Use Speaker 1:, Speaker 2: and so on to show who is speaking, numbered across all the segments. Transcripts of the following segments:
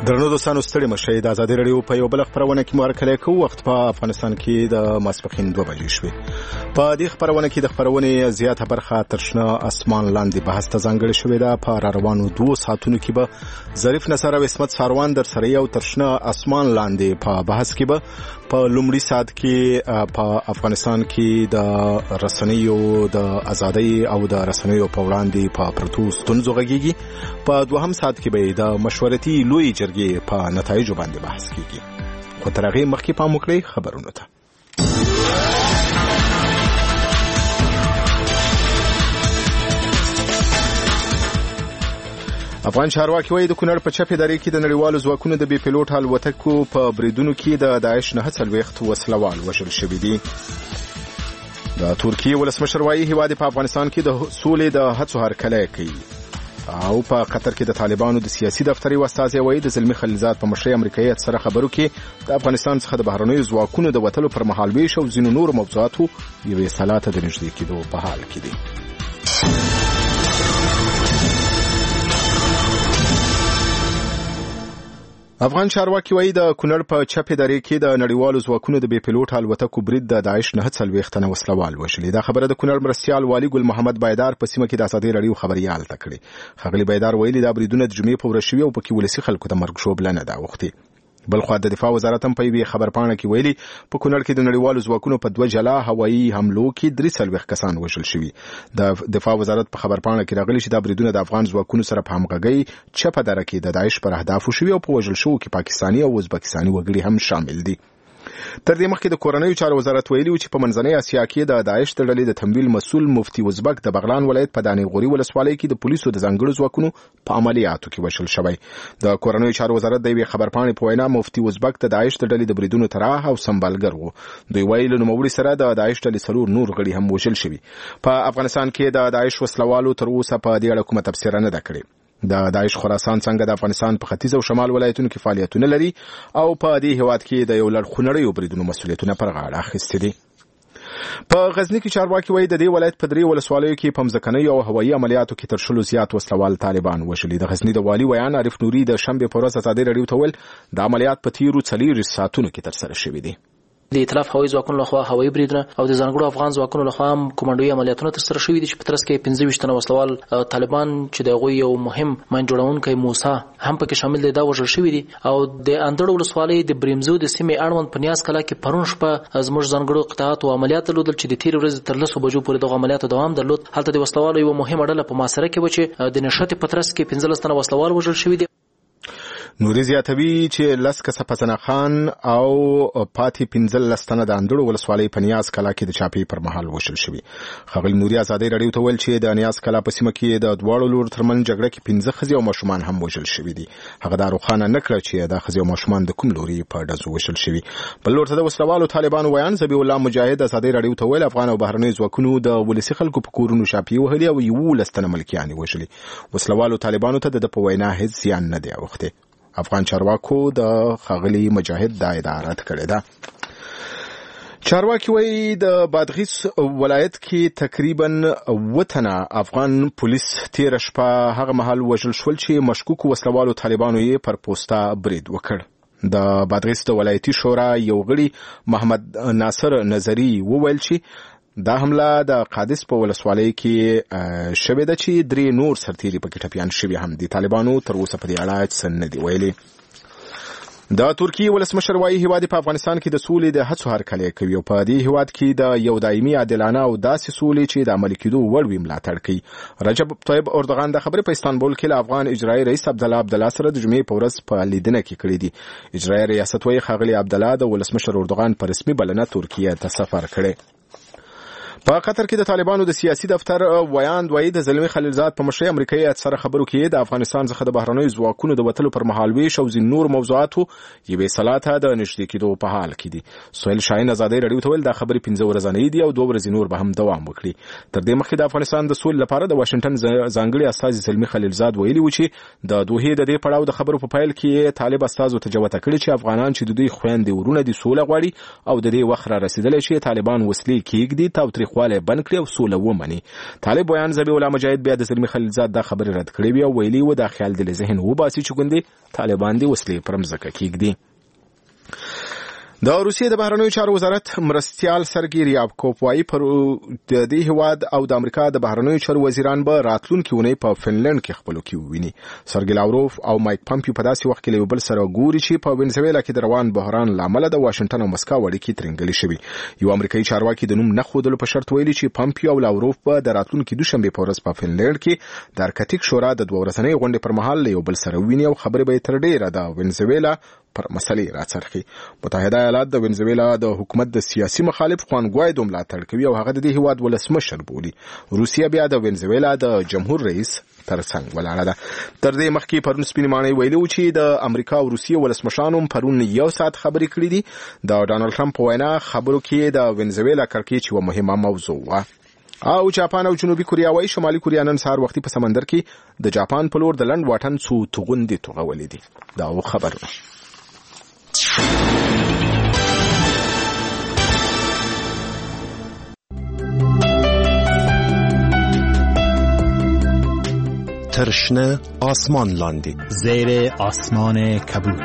Speaker 1: درنو دوستانو ستړي مشه د ازادي رادیو په یو بل خبرونه کې مرکه کوو. وخت په افغانستان کې د ماسپښین 2 بجې شوې. په دې خبرونه کې د خبرونه زیاته برخه ترشنه اسمان لاندې بحث ته ځانګړې شوې ده. په روانو 2 ساعتونو کې به ظریف نصر او اسمت ساروان در سره یو ترشنه اسمان لاندې په بحث کې به په لومړي ساعت کې په افغانستان کې د رسنیو د ازادۍ او د رسنیو په وړاندې په پروتو ستونزو غږیږي. په دوهم ساعت کې به د مشورتي لوی جرګې په نتایجو باندې بحث کیږي. خو تر هغې مخکې پام وکړئ خبرونو ته. افغان چارواکي وايي د کونړ په چپ ادارې کې د نړیوالو ځواکونو د بي پیلوټ الوتکو په بریدونو کې د داعش 49 وسلوال وژل شوي دي. د ترکیې ولسمشر وايي هیواد په افغانستان کې د سولې د هڅو هرکلی کوي. او په قطر کې د طالبانو د سیاسي دفتر یو استازی وايي د زلمی خلیلزاد په مشرۍ امریکایي سره خبرو کې د افغانستان څخه د بهرنیو ځواکونو د وتلو پر مهال ویش او ځینو نور موضوعاتو یوې سلاته د نږدې کېدو په حال کې دي. افغان چارواکي وايي د کونړ په چپ ادارې کې د نړیوالو ځواکونو د بي پیلوټ الوتکو برید د داعش 49 تنه وسلوال وژلي. دا خبره د کونړ مرستیال والي ګل محمد بایدار په سیمه کې د ازادي رادیو خبريال ته کړې. خغلی بایدار ویلي دا بریدونه د جمعې په ورځ شوي او پکې ولسی خلکو ته مرګ شوبله نه دا وختي. بلخو د دفاع وزارت هم په یوه خبرپاڼه کې ویلي په کونړ کې د نړیوالو ځواکونو په 2 جلا هوایي حملو کې 43 کسان وژل شوي. د دفاع وزارت په خبرپاڼه کې راغلي چې دا بریدونه د افغان ځواکونو سره په همغږۍ چپه دره کې د داعش پر اهدافو شوي او په وژل شوو کې پاکستاني او ازبکستاني وګړي هم شامل دي. تر دې مخکې د کورنیو چارو وزارت ویلي چې په منځنۍ اسیا کې د داعش د ډلې د تمویل مسؤل مفتي ازبک د بغلان ولایت په دانې غوري ولسوالۍ کې د پولیسو د ځانګړو ځواکونو په عملیاتو کې وژل شوی. د کورنیو چارو وزارت د یوې خبرپاڼې په وینا مفتي ازبک د داعش د ډلې د بریدونو طرح او سمبالګر و. دوی ویلي له نوموړي سره د داعش ډلې څلور نور غړي هم وژل شوي. په افغانستان کې د داعش وسلوالو تر اوسه په دې اړه کومه تبصره نه ده کړې. د داعش خراسان څنګه د افغانستان په ختیځ او شمال ولایتونو کې فعالیتونه لري او په دې هیواد کې د یو لړ خونړیو بریدونو مسؤلیتونه پر غاړه اخیستي دي. په غزنی کې چارواکي وایي د دې ولایت په 3 ولسوالیو کې په مځکنۍ او هوایي عملیاتو کې تر 100 زیات وسلوال طالبان وژلي. د غزنی د والي ویان عارف نوري د شنبه په ورځ ازادي رادیو ته ویل د عملیات په تیرو 4 ساعتونو کې تر سره شوي دي.
Speaker 2: د ائتلاف هوایي ځواکونو لخوا هوایي بریدونه او د ځانګړو افغان ځواکونو لخوا هم کومانډوي عملیاتونه ترسره شوي دي چې په ترڅ کې 25 تنه وسلوال طالبان چې د هغوی یو مهم من جوړونکی موسی هم پکې شامل دي دا وژل شوي دي. او د اندړ ولسوالۍ د بریمزو د سیمې اړوند په نیاز کلا کې پرون شپه زموږ ځانګړو قطاعات او عملیات درلودل چې د تیر ورځې تر 10 بجو پورې دغه عملیات دوام درلود. هلته د وسلوالو یو مهمه ډله په محاصره کې و چې د نشټ په ترڅ کې 15 تنه وسلوال وژل شوي دي.
Speaker 1: نوري زیاتوي چې لس کسه پسنه خان او پاتې 15 تنه د اندړو ولسوالۍ په نیاز کلا کې د چاپی پر مهال وشل شوی. خغل نوري ازادي رادیو ته ویل چې د نیاز کلا په سیمه کې د دواړو لور ترمن جګړه کې 15 خزي او ماشومان هم وشل شوی دي. هغه د روخانه نکړه چې د خزي او ماشومان د کوم لوري په ډزو وشل شوی. بل لور ته د وسلوالو طالبانو ویان زبی الله مجاهد ازادي رادیو ته ویل افغان او بهرنی ځواکونو د ولسی خلکو په کورونو شاپی وهلي او یو لستنه ملکیان وشلي. وسلوالو طالبانو ته د په وینا هیڅ زیان نه دی اوخته. افغان چارواکو د خغلی مجاهد د اداره کړې ده. چارواکي وایي د بادغیس ولایت کې تقریبا 9 تنه افغان پولیس تیر شپه هغه مهال وژل شول چې مشکوک وسلوالو طالبانو یې پر پوسټه برید وکړ. د بادغیس د ولایتي شورا یو غړي محمد ناصر نظری وویل چې دا حمله د قادس په ولسوالۍ کې شوې ده چې 3 نور سرتیري پکې ټپیان شوي هم دي. طالبانو تر اوسه په دې اړه څه نه دي ویلي. د ترکیې ولسمشر وايي هیواد په افغانستان کې د سولې د هڅو هرکلی کوي او په دې هیواد کې د یو دایمي عادلانه او داسې سولې چې د عملي کېدو وړ وي ملاتړ کوي. رجب طیب اردوغان د خبرې په استانبول کې له افغان اجرایي رئیس عبدالله سره د جمعې په ورځ په لیدنه کې کړې دي. اجرایي ریاست وايي ښاغلي عبدالله د ولسمشر اردوغان په رسمي بلنه ترکیې ته سفر کړی. په قطر کې د طالبانو د سیاسي دفتر ویان دوی د زلمی خلیلزاد په مشرۍ امریکایي سره خبرو کې د افغانستان څخه د بهرنیو ځواکونو د وتلو پر مهال ویش او ځین نور موضوعاتو یوې سلاته د نږدې کېدو په حال کې دي. سهیل شاهین ازادي رادیو ته ویل دا خبرې 15 ورځې دي او 2 ورځې نور به هم دوام وکړي. تر دې مخکې د افغانستان د سولې لپاره د واشنگټن ځانګړي استازي زلمی خلیلزاد ویلي و چې د دوحې د دې پړاو د خبرو په فایل کې طالب استازو ته جوته کړی چې افغانان چې د دوی خويندې ورونه دي سوله غواړي او د دې وخت را رسیدلې چې طالبان وسلې کېږدي او تر تاوتریخواله بند کړي او سوله ومني. طالب ویان ذبیح الله مجاهد بیا د زلمی خلیلزاد دا خبره رد کړې وی او ویلي و دا خیال د ذهن وباسي چې ګوندې طالبان دي وسلې پر مځکه کېږدي. د روسیې د بهرنیو چارو وزارت مرستیال سرګي ریابکوف وايي پر د دې هواد او د امریکا د بهرنیو چارو وزیران به راتلونکي ونې په فنلند کې خپلو کې وویني. سرګي لاوروف او مایک پامپیو په داسې وخت کې له بل سره ګوري چې په وینزویلا کې د روان بحران لامل د واشنگټن او مسکو اړیکې ترنګلې شوې. یو امریکایي چارواکي د نوم نه ښودلو په شرط ویلي چې پامپیو او لاوروف به د راتلونکي دوشنبه په ورځ په فنلند کې د ارکټیک شورا د 2 ورځنۍ غونډې پر مهال له بل سره ویني او خبرې به تر ډیره د وینزویلا پر مسلې راڅرخي. متحده ایالات د وینزویلا د حکومت د سیاسي مخالف خوان ګوایدو ملاتړ کوي او هغه د دې هیواد ولسمشر بولي. روسیه بیا د وینزویلا د جمهور رئیس ترڅنګ ولاړه ده. تر دې مخکې پرون سپینمانه ویلو چې د امریکا او روسیې ولسمشرانو پرون 1 ساعت خبرې کړې دي. د ډانلډ ټرمپ په وینا خبرو کې د وینزویلا کړکېچ یو مهمه موضوع وه. او جاپان او جنوبي کوریا وايي شمالي کوریا نن سهار وختي په سمندر کې د جاپان په لور د لند واټن څو توغندې توغولې دي. دا خبرونه
Speaker 3: ترشنه آسمان لاندی
Speaker 4: زیر آسمان کبود.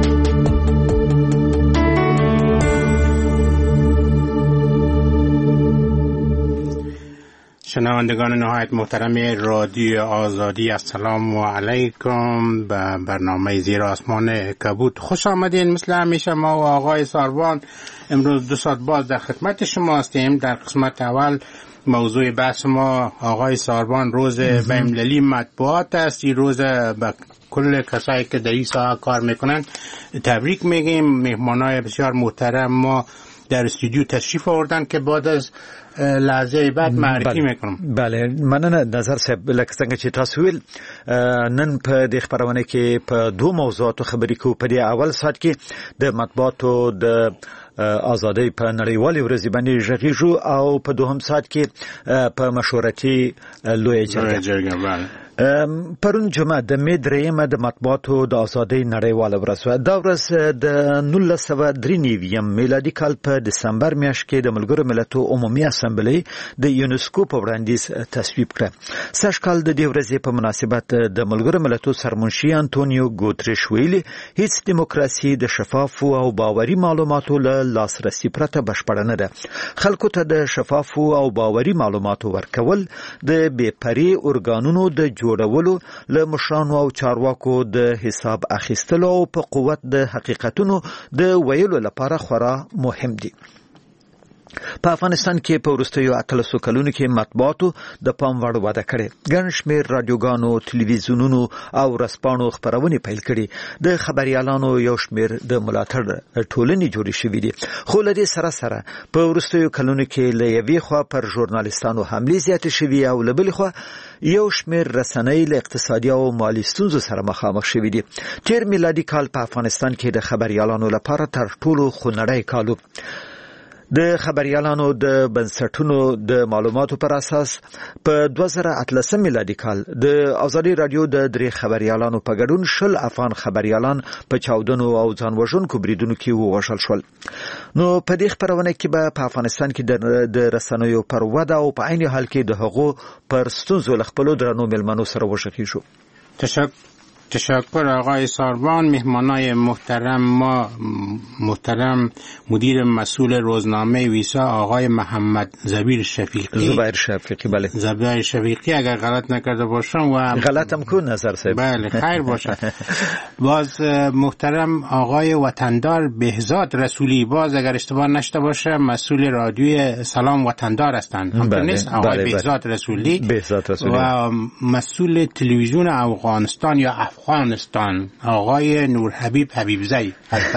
Speaker 5: شنوندگان نهایت محترم رادیو آزادی، السلام علیکم. به برنامه زیر آسمان کبود خوش آمدین. مثل همیشه ما و آقای ساروان امروز 2 ساعت باز در خدمت شما هستیم. در قسمت اول موضوع بحث ما آقای ساروان روز بین‌المللی مطبوعات است. این روز به کل کسایی که در این ساحه کار میکنن تبریک میگیم. مهمانای بسیار محترم ما در استودیو تشریف آوردن که بعد از لحظه بعد معرفی میکنم.
Speaker 4: بله مننه نظر صاحب. لکه څنګه چې تاسو ویل نن په دې خبرونه کې په 2 موضوعاتو خبرې کوو. په دې اول ساعت کې د مطبوعاتو د آزادۍ په نړیوالې ورځ باندې ژغېږو او په 2 ساعت کې په مشورتي لویه جرګه پرون جمعه د می 3 د مطبوعاتو د آزادۍ نړیواله ورځ و. دا ورځ د 1993 میلادي کال په دسمبر میاشت کې د ملګرو ملتونو عمومي اسامبلې د یونسکو په وړاندیز تصویب کړه. سږ کال د دې ورځې په مناسبت د ملګرو ملتونو سرمنشي انټونیو ګوتریش ویلي هیڅ دیموکراسي د شفافو او باوري معلوماتو له لاسرسي پرته بشپړه نه ده. خلکو ته د شفافو او باوري معلوماتو ورکول د بې پرې ارګانونو د جوړولو له مشرانو او چارواکو د حساب اخیستلو او په قوت د حقیقتونو د ویلو لپاره خورا مهم دي. په افغانستان کې په وروستیو 13 کلونو کې مطبوعاتو د پام وړ وده کړې. ګڼ شمېر رادیوګانو، تلویزیونونو او رسپاڼو خپرونې پیل کړي. د خبريالانو یو شمېر د ملاتړ ټولنې جوړې شوې دي. خو له دې سره سره په وروستیو کلونو کې له یوې خوا پر ژورنالیستانو حملې زیاتې شوې او له بلې خوا یو شمېر رسنۍ له اقتصادي او مالي ستونزو سره مخامخ شوې دي. تیر میلادي کال په افغانستان کې د خبريالانو لپاره تر ټولو خونړی کال و. د خبريالانو د بنسټونو د معلوماتو پر اساس په 2018 میلادي کال د ازادي رادیو د 3 خبريالانو په ګډون 20 افغان خبريالان په چاودنو او ځانوژونکو بریدونو کې ووژل شول. نو په دې خبرونه کې به په افغانستان کې د رسنیو پر وده او په عین حال کې د حقوق پر ستونزو له خپلو درنو ملمنو سره وشخیږو.
Speaker 5: تشکر آقای ساروان. مهمانای محترم ما محترم مدیر مسئول روزنامه ویسا آقای محمد زبیر شفیقی.
Speaker 4: بله.
Speaker 5: زبیر شفیقی اگر غلط نکرده باشم و
Speaker 4: غلطم کن نظر صاحب.
Speaker 5: بله خیر باشه. باز محترم آقای وطندار بهزاد رسولی، باز اگر اشتباه نشته باشه مسئول رادیوی سلام وطندار هستند.
Speaker 4: بله.
Speaker 5: آقای بهزاد رسولی و مسئول تلویزیون افغانستان یا افغانستان آقای نور حبیب حبیبزی.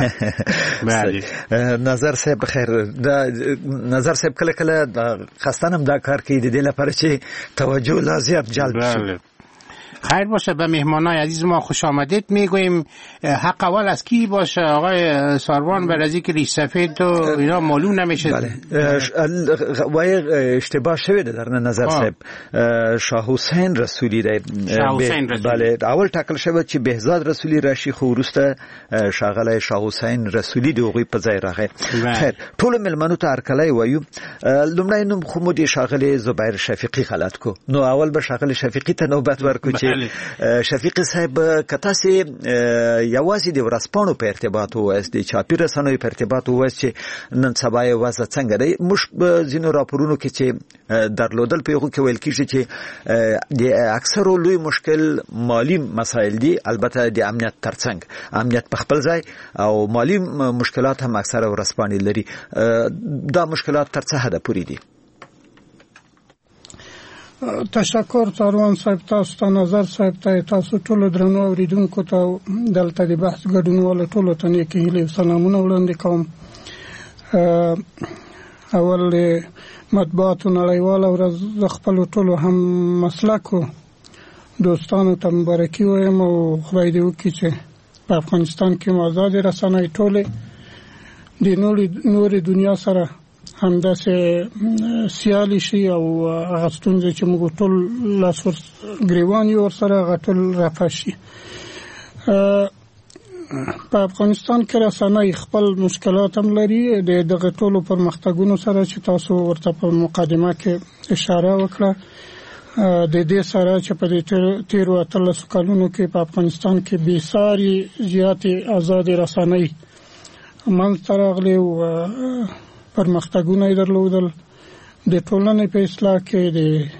Speaker 4: بله. نظر صاحب بخیر. نظر صاحب کله کله خستانم دا کار کوي د دې لپاره چې توجه لا زیات جلب شي.
Speaker 5: خیر باشه. به مهمانای عزیز ما خوش آمدید میگویم. حق اول از کی باشه آقای ساروان؟ برای که ریش سفید و اینا معلوم نمیشه.
Speaker 4: بله اشتباه شده در نظر صاحب. شاه حسین رسولی بله اول ټاکل شوی چې بهزاد رسولی راشي، خو وروسته شاغله شاه حسین رسولی دوغی په ځای راغی. خیر ټول ملمنو ته هرکلی وایو. لومړی نوم خو مو د شاغله زبیر شفیقی غلط کو، نو اول به شاغله شفیقی ته نوبت ورکو چې شفیقی صاحب کته سي یوازې د ورسپانو په ارتباط او اس د چاپی رسنوي په ارتباط او اس چې نن سبا یې وضع څنګه دی. مش زینو راپورونو کې چې درلودل په یو کې ویل کیږي چې د اکثرو لوی مشکل مالی مسایل دي، البته د امنیت ترڅنګ امنیت په خپل ځای او مالی مشکلات هم اکثره ورسپانې لري. دا مشکلات تر څه حد پورې دي؟
Speaker 6: تشکر ساروان صاحب، تاسو ته نظر صاحب ته، تاسو ټول درنو اوریدونکو ته دلته د بحث ګډونوالو ټولو ته نیک هیلې او سلامونه وړاندې کوم. اول مطبوعاتو نړیواله ورځ د خپلو ټولو هم مسلکو دوستانو ته مبارکي وایم او خدای دې وکړي چې په افغانستان کې آزادې رسنۍ ټولې د نورې دنیا سره همداسې سیالي شي او هغه ستونزې چې موږ ټول لاس ګریوان یو ورسره هغه ټول رفع شي. په افغانستان کې رسنۍ خپل مشکلات هم لري. د دغه ټولو پرمختګونو سره چې تاسو ورته په مقدمه کې اشاره وکړه، د دې سره چې په تیرو 13 کلونو کې په افغانستان کې بېساري زیاتې آزادې رسنۍ منځته راغلې او پرمختګونه یې درلودل. د ټولنې په اصلاح کې د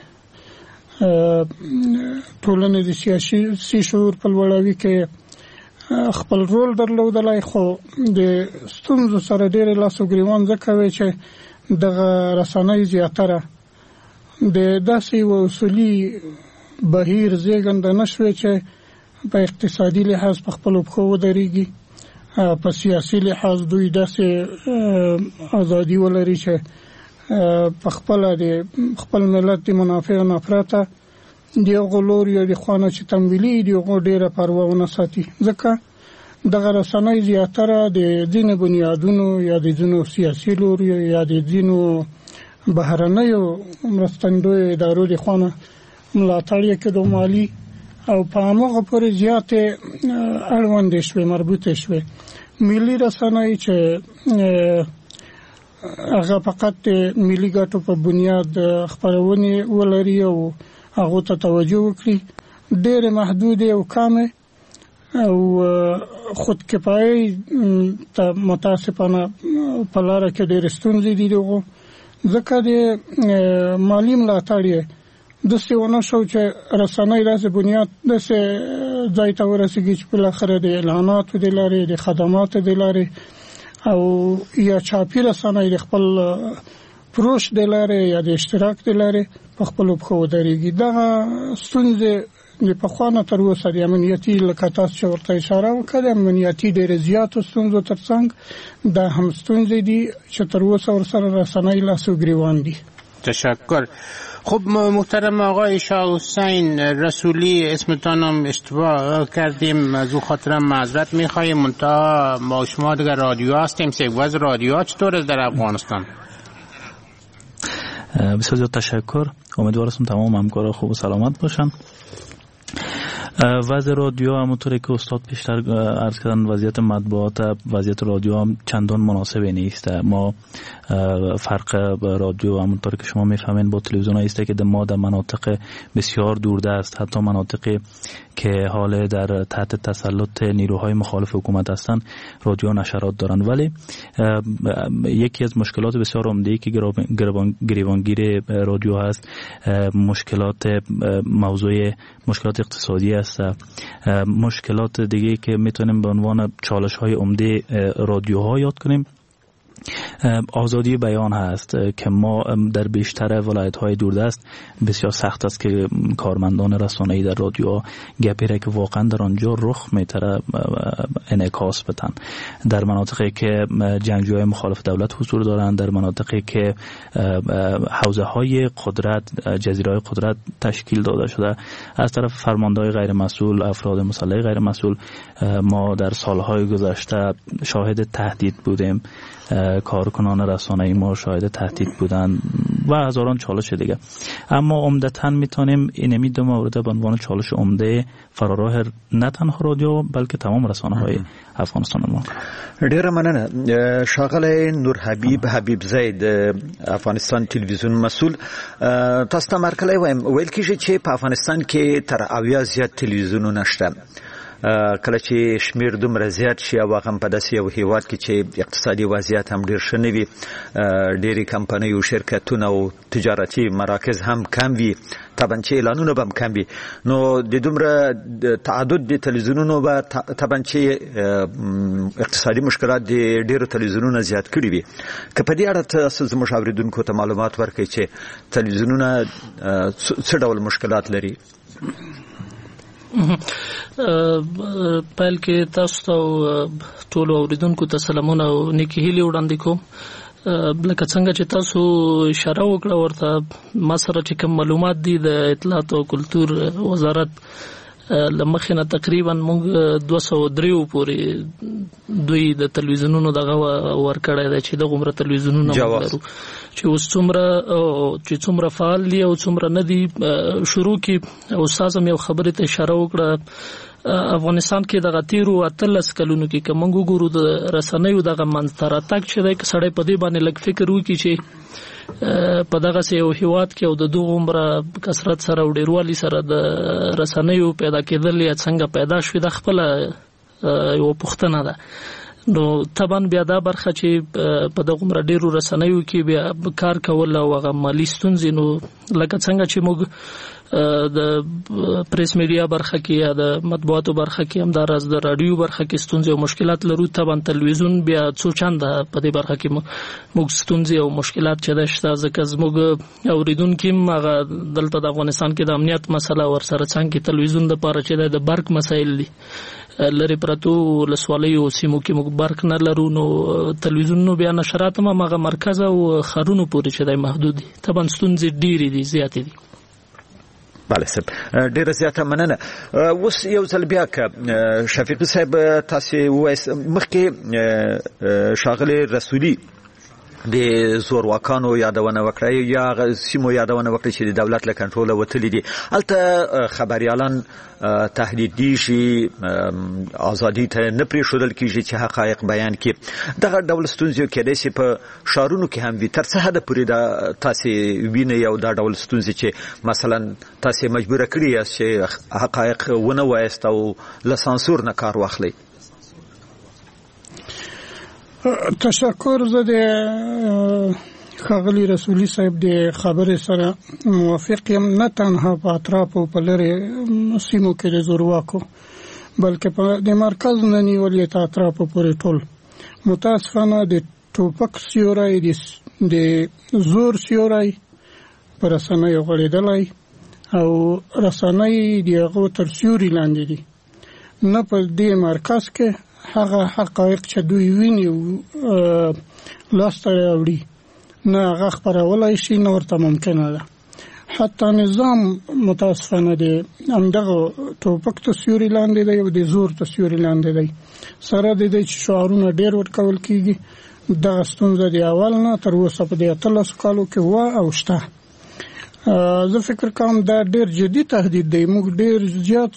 Speaker 6: ټولنې د سیاسي شعور په لوړاوي کې خپل رول درلودلی، خو د ستونزو سره ډېرې لاس و ګریوان ځکه وی چې دغه رسنۍ زیاتره د داسې یو اصولي بهیر زیږنده نه شوې چې په اقتصادي لحاظ په خپلو پښو ودرېږي، په سیاسي لحاظ دوی داسې ازادي ولري چې په خپله د خپل ملت د منافعو نه پرته د هغو لوریو د خوا نه چې تمویلي د هغو ډېره پروا ونه ساتي. ځکه دغه رسنۍ زیاتره د ځینو بنیادونو یا د ځینو سیاسي لوریو یا د ځینو بهرنیو مرستندویو ادارو د خوا نه ملاتړ یې کېدو مالي او په هماغه پورې زیاتې اړوندې شوې، مربوطې شوې. ملي رسنۍ چې هغه فقط ملي ګټو په بنیاد خپرونې ولري او هغو ته توجه وکړي، ډېرې محدودې او کمې او خودکفایي ته متاسفانه په لاره کې ډېرې ستونزې دي دغو. ځکه د مالي ملاتړ یې داسې ونه شو چې رسنۍ داسې بنیاد داسې ځای ته ورسېږي چې بالاخره د اعلاناتو د لارې، د خدماتو د لارې او یا چاپي رسنۍ د خپل فروش د لارې یا د اشتراک د لارې په خپلو پښو ودرېږي. دغه ستونزې د پخوا نه تر اوسه د امنیتي، لکه تاسو چې ورته اشاره وکړه، د امنیتي ډېرې زیاتو ستونزو تر څنګ دا هم ستونزې دي چې تر اوسه ورسره رسنۍ لاس و ګریوان دي.
Speaker 5: تشکر. خب محترم آقای شاه حسین رسولی، اسمتانم اشتباه کردیم، از او خاطرم معذرت میخواییم. منتها ما شما دیگر رادیو هستیم، وضع رادیو چطور است در افغانستان؟
Speaker 7: بسیار زیاد تشکر. امیدوارم تمام همکارا خوب و سلامت باشن. وضع رادیو همونطوری که استاد پیشتر عرض کردن، وضعیت مطبوعات، وضعیت رادیو هم چندان مناسبی نیست. ما فرق رادیو همونطوری که شما میفهمین با تلویزیون است که ما در مناطق بسیار دوردست، حتی مناطقی که حال در تحت تسلط نیروهای مخالف حکومت هستند، رادیو نشرات دارن. ولی یکی از مشکلات بسیار عمده‌ای که گریبانگیر رادیو هست، مشکلات موضوع مشکلات اقتصادی است. مشکلات دیگه که میتونیم به عنوان چالش‌های عمده رادیوها یاد کنیم، آزادی بیان هست که ما در بیشتر ولایت‌های دوردست بسیار سخت است که کارمندان رسانه‌ای در رادیو گپی را که واقعا در آنجا رخ می‌تره انعکاس بدن. در مناطقی که جنگجویان مخالف دولت حضور دارند، در مناطقی که حوزه‌های قدرت، جزیره‌های قدرت تشکیل داده شده از طرف فرمانده‌های غیر مسئول، افراد مسلح غیر مسئول، ما در سال‌های گذشته شاهد تهدید بودیم. کارکنان رسانه‌ای ما شاهد تهدید بودن و هزاران چالش دیگه. اما عمدتاً میتونیم اینمی دو مورد به عنوان چالش عمده فراراه نه تنها رادیو بلکه تمام رسانه‌های افغانستان ما.
Speaker 4: ډیره مننه. ښاغلی نور حبیب زید، افغانستان تلویزیون مسؤل. تاسو ته مرکلی وایم، ویل کېږي چې په افغانستان کې تر 80 زیات تلویزیونونه شته. کله چې شمیر دومره زیات شي او هغه په داسې یو هیواد کې چې اقتصادي وضعیت هم ډیر ښه نه وي، ډېرې کمپنۍ او شرکتونه او تجارتي مراکز هم کم وي، طبعا چې اعلانونه به هم کم وي، نو د دومره تعدد د تلویزیونونو به طبعا چې اقتصادي مشکلات د ډېرو تلویزیونونو زیات کړي وي. که په دې اړه تاسو زموږ اورېدونکو ته معلومات ورکړئ چې تلویزیونونه څه ډول مشکلات لري.
Speaker 8: پیل کې تاسو ته ټول اوریدونکو ته سلامونه او نیکی هیلې وړاندې کوم. لکه څنګه چې تاسو اشاره وکړه ورته ما سره چې کوم معلومات دي د اطلاعات او کلتور وزارت لمخې نه تقریبا موږ 203 پورې دوی د تلویزیونونو دغه ورکړی دی چې دغه عمر تلویزیونونه لرو چې اوس څومره فعال دي او څومره نه دي. شروع کې استاد هم یو خبرې ته اشاره وکړه، افغانستان کې دغه تیرو 13 کلونو کې کوم ګورو د رسنیو دغه منځ راتګ چې د سړی په دې باندې لږ فکر وکړي چې په دغه یو هیواد کې او د دوه عمره کثرت سره او ډیروالي سره د رسنیو پیدا کېدل یا څنګه پیدا شوی د خپل یو پوښتنه ده. نو طبعا بیا دا برخه چې په دغه عمره ډیرو رسنیو کې بیا کار کول او هغه مالی ستونزې، نو لکه څنګه چې موږ د پریس میډیا برخه کې یا د مطبوعاتو برخه کې هم د راز د رادیو برخه کې ستونزې او مشکلات لرو، طبعا تلویزیون بیا څو چنده په دې برخه کې موږ ستونزې او مشکلات چې دشته، ځکه زموږ اوریدونکو هم هغه دلته د افغانستان کې د امنیت مسله ورسره څنګه تلویزیون د پاره چې د برق مسایل دي لري پرتو لسوالیو سیمو کې موږ برق نه لرو، نو تلویزیونونو بیا نشرات هم هغه مرکز او خرونو پورې چې د محدود دي، طبعا ستونزې ډېرې دي، زیاتې دي.
Speaker 4: بله صاحب، ډیره زیاته مننه. اوس یو ځل بیا که شفیقي صاحب تاسو وایست، مخکې ښاغلی رسولي د زورواکانو یادونه وکړه یا سیمو یادونه وکړه چې د دولت له کنټروله وتلي دي، هلته خبریالان تهدیدي شي، ازادي ته نه پرېښودل کېږي چې حقایق بیان کړي. دغه ډول ستونزې کېدای شي په ښارونو کې هم وي. تر څه حده پورې تاسې وینئ او دا ډول ستونزې چې مثلا تاسې مجبوره کړي یاست چې حقایق ونه وایست او له سانسور نه کار واخلئ؟
Speaker 6: تشکر. زه د ښاغلي رسولي صاحب د خبرې سره موافق یم، نه تنها په اطرافو په لرې سیمو کې د زورواکو بلکې په د مرکز نه نیولې تر اطرافو پورې ټول. متاسفانه د ټوپک سیوری د زور سیوری په رسنیو غړېدلی او رسنۍ د هغو تر سیوري لاندې دي، نه په دې مرکز کې هغه حقایق چې دوی ویني لاسته راوړي نه هغه خپرولای شي، نه ورته ممکنه ده. حتی نظام متاسفانه د همدغه ټوپک ته سیوري لاندې دی او د زور ته سیوري لاندې دی. سره د دې چې شعارونه ډېر ورکول کېږي، دغه ستونزه د اول نه تر اوسه په دې 13 کالو کې وه او شته. زه فکر کوم دا ډېر جدي تهدید دی. موږ ډېر زیات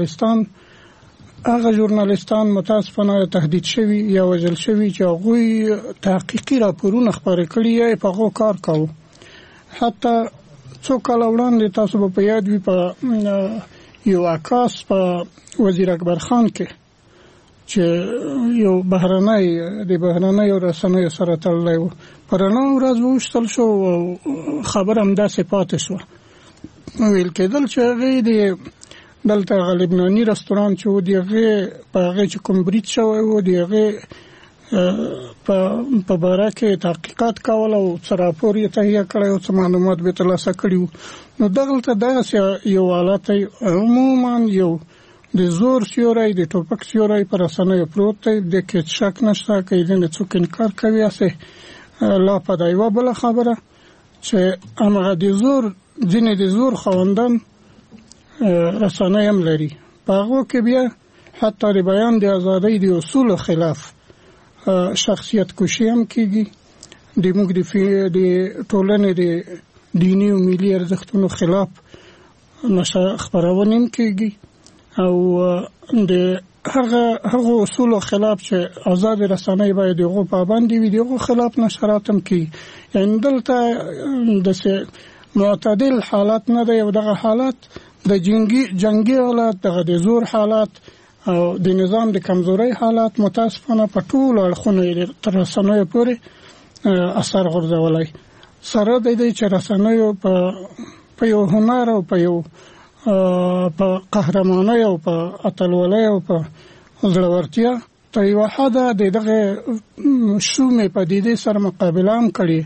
Speaker 6: ژورنالیستان متاسفانه تهدید شوي یا وژل شوي چې هغوی تحقیقي راپورونه خپاره کړي یا په هغو کار کوو. حتی څو کاله وړاندې تاسو به په یاد وي په یو عکاس په وزیر اکبر خان کې چې یو بهرنیو رسنیو سره تړلی و، په رڼا ورځ وویشتل شو او خبره همداسې پاتې شوه. ویل کېدل چې هغې د دلته لبناني رستوران چې و د هغې په هغې چې کوم برید شوی و د هغې په باره کې تحقیقات کول او راپور یې تهیه کړی او څه معلومات به ترلاسه کړي. نو دغلته دغسې یو حالت عموما یو د زور سیوری د ټوپک سیوری پر رسنیو پروت دی، د کې شک نشته که یې څوک انکار کوي. هسې لا په دا یوه بله خبره چې همغه د زور ځینې د زور خاوندان رسنۍ هم لري، په هغو کې بیا حتی د بیان د ازادۍ د اصولو خلاف شخصیت کشي هم کېږي، د موږ د ټولنې د دیني او ملي ارزښتونو خلاف خپرونه هم کېږي او د هغو اصولو خلاف چې آزاد رسنۍ باید دغو پابند وي، دغو خلاف نشرات هم کېږي. یعنې دلته داسې معتدل حالت نه دی، او دغه حالت د جنگي حالت، دغه د زور حالت او د نظام د کمزورۍ حالت متاسفانه په ټولو اړخونو تر رسنیو پورې اثر غورځولی. سره د دې چې رسنیو په یو هنر او په قهرمانۍ او په اتلولۍ او په زړورتیا تر یوه حده د دغه شومې پدیدې سره مقابله هم کړې،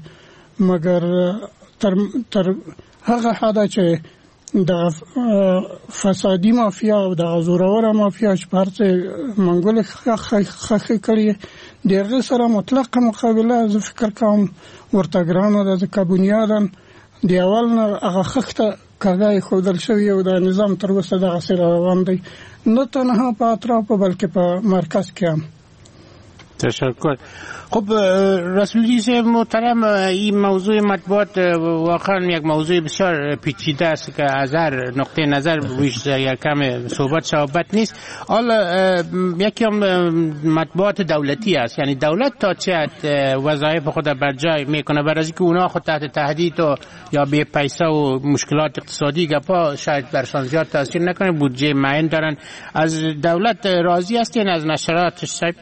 Speaker 6: مګر تر هغه حده چې د فسادي مافیا او د زوروره مافیا چې په هر څه منګولې خښې کړي، د هغې سره مطلقه مقابله زه فکر کوم ورته ګرانه ده، ځکه بنیادا د اول نه هغه خښته کږه ایښودل شوي او د نظام تر اوسه دغسې روان دی، نه تنها په اطرافو بلکې په مرکز کې هم.
Speaker 5: تشکر. خب رسولی محترم، این موضوع مطبوعات واقعا یک موضوع بسیار پیچیده است که از هر نقطه نظر رویش یکم صحبت شباهت نیست. حالا یکی هم مطبوعات دولتی است، یعنی دولت تا چه حد وظایف خود بر جای میکنه، برای اینکه اونا خود تحت تهدید و یا بی پیسه و مشکلات اقتصادی گپا شاید برشان زیاد تاثیر نکنه، بودجه معین دارن. از دولت راضی هستین از نشراتش صاحب؟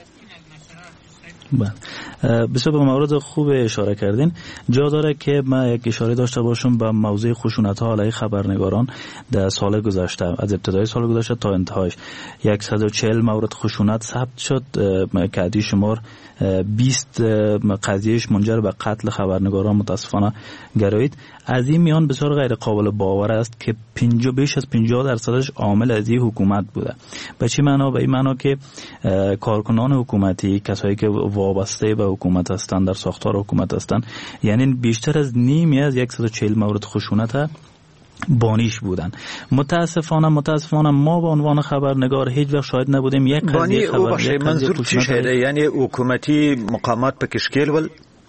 Speaker 7: بسیار به مورد خوب اشاره کردین. جا داره که من یک اشاره داشته باشم به موضوع خشونت‌ها علیه خبرنگاران در سال گذشته، از ابتدای سال گذشته تا انتهایش 140 مورد خشونت ثبت شد که عددی شمار 20 قضیهش منجر به قتل خبرنگاران متاسفانه گرایید. از این میان بسیار غیر قابل باور است که بیش از 50% عامل از این حکومت بوده. به چه معنا؟ به این معنا که کارکنان حکومتی، کسایی که وابسته به حکومت هستند، در ساختار حکومت هستند، یعنی بیشتر از نیمی از 140 مورد خشونت بانیش بودن. متاسفانه ما به عنوان خبرنگار هیچ وقت شاهد نبودیم یک قضیه خبر.
Speaker 4: منظور چی شده؟ یعنی حکومتی مقامات په کشکل ول؟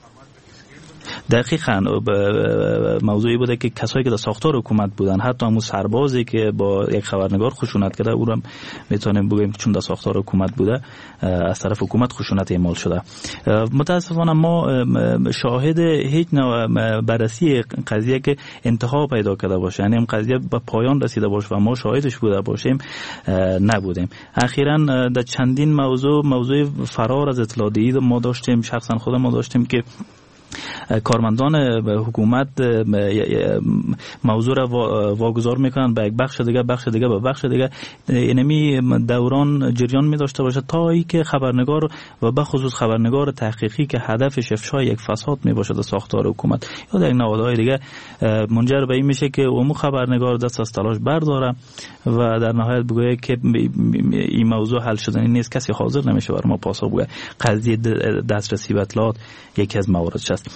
Speaker 7: دقیقاً موضوعی بوده که کسایی که در ساختار حکومت بودن، حتی همون سربازی که با یک خبرنگار خشونت کرده، او رو میتونیم بگیم چون در ساختار حکومت بوده از طرف حکومت خشونت اعمال شده. متاسفانه ما شاهد هیچ نوع بررسی قضیه که انتها پیدا کرده باشه، یعنی این قضیه به پایان رسیده باشه و ما شاهدش بوده باشیم نبودیم. اخیراً در چندین موضوع فرار از اطلاع دهی ما داشتیم، شخصا خود ما داشتیم که کارمندان حکومت موضوع را واگذار میکنن به یک بخش دیگه به بخش دیگه، اینمی دوران جریان می داشته باشه تا ای که خبرنگار و به خصوص خبرنگار تحقیقی که هدفش افشای یک فساد می باشه در ساختار حکومت یا در یک نهادهای دیگه، منجر به این میشه که اون خبرنگار دست از تلاش برداره و در نهایت بگه که این موضوع حل شدنی نیست، کسی حاضر نمیشه برای ما پاسخ بگه. قضیه دسترسی به اطلاعات یکی از مواردش است.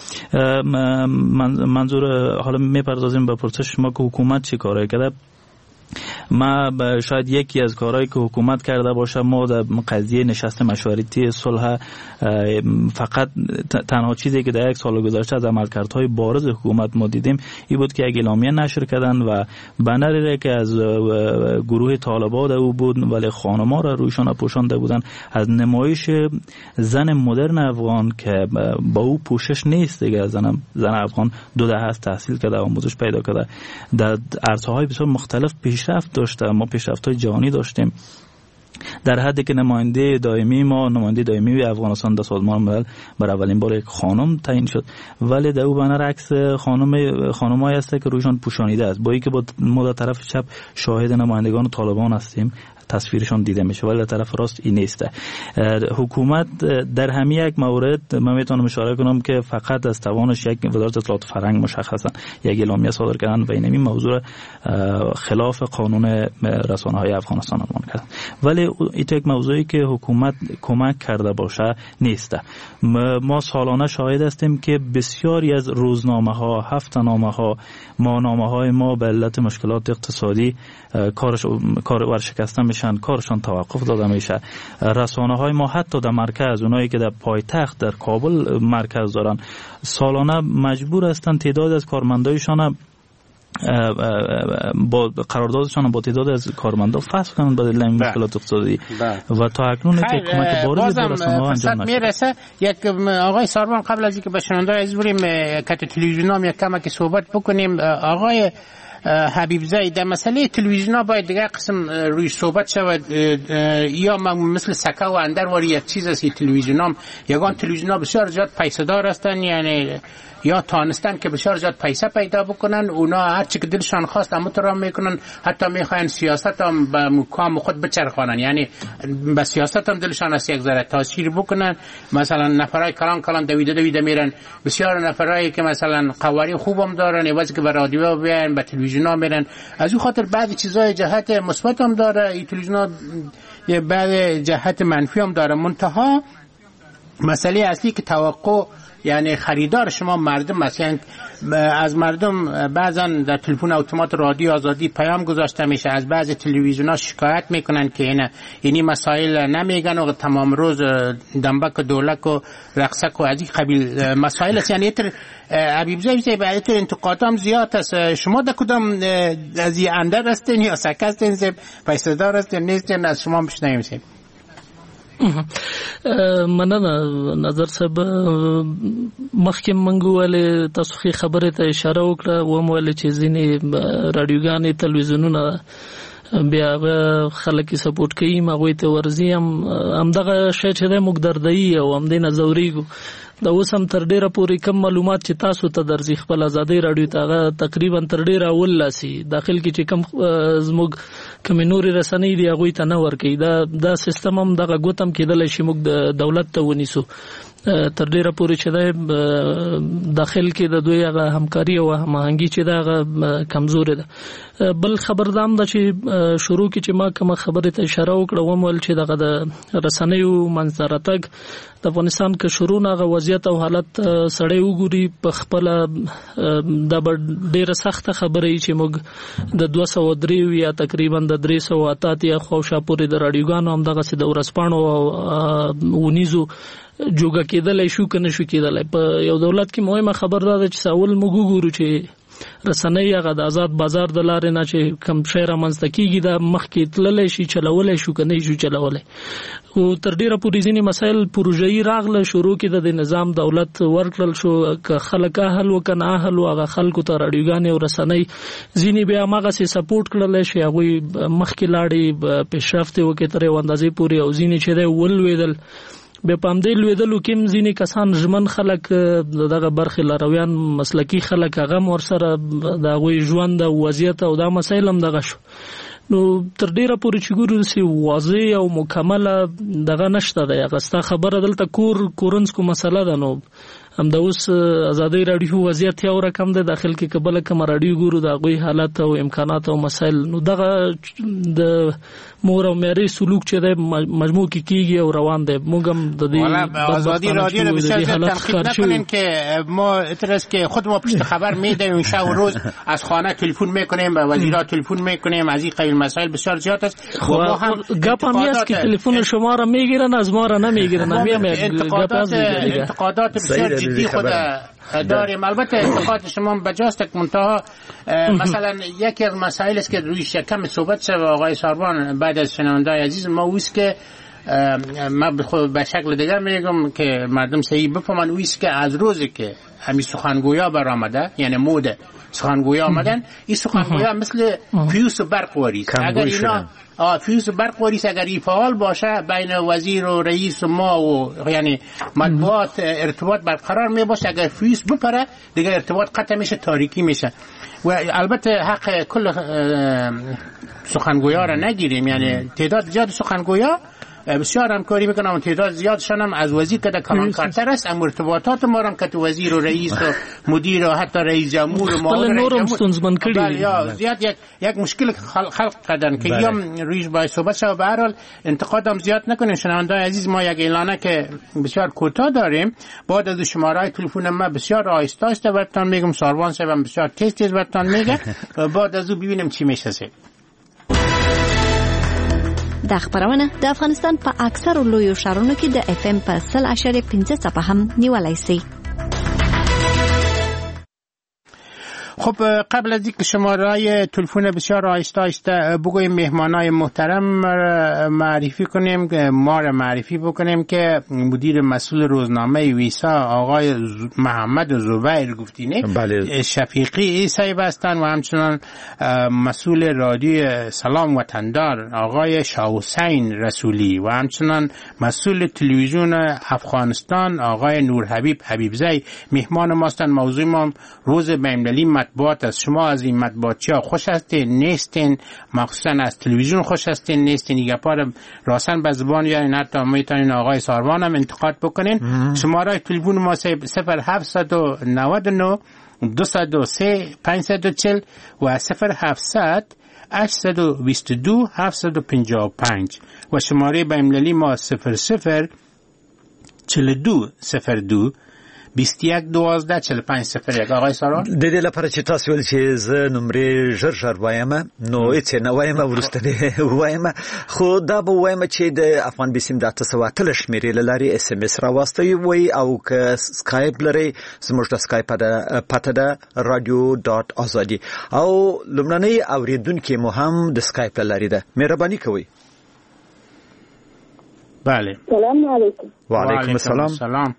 Speaker 7: منظور حالا میپردازیم به پرسش ما که حکومت چی کارایی کرده. ما شاید یکی از کارهایی که حکومت کرده باشه، ما در قضیه نشست مشورتی صلح فقط تنها چیزی که در یک سال گذشته از عملکردهای بارز حکومت ما دیدیم این بود که یک اعلامیه نشر کردن و بنری که از گروه طالبان او بود ولی خانم‌ها را رویشان پوشانده بودن، از نمایش زن مدرن افغان که با او پوشش نیست دیگه، زن افغان 2 دهه است تحصیل کرده، آموزش پیدا کرده، در عرصه‌های بسیار مختلف پیشرفت داشته. ما پیشرفت‌های جهانی داشتیم در حدی که نماینده دائمی افغانستان در سازمان ملل بر اولین بار یک خانم تعیین شد، ولی در او بنر عکس خانمایی است که رویشان پوشانیده است، با اینکه ما در طرف چپ شاهد نمایندگان طالبان هستیم تصویرشان دیده میشه، ولی طرف راست این نیست. حکومت در همین یک مورد من میتونم اشاره کنم که فقط از توانش یک وزارت اطلاعات فرهنگ مشخصا یک اعلامیه صادر کردن و این موضوع خلاف قانون رسانه‌های افغانستان عنوان کردن، ولی این یک موضوعی که حکومت کمک کرده باشه نیست. ما سالانه شاهد هستیم که بسیاری از روزنامه‌ها، هفته‌نامه‌ها، ماهنامه‌های ما به علت مشکلات اقتصادی کار ورشکسته میشن، کارشان توقف داده میشه. رسانه‌های ما حتی در مرکز، اونایی که در پایتخت در کابل مرکز دارن، سالانه مجبور هستن تعداد از کارمندایشان با قراردادشان با تعداد از کارمندا فصل کنن به دلیل این مشکلات اقتصادی و تا اکنون که کمک بارزی به رسانه‌ها انجام نشده.
Speaker 5: یک آقای ساربان قبل از اینکه به شنونده‌ها از بریم کت تلویزیونام یک کمک صحبت بکنیم، آقای حبیب زاید در مسئله تلویزیون ها باید دیگه قسم روی صحبت شود، یا مثل سکه و اندرواری یک چیز است که تلویزیون ها یگان تلویزیون ها بسیار زیاد پیسه دار هستن، یعنی یا تانستن که بسیار زیاد پیسه پیدا بکنن، اونا هر چی که دلشان خواست همونطور میکنن، حتی میخواین سیاست هم به مقام خود بچرخانن، یعنی به سیاست هم دلشان است یک ذره تاثیر بکنن. مثلا نفرای کلان دویده میرن، بسیار نفرایی که مثلا قواری خوبم دارن، عوضی که به رادیو بیان به تلویزیون ها میرن. از این خاطر بعضی چیزای جهت مثبت هم داره این تلویزیون ها، یه بعضی جهت منفی هم داره. منتها مسئله اصلی که توقع یعنی خریدار شما مردم مثلا از مردم بعضا در تلفن اتومات رادیو آزادی پیام گذاشته میشه، از بعضی تلویزیون‌ها شکایت میکنن که اینی مسائل نمیگن و تمام روز دنبک و دولک و رقصک و از این قبیل مسائل است. یعنی حبیب زاید به ایتر انتقادات هم زیاد است. شما در کدام از این اندر هستین یا سکه هستین، پیسه دار هستین نیستین؟ از شما بشنویم.
Speaker 8: مننه نظر صاحب، مخکې منګو ولې تاسو خې خبره ته اشاره وکړه و مولې چې ځینې رادیوګانې تلویزیونونه بیا خلک سپورټ کوي مغوي ته ورزي هم دغه شی چې د مقدردي او هم د نزوريګو دا اوس هم تر ډیره پورې کم معلومات چې تاسو ته درځي خپل ازادي رادیو ته تقریبا تر ډیره ولاسي داخل کې چې کم زموږ کمنوري رسنۍ دی هغه ته نه ورکي. دا سیستم هم دغه ګوتم کېدل شي موږ د دولت ته ونیسو تر ډیره پورې چې د داخل کې د دوی هغه همکاري او هماهنګي چې دا کمزوري ده. بل خبردام ده چې شروع کې چې ما کوم خبره ته اشاره وکړه ومول چې دغه د رسنیو منځراتګ د افغانستان کې شروع نه وضعیت او حالت سړی وګوري په خپل د ډیره سخت خبرې چې موږ د 203 یا تقریبا د 388 یا خوشا پورې د رادیوګانو هم دغه سید ورسپانو ونیزو جوګه کېدل شو کنه شو کېدل. په یو دولت کې مهمه خبر ده چې ساول موږ ګورو چې رسنۍ هغه د آزاد بازار د لارې نه چې کم شهر منځته کیږي د مخکې تللی شي چلولای شو کنه شو چلولای او تر ډیره پورې ځینې مسایل پروژې راغله شروع کې د نظام دولت ورکړل شو که خلک اهل وکنه اهل هغه خلکو ته رادیوګانې او رسنۍ ځینې بیا هغه سي سپورټ کړل شي هغه مخکې لاړې پیشرفت وکړي تر یو اندازې پورې او ځینې چې د ولویدل به پام دی لویدلو کوم ځینې کسان ژمن خلک دغه برخه لارویان مسلکی خلک هغه ورسره د غوي ژوند او وضعیت او د مسایل هم دغه شو. نو تر ډیره پورې چې ګورو سي واضح او مکمله دغه نشته ده. هغه ستا خبره دلته کورنسکو مسله ده. نو هم د اوس ازادي رادیو وضعیت یو رقم ده داخل کې قبل کوم رادیو ګورو د غوي حالت او امکانات او مسایل نو دغه د مور او مېري سلوک چې د مجموع کې کیږي او روان ده. موږ هم د دې
Speaker 5: ازادي رادیو له بسیار تنقید نکنین که ما اعتراض که خود ما پشت خبر میدیم شب و روز از خانه تلفن میکنیم به وزیرات تلفن میکنیم از این قبیل مسائل بسیار زیاد است. و ما هم
Speaker 8: گپ هم است که تلفن شما را میگیرن از ما را نمیگیرن.
Speaker 5: انتقادات بسیار جدی خود داریم. البته انتقاد شما بجاست منتها مثلا یکی از مسائل است که روی شکم صحبت شد آقای ساربان بعد از شنونده‌های عزیز ما اوست که من به شکل دیگر میگم که مردم صحیح بفهمن اویست که از روزی که همین سخنگویا برآمده، یعنی مود سخنگویا آمدن، این سخنگویا مثل فیوز برق واریست. اگر اینا فیوز برق واریست، اگر این فعال باشه بین وزیر و رئیس و ما و یعنی مطبوعات ارتباط برقرار می باشه، اگر فیوز بپره دیگه ارتباط قطع میشه، تاریکی میشه. و البته حق کل سخنگویا را نگیریم، یعنی تعداد زیاد سخنگویا بسیار همکاری میکنم و تعداد زیادشان هم از وزیر که کلانکارتر است، اما ارتباطات ما هم که تو وزیر و رئیس و مدیر و حتی رئیس جمهور و معاون رئیس جمهور زیاد یک مشکل خلق کردن که یم رویش باید صحبت شد. به هر حال انتقادم زیاد نکنیم. شنونده‌های عزیز، ما یک اعلانه که بسیار کوتاه داریم. بعد از شماره تلفن ما بسیار آهسته آهسته براتون میگم، ساروان صاحب بسیار تیز تیز براتون میگه و بعد از او ببینیم چی میشه.
Speaker 9: دا خبرونه د افغانستان په اکثر لویو ښارونو کې د اف ام په 100.5 څپه هم نیولای شي.
Speaker 5: خب قبل از اینکه شماره تلفن بسیار آهسته آهسته بگویم مهمانای محترم معرفی کنیم، ما را معرفی بکنیم که مدیر مسئول روزنامه ویسا آقای محمد زبیر گفتینه شفیقی صاحب هستند و همچنان مسئول رادیو سلام وطندار آقای شاه حسین رسولی و همچنان مسئول تلویزیون افغانستان آقای نور حبیب حبیبزی مهمان ما هستند. موضوع ما روز بین‌المللی مطبوعات است. شما از این مطبوعات‌ها خوش هستین نیستین؟ مخصوصا از تلویزیون خوش هستین نیستین؟ دیگه پار راسن به زبان یا حتی میتونین آقای ساروان هم انتقاد بکنین. شماره تلفن ما 0799 203 540 و 0700 822 755 و شماره بین‌المللی ما 00 42 02 21-12-45-01. آقای ساران
Speaker 4: د دې لپاره چې تاسو ول چې زه نمرې ژر وایم نو هیڅ نه وایم ورسته وایم، خو دا به وایم چې د افغان بیسیم د 800 شمیرې لاري اس ام اس راوستي وي او که سکایپ لري زموږ د سکایپ پته ده radio.azadi او لمننۍ اوریدونکو مو هم د سکایپ لاري ده. مهرباني کوئ.
Speaker 5: بله.
Speaker 10: سلام علیکم.
Speaker 4: و علیکم السلام.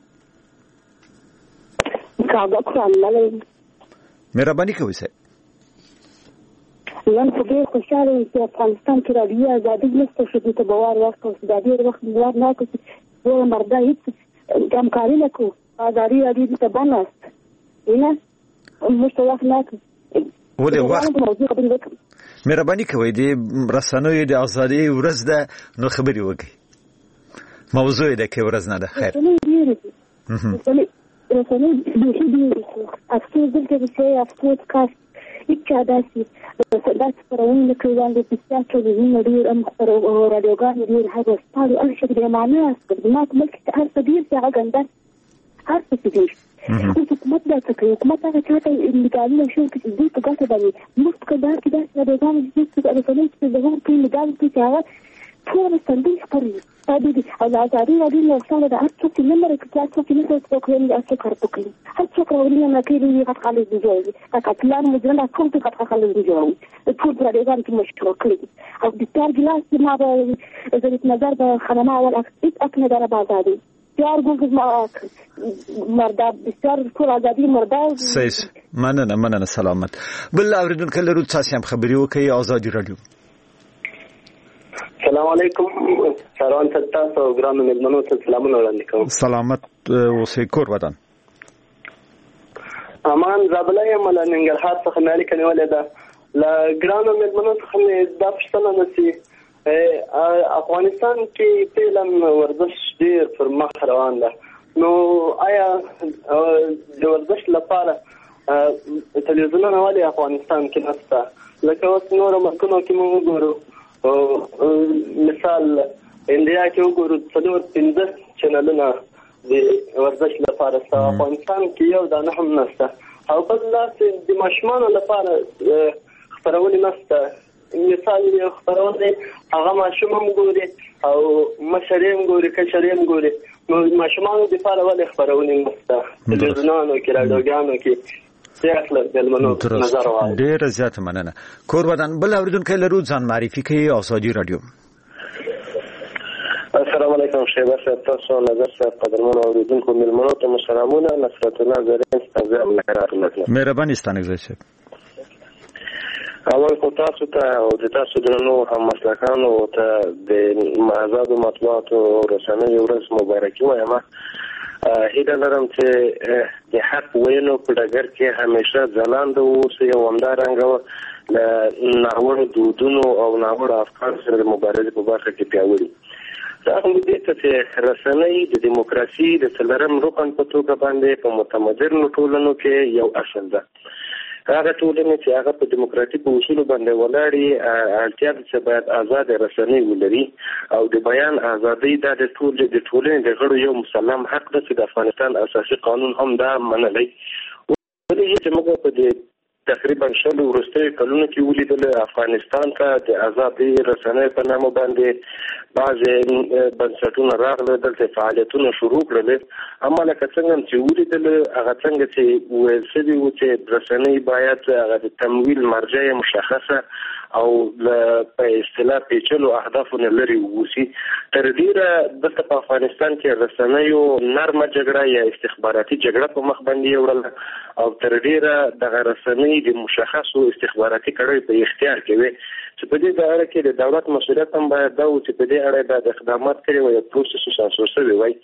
Speaker 4: مهرباني کوئ سه.
Speaker 10: نن په دې خوشاله یم چې افغانستان کې راډیو ازادي نشته شو د باور وخت او د دې وخت بلار نه کوي و مردا هیڅ همکاري نه کوي. ازادي راډیو ته بناست نه مشترک نه کوي.
Speaker 4: ولې وخت مهرباني کوئ د رسنیو د ازادي ورځ ده نو خبري وکړئ. موضوع ده کې ورځ نه ده. خیر. رسنۍ د هیڅ افسوس دلته چې افسوس کاش هیڅ داسې خبرونه کوي د پښتو ټلویزیون ډېر راډیوګان ډېر هغه ستاسو هر شي د معنا است د ملک ته هر څه ډېر څه غنډه هر څه دي. حکومت دا څه کوي؟ حکومت هغه چاته انتقالي شو چې دوی په ګټه باندې مفت کډار کې داسې راډیوګان چې رسنۍ چې د هغو په مدال کې هغه ټول ستندې خبرې او ازادي راډیو نو څنګه د هر څه چې نمبر کې تاسو کې نه څه کوي د څه کار کوي هر څه کوي نه کوي هغه خالص دی جوړي هغه پلان مجرد ټول څه خالص دی جوړي ټول راډیوګان کې مشکل کړی او د تار ګلاس ما به زړه نظر به خدمه اول اکنه در بازاري یار ګوګز ما مردا بسیار ټول ازادي مردا صحیح. مننه سلامت. بل اوریدونکو لرو تاسو هم خبري وکړئ. ازادي راډیو.
Speaker 11: السلام علیکم. سلام تاسو ګرانو مېلمنو ته سلامونه وړاندې کوم.
Speaker 4: سلامت اوسئ. کور ودان
Speaker 11: امان زابله یم له ننګرهار څخه مې اړیکه نیولې ده. له ګرانو مېلمنو څخه مې دا پوښتنه نشي افغانستان کې فعلا ورزش ډېر پر مخ روان ده، نو آیا د ورزش لپاره تلویزیونونه ولې افغانستان کې نشته؟ لکه اوس نورو ملکونو کې موږ وګورو، مثال انډیا کې وګورو 4-5 چینلونه د ورزش لپاره ستا، افغانستان کې یو دانه هم نشته. او بل داسې د ماشومانو لپاره خپرونې نشته. مثال یو خپرونه هغه ماشوم هم ګوري او مشر هم ګوري کشر هم ګوري، نو ماشومانو لپاره ولې خپرونې نشته؟ تلویزیونونو کې راډیوګانو کې
Speaker 4: ډېر زیات مننه. کور ودان بل اوریدونکو لرو ځان معرفي کوي. ازادي راډیو.
Speaker 11: سره
Speaker 12: علیکم شیبه صاحب، تاسو نظر صاحب، قدرمن اوریدونکو ملمنو ته مو سلامونه. نصرت الله زرین ستاسو ملګری
Speaker 4: مهرباني ستانه شه.
Speaker 12: اول خو تاسو ته او د تاسو درنو هم مسلکانو ته د آزادو مطبوعاتو رسنیو ورځ مبارکي وایم. هیله لرم چې د حق ویلو په ډګر کې همیشه ځلانده اوسئ او همدارنګه له ناوړه دودونو او ناوړه افکارو سره د مبارزې په برخه کې پیاوړي. دا هم دې ته چې رسنۍ د دیموکراسي د څلورم رکن په توګه باندې په متمدنو ټولنو کې یو اصل ده. هغه ټولنې چې هغه په دیموکراتیکو اصولو باندې ولاړې اړتیا ده چې باید آزاد رسنۍ ولري او د بیان ازادي د ټولنې د غړو یو مسلم حق ده چې د افغانستان اساسي قانون هم دا منلی. ولې چې موږ په دې تقریبا شل وروستیو کلونو کې ولیدل افغانستان ته د آزادي رسنۍ په نامه باندې بعضې بنسټونه راغله، دلته فعالیتونه شروع کړل. اما لکه څنګه چې ولیدل هغه څنګه چې ویل شوي وو چې رسنۍ باید هغه د تمویل مرجع مشخصه او په اصطلاح پیچلو اهدافو نه لري ووسي. تر ډیره دلته په افغانستان کې رسنیو نرمه جګړه یا استخباراتي جګړه په مخ باندې وړل او تر ډیره دغه رسنۍ د مشخصو استخباراتي کړۍ په اختیار کې وي چې په دې اړه کې د دولت مسؤلیت هم باید دا و چې په دې اړه باید اقدامات کړي وي او پروسس سانسور شوی وي.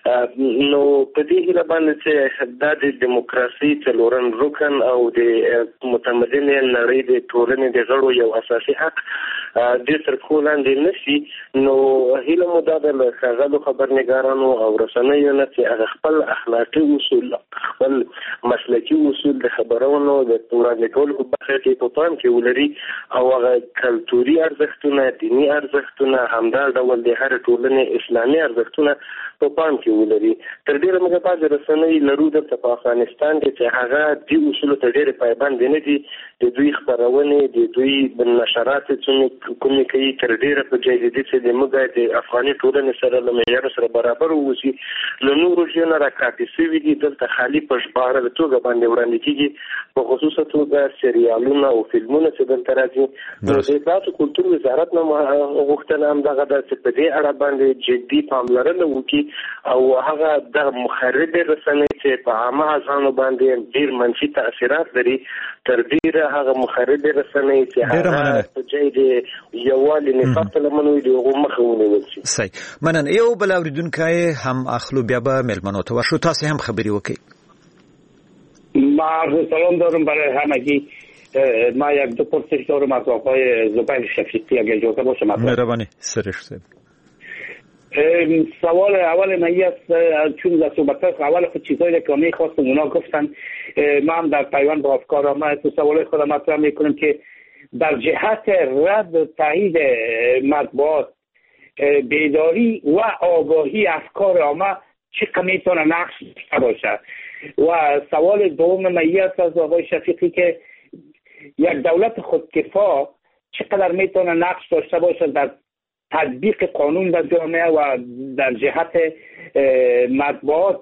Speaker 12: نو په دې هیله باندې چې دا د دیموکراسي څلورم رکن او د متمدن نړۍ د ټولنې د غړو یو اساسي حق د تر کولاندې نشي. نو هیله مو دا د ښاغلو خبرنګارانو او رسنیو نه چې هغه خپل اخلاقي اصول، خپل مسلکي اصول د خبرونو د وړاندې کولو په برخه کې په پام کې ولري او هغه کلتوري ارزښتونه، دیني ارزښتونه، همدا ډول د هر ټولنې اسلامي ارزښتونه په پام کې ولري. تر ډیره موږ بعضې رسنۍ لرو دلته په افغانستان کې چې هغه دې اصولو ته ډېرې پایبند نه دي. د دوی خپرونې، د دوی نشرات کومې کوي تر ډیره په جای دي چې موږ د افغاني ټولنې سره له معیارو سره برابر واوسي. له نورو ژبو نه راکاپي شوي دي، دلته خالي په ژباړه د توګه باندې وړاندې کېږي، په خصوصا توګه سریالونه او فلمونه چې دلته راځي. نو د اطلاعات او کلتور وزارت نه غوښتنه همدغه ده چې په دې اړه باندې جدي پاملرنه وکړي او هغه د مخرب رسنۍ چې په عامه اذهانو باندې ډیر منفي تاثیرات لري، تر ډیره هغه مخرب رسنۍ چې هغه په ځای د یووالي نفاق ته لمن وي دغه مخه ونیول شي.
Speaker 4: صحیح. مننه. یو بل اوریدونکی هم اخلو بیا به ملمنو ته ورشو. تاسو هم خبري وکړئ.
Speaker 13: ما سلام دارم برای همگی. ما یک دو پرسش دارم از آقای زبیر شفیقی اگه اجازه باشه.
Speaker 4: مهربانی. سرش سید.
Speaker 13: سوال اول من است، چون در صحبت اول خود چیزایی که من خواستم اونا گفتن، ما هم در پیوند با افکار ما تو سوال خودم مطرح میکنم که در جهت رد و تایید مطبوعات، بیداری و آگاهی افکار عامه چقدر میتونه نقش داشته باشه. و سوال دوم من است از آقای شفیقی که یک دولت خودکفا چقدر میتونه نقش داشته باشه در تطبیق قانون در جامعه و در جهت مطبوعات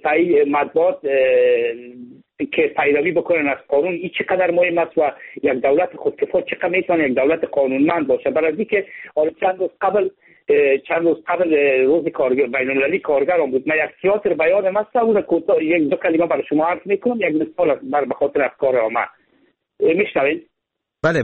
Speaker 13: که پیروی بکنن از قانون. این چقدر مهم است و یک دولت خودکفا چقدر میتونه یک دولت قانونمند باشه. برای اینکه چند روز قبل روز کارگر بین‌المللی کارگران بود، من یک تئاتر بیانم است، اون کوتاه یک دو کلمه برای شما عرض میکنم، یک مثال به خاطر افکار عامه. میشنوید؟
Speaker 4: بله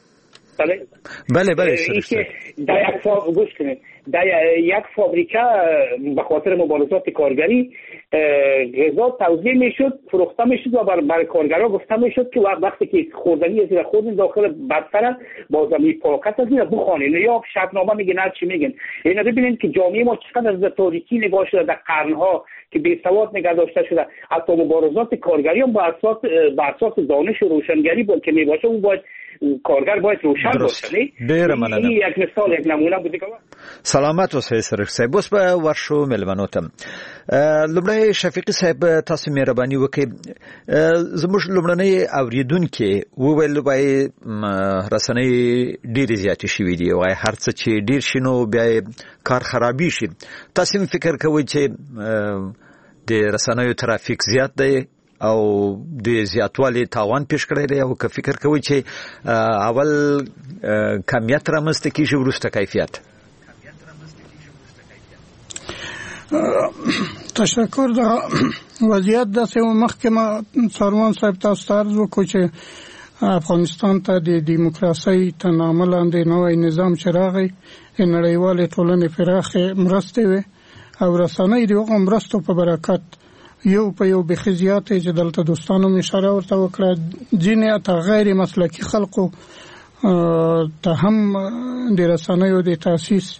Speaker 13: گوش کنید. در یک فابریکه به خاطر مبارزات کارگری غذا توزیع میشد، فروخته میشد و برای کارگرها گفته میشد که وقتی که خوردنی از خود داخل بستر بازمی پاکت از این بخوانید یا شبنامه میگن هر چی میگن. اینا ببینید که جامعه ما چقدر از تاریکی نگاه شده، در قرنها که بی سواد نگاه داشته شده. حتی مبارزات کارگری هم با اساس دانش و روشنگری که میباشه، اون باید کارگر باید روشن باشه. این یک مثال، یک نمونه بود.
Speaker 4: سلامت اوسئ سرخ صاحب. اوس به ورشو ملمنو ته. لومړی شفیقي صاحب تاسو مهرباني وکړئ، زموږ لومړنی اوریدونکي وویل وای رسنۍ ډېرې زیاتې شوې دي، وای هر څه چې ډېر شي نو بیا کار خرابي شي. تاسو فکر کوئ چې د رسنیو ترافیک زیات دی او د زیاتوالي تاوان پیښ کړی دی، او که فکر کوئ چې اول کمیت رامنځته کیږي وروسته کیفیت؟
Speaker 6: تشکر. د وضعیت داسې مخکې ما سروان صاحب تاسو ته عرض وکړو چې افغانستان ته د دیموکراسۍ تر نامه لاندې نوی نظام چې راغی نړیوالې ټولنې پراخې مرستې وې او رسنۍ د هغو مرستو په برکت یو په یو بیخي زیاتې چې دلته دوستانو مې اشاره ورته وکړه ځینې حتی غیر مسلکي خلقو ته هم د رسنیو د تاسیس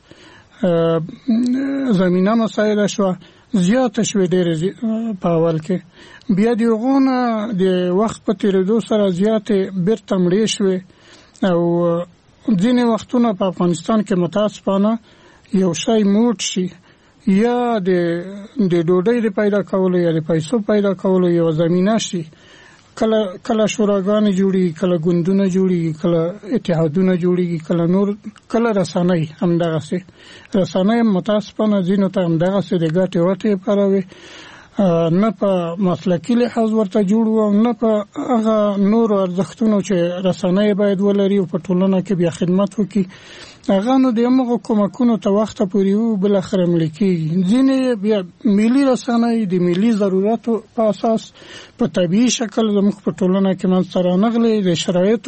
Speaker 6: زمینه مساعده شوه زیاته شوې ډېرې په اول کې بیا د هغو نه د وخت په تېرېدو سره زیاتې بیرته مړې شوې او ځینې وختونه په افغانستان کې متاسفانه یو شی موټ شي یا د ډوډۍ د پیدا کولو یا د پیسو پیدا کولو یو زمینه شي کله شوراګانې جوړي کله ګوندونه جوړي کله اتحادونه جوړي کله نور کله رسنۍ همدغسې رسنۍ متاسفانه ځینو ته همدغسې د ګټې وټې لپاره وي نه په مسلکي لحاظ ورته جوړ و نه په هغه نورو ارزښتونو چې رسنۍ باید ولري او په ټولنه کې بیا خدمت وکړي هغه نو د همغو کومکونو ته وخته پورې وو بالاخره مړې کېږي ځینې بیا ملي رسنۍ د ملي ضرورتو په اساس په طبیعي شکل زموږ په ټولنه کې منځته رانغلې د شرایطو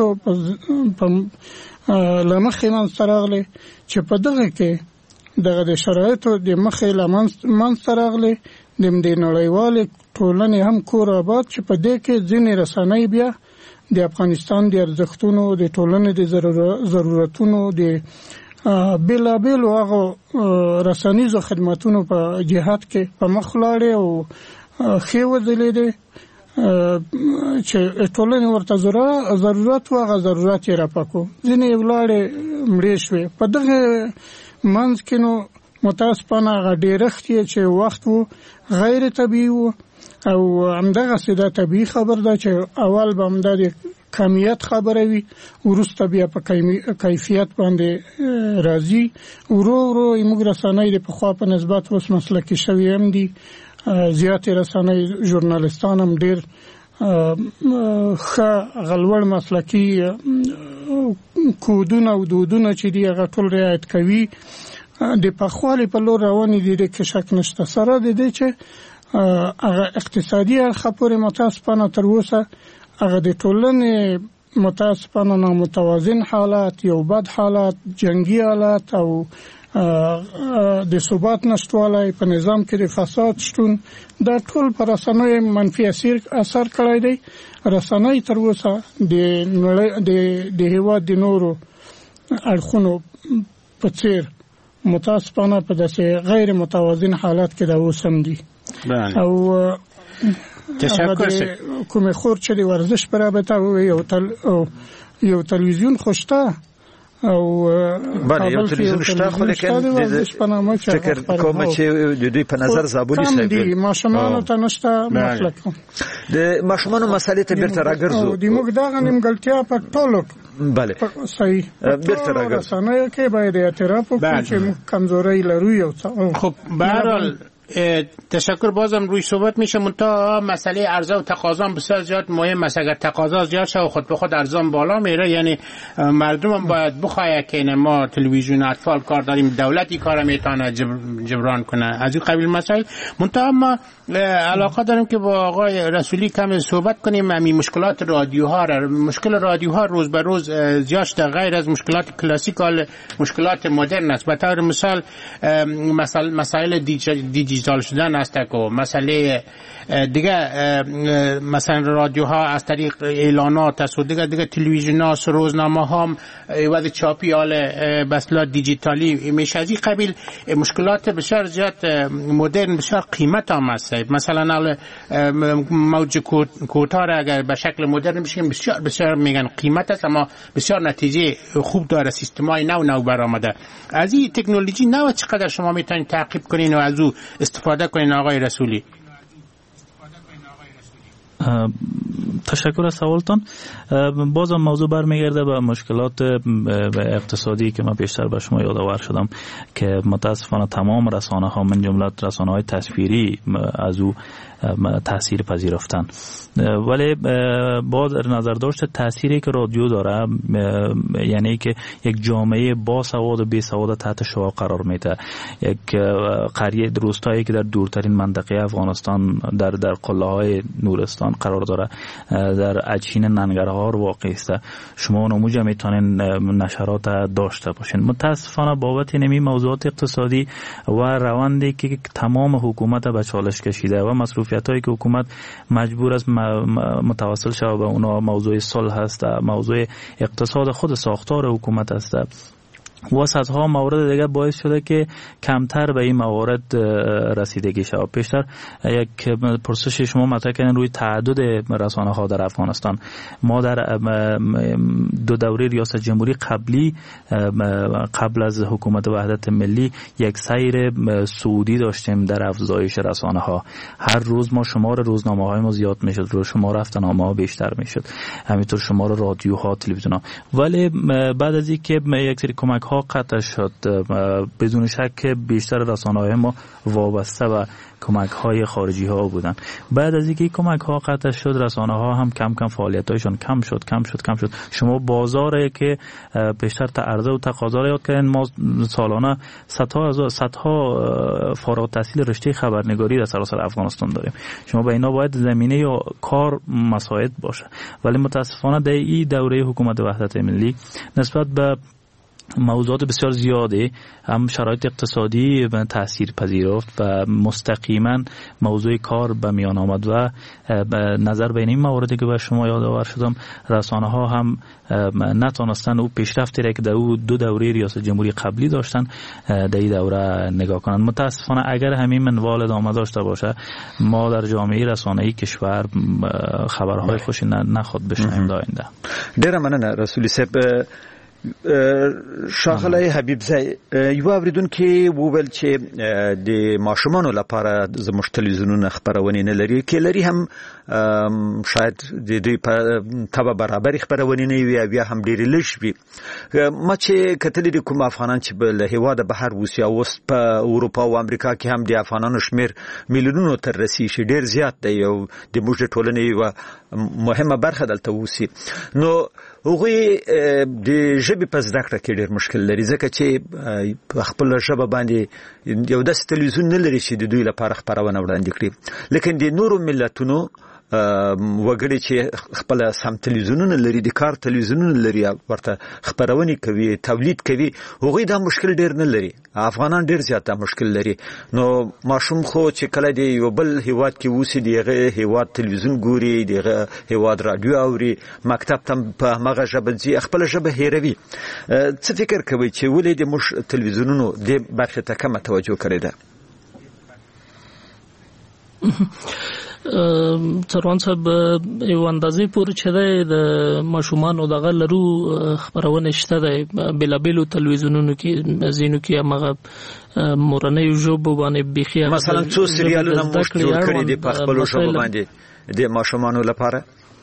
Speaker 6: له مخې منځته راغلې چې په دغه کې دغه د شرایطو د مخې له منځته راغلې د نړیوالې ټولنې هم کور آباد چې په دې کې ځینې رسنۍ بیا د افغانستان د ارزښتونو د ټولنې د ضرورتونو د بېلابېلو هغو رسنیزو خدمتونو په جهت کې په مخ لاړې او ښې وځلېدې چې ټولنې ورته ضرورت و هغه ضرورت یې راپکو ځینې ولاړې مړې شوې په دغه منځ کې نو متاسفانه هغه ډېرښت یې چې وخت و غیر طبیعي و او همدغسې دا طبیعي خبر ده چې اول به همدا د کمیت خبره وي وروسته بیا په کیفیت باندې راځي ورو ورو موږ رسنۍ د پخوا په نسبت اوس مسلکي شوي هم دي زیاتې رسنۍ ژورنالستان هم ډېر ښه غلوړ مسلکي کودونه او دودونه چې دي هغه ټول رعایت کوي د پخوالي په لور روانې دي د کې شک نشته سره د دې چې هغه اقتصادي اړخ پورې متاسفانه تر اوسه هغه د ټولنې متاسفانه نامتوازن حالات یو بد حالات جنگي حالات او د ثبات نشټوالی په نظام کې د فساد شتون دا ټول پر رسنیو منفي اثر کړی دی رسنۍ تر اوسه د هیواد د نورو اړخونو په څیر متاسفانه په داسې غیر متوازن حالات کې دا اوس هم دي او کومې خور چې د ورزش په رابطه یو تلویزیون خوشته او
Speaker 4: بله یو تلویزیون شته خو لیکن فکر کوم چې د دوی په نظر زابولي صاحب
Speaker 6: دي ماشومانو ته نشته مطلق
Speaker 4: د ماشومانو مسالې ته بیرته راګرځو
Speaker 6: د موږ دغه نیمګړتیا په ټولو
Speaker 4: بله
Speaker 6: صحیح
Speaker 4: بیرته راګرځو
Speaker 6: رسنیو کې باید اعتراف وکړو چې موږ کمزوري لرو یو څه
Speaker 5: خب به هر حال تشکر بازم روی صحبت میشه منتها مسئله عرضه و تقاضا بسیار زیاد مهم است اگر تقاضا زیاد شه و خود به خود عرضه بالا میره یعنی مردم هم باید بخواه که ما تلویزیون اطفال کار داریم دولتی کار میتونه جبران کنه از این قبیل مسائل منتها ما علاقه داریم که با آقای رسولی کم صحبت کنیم همین مشکلات رادیوها مشکل رادیوها روز به روز زیاد شده غیر از مشکلات کلاسیکال مشکلات مدرن است به طور مثال مسائل دیجیتال شدن است که مسئله دیگه مثلا رادیوها از طریق اعلانات است و دیگه تلویزیون ها روزنامه ها وضع چاپی حال بسلا دیجیتالی میشه از این قبیل مشکلات بسیار زیاد مدرن بسیار قیمت هم است مثلا موج کوتاه اگر به شکل مدرن بشیم بسیار بسیار میگن قیمت است اما بسیار نتیجه خوب داره سیستمای نو برآمده از این تکنولوژی نو چقدر شما میتونید تعقیب کنین و از او استفاده کنین آقای رسولی
Speaker 7: تشکر از سوالتان. بازم موضوع برمیگرده به مشکلات اقتصادی که من بیشتر به شما یادآور شدم که متاسفانه تمام رسانه ها من جمله رسانه های تصویری از او تاثیر پذیرفتن. ولی با نظر داشت تأثیری که رادیو داره، یعنی که یک جامعه با سواد و بی سواد تحت شعاع قرار میده. یک قریه روستایی که در دورترین منطقه افغانستان در قله های نورستان قرار داره، در اجهین ننگرهار واقع است. شما نموجه میتونین نشرات داشته باشین. متاسفانه بابت نمی موضوعات اقتصادی و روندی که تمام حکومت به چالش کشیده و مصروفیت هایی که حکومت مجبور است متوسل شود به اونا، موضوع صلح هست، موضوع اقتصاد خود ساختار حکومت است و صدها مورد دیگه باعث شده که کمتر به این موارد رسیدگی شود. پیشتر یک پرسش شما مطرح کردن روی تعدد رسانه ها در افغانستان. ما در دو دوره ریاست جمهوری قبل از حکومت وحدت ملی یک سیر صعودی داشتیم در افزایش رسانه ها. هر روز ما شمار روزنامه های ما زیاد میشد، رو شمار هفته‌نامه ها بیشتر میشد، همینطور شمار رادیوها، تلویزیون ها. ولی بعد از اینکه یک سری کمک ها قطع شد، بدون شک بیشتر رسانه‌های ما وابسته و کمک های خارجی ها بودن. بعد از اینکه کمک ها قطع شد، رسانه ها هم کم کم فعالیت هایشان کم شد. شما بازاری که بیشتر عرضه و تقاضا را یاد کردین، ما سالانه صدها فارغ التحصیل رشته خبرنگاری در سراسر افغانستان داریم. شما به اینا باید زمینه یا کار مساعد باشه. ولی متاسفانه در این دوره حکومت وحدت ملی نسبت به موضوعات بسیار زیاده، هم شرایط اقتصادی تأثیر پذیرفت و مستقیما موضوع کار به میان آمد و نظر بین این مواردی که به شما یادآور شدم، رسانه ها هم نتونستن او پیشرفتی را که در او دو دوره ریاست جمهوری قبلی داشتن در این دوره نگاه کنند. متاسفانه اگر همین منوال ادامه داشته باشه، ما در جامعه رسانه‌ای کشور خبرهای خوشی نخواد بشنویم آینده.
Speaker 4: ډیره مننه رسولي صاحب. ښاغلی حبیب زی، یو اوریدونکي وویل چې د ماشومانو لپاره زموږ تلویزیونونه خپرونې نه لري، کې لري هم شاید د دوی په طبع برابرې خپرونې نه وي او یا هم ډېرې لږ وي. ما چې کتلي دي کوم افغانان چې له هېواده بهر اوسي او اوس په اروپا او امریکا کې هم د افغانانو شمېر میلیونونو ته رسیږي، ډېر زیات دی او د موږ د ټولنې یوه مهمه برخه دلته اوسي. نو هغوی د ژبې په زده کړه کې ډېر مشکل لري، ځکه چې په خپله ژبه باندې یو داسې تلویزیون نه لري چې د دوی لپاره خپرونه وړاندې کړي. لیکن د نورو ملتونو وګړي چې خپل سم تلویزیونونه لري، د کار تلویزیونونه لري، ورته خپرونې کوي، تولید کوي، هغوی دا مشکل ډېر نه لري. افغانان ډېر زیات دا مشکل لري. نو ماشوم خو چې کله د یو بل هیواد کې اوسي، د هغه هیواد تلویزیون ګوري، د هغه هیواد راډیو اوري، مکتب ته په هماغه ژبه ځي، خپله ژبه هېروي. څه فکر کوئ چې ولې د موږ تلویزیونونو دې برخې ته کمه توجه کړې ده؟
Speaker 8: څروان صاحب، یو اندازې پورې چې دی د ماشومانو دغه لرو خپرونې شته دی بېلابېلو تلویزیونونو کې، ځینو کې هماغه مورنیو ژبو باندې بیخي
Speaker 4: مثلا څو سریالونه موږ جوړ کړي دي په خپلو ژبو باندې د ماشومانو لپاره.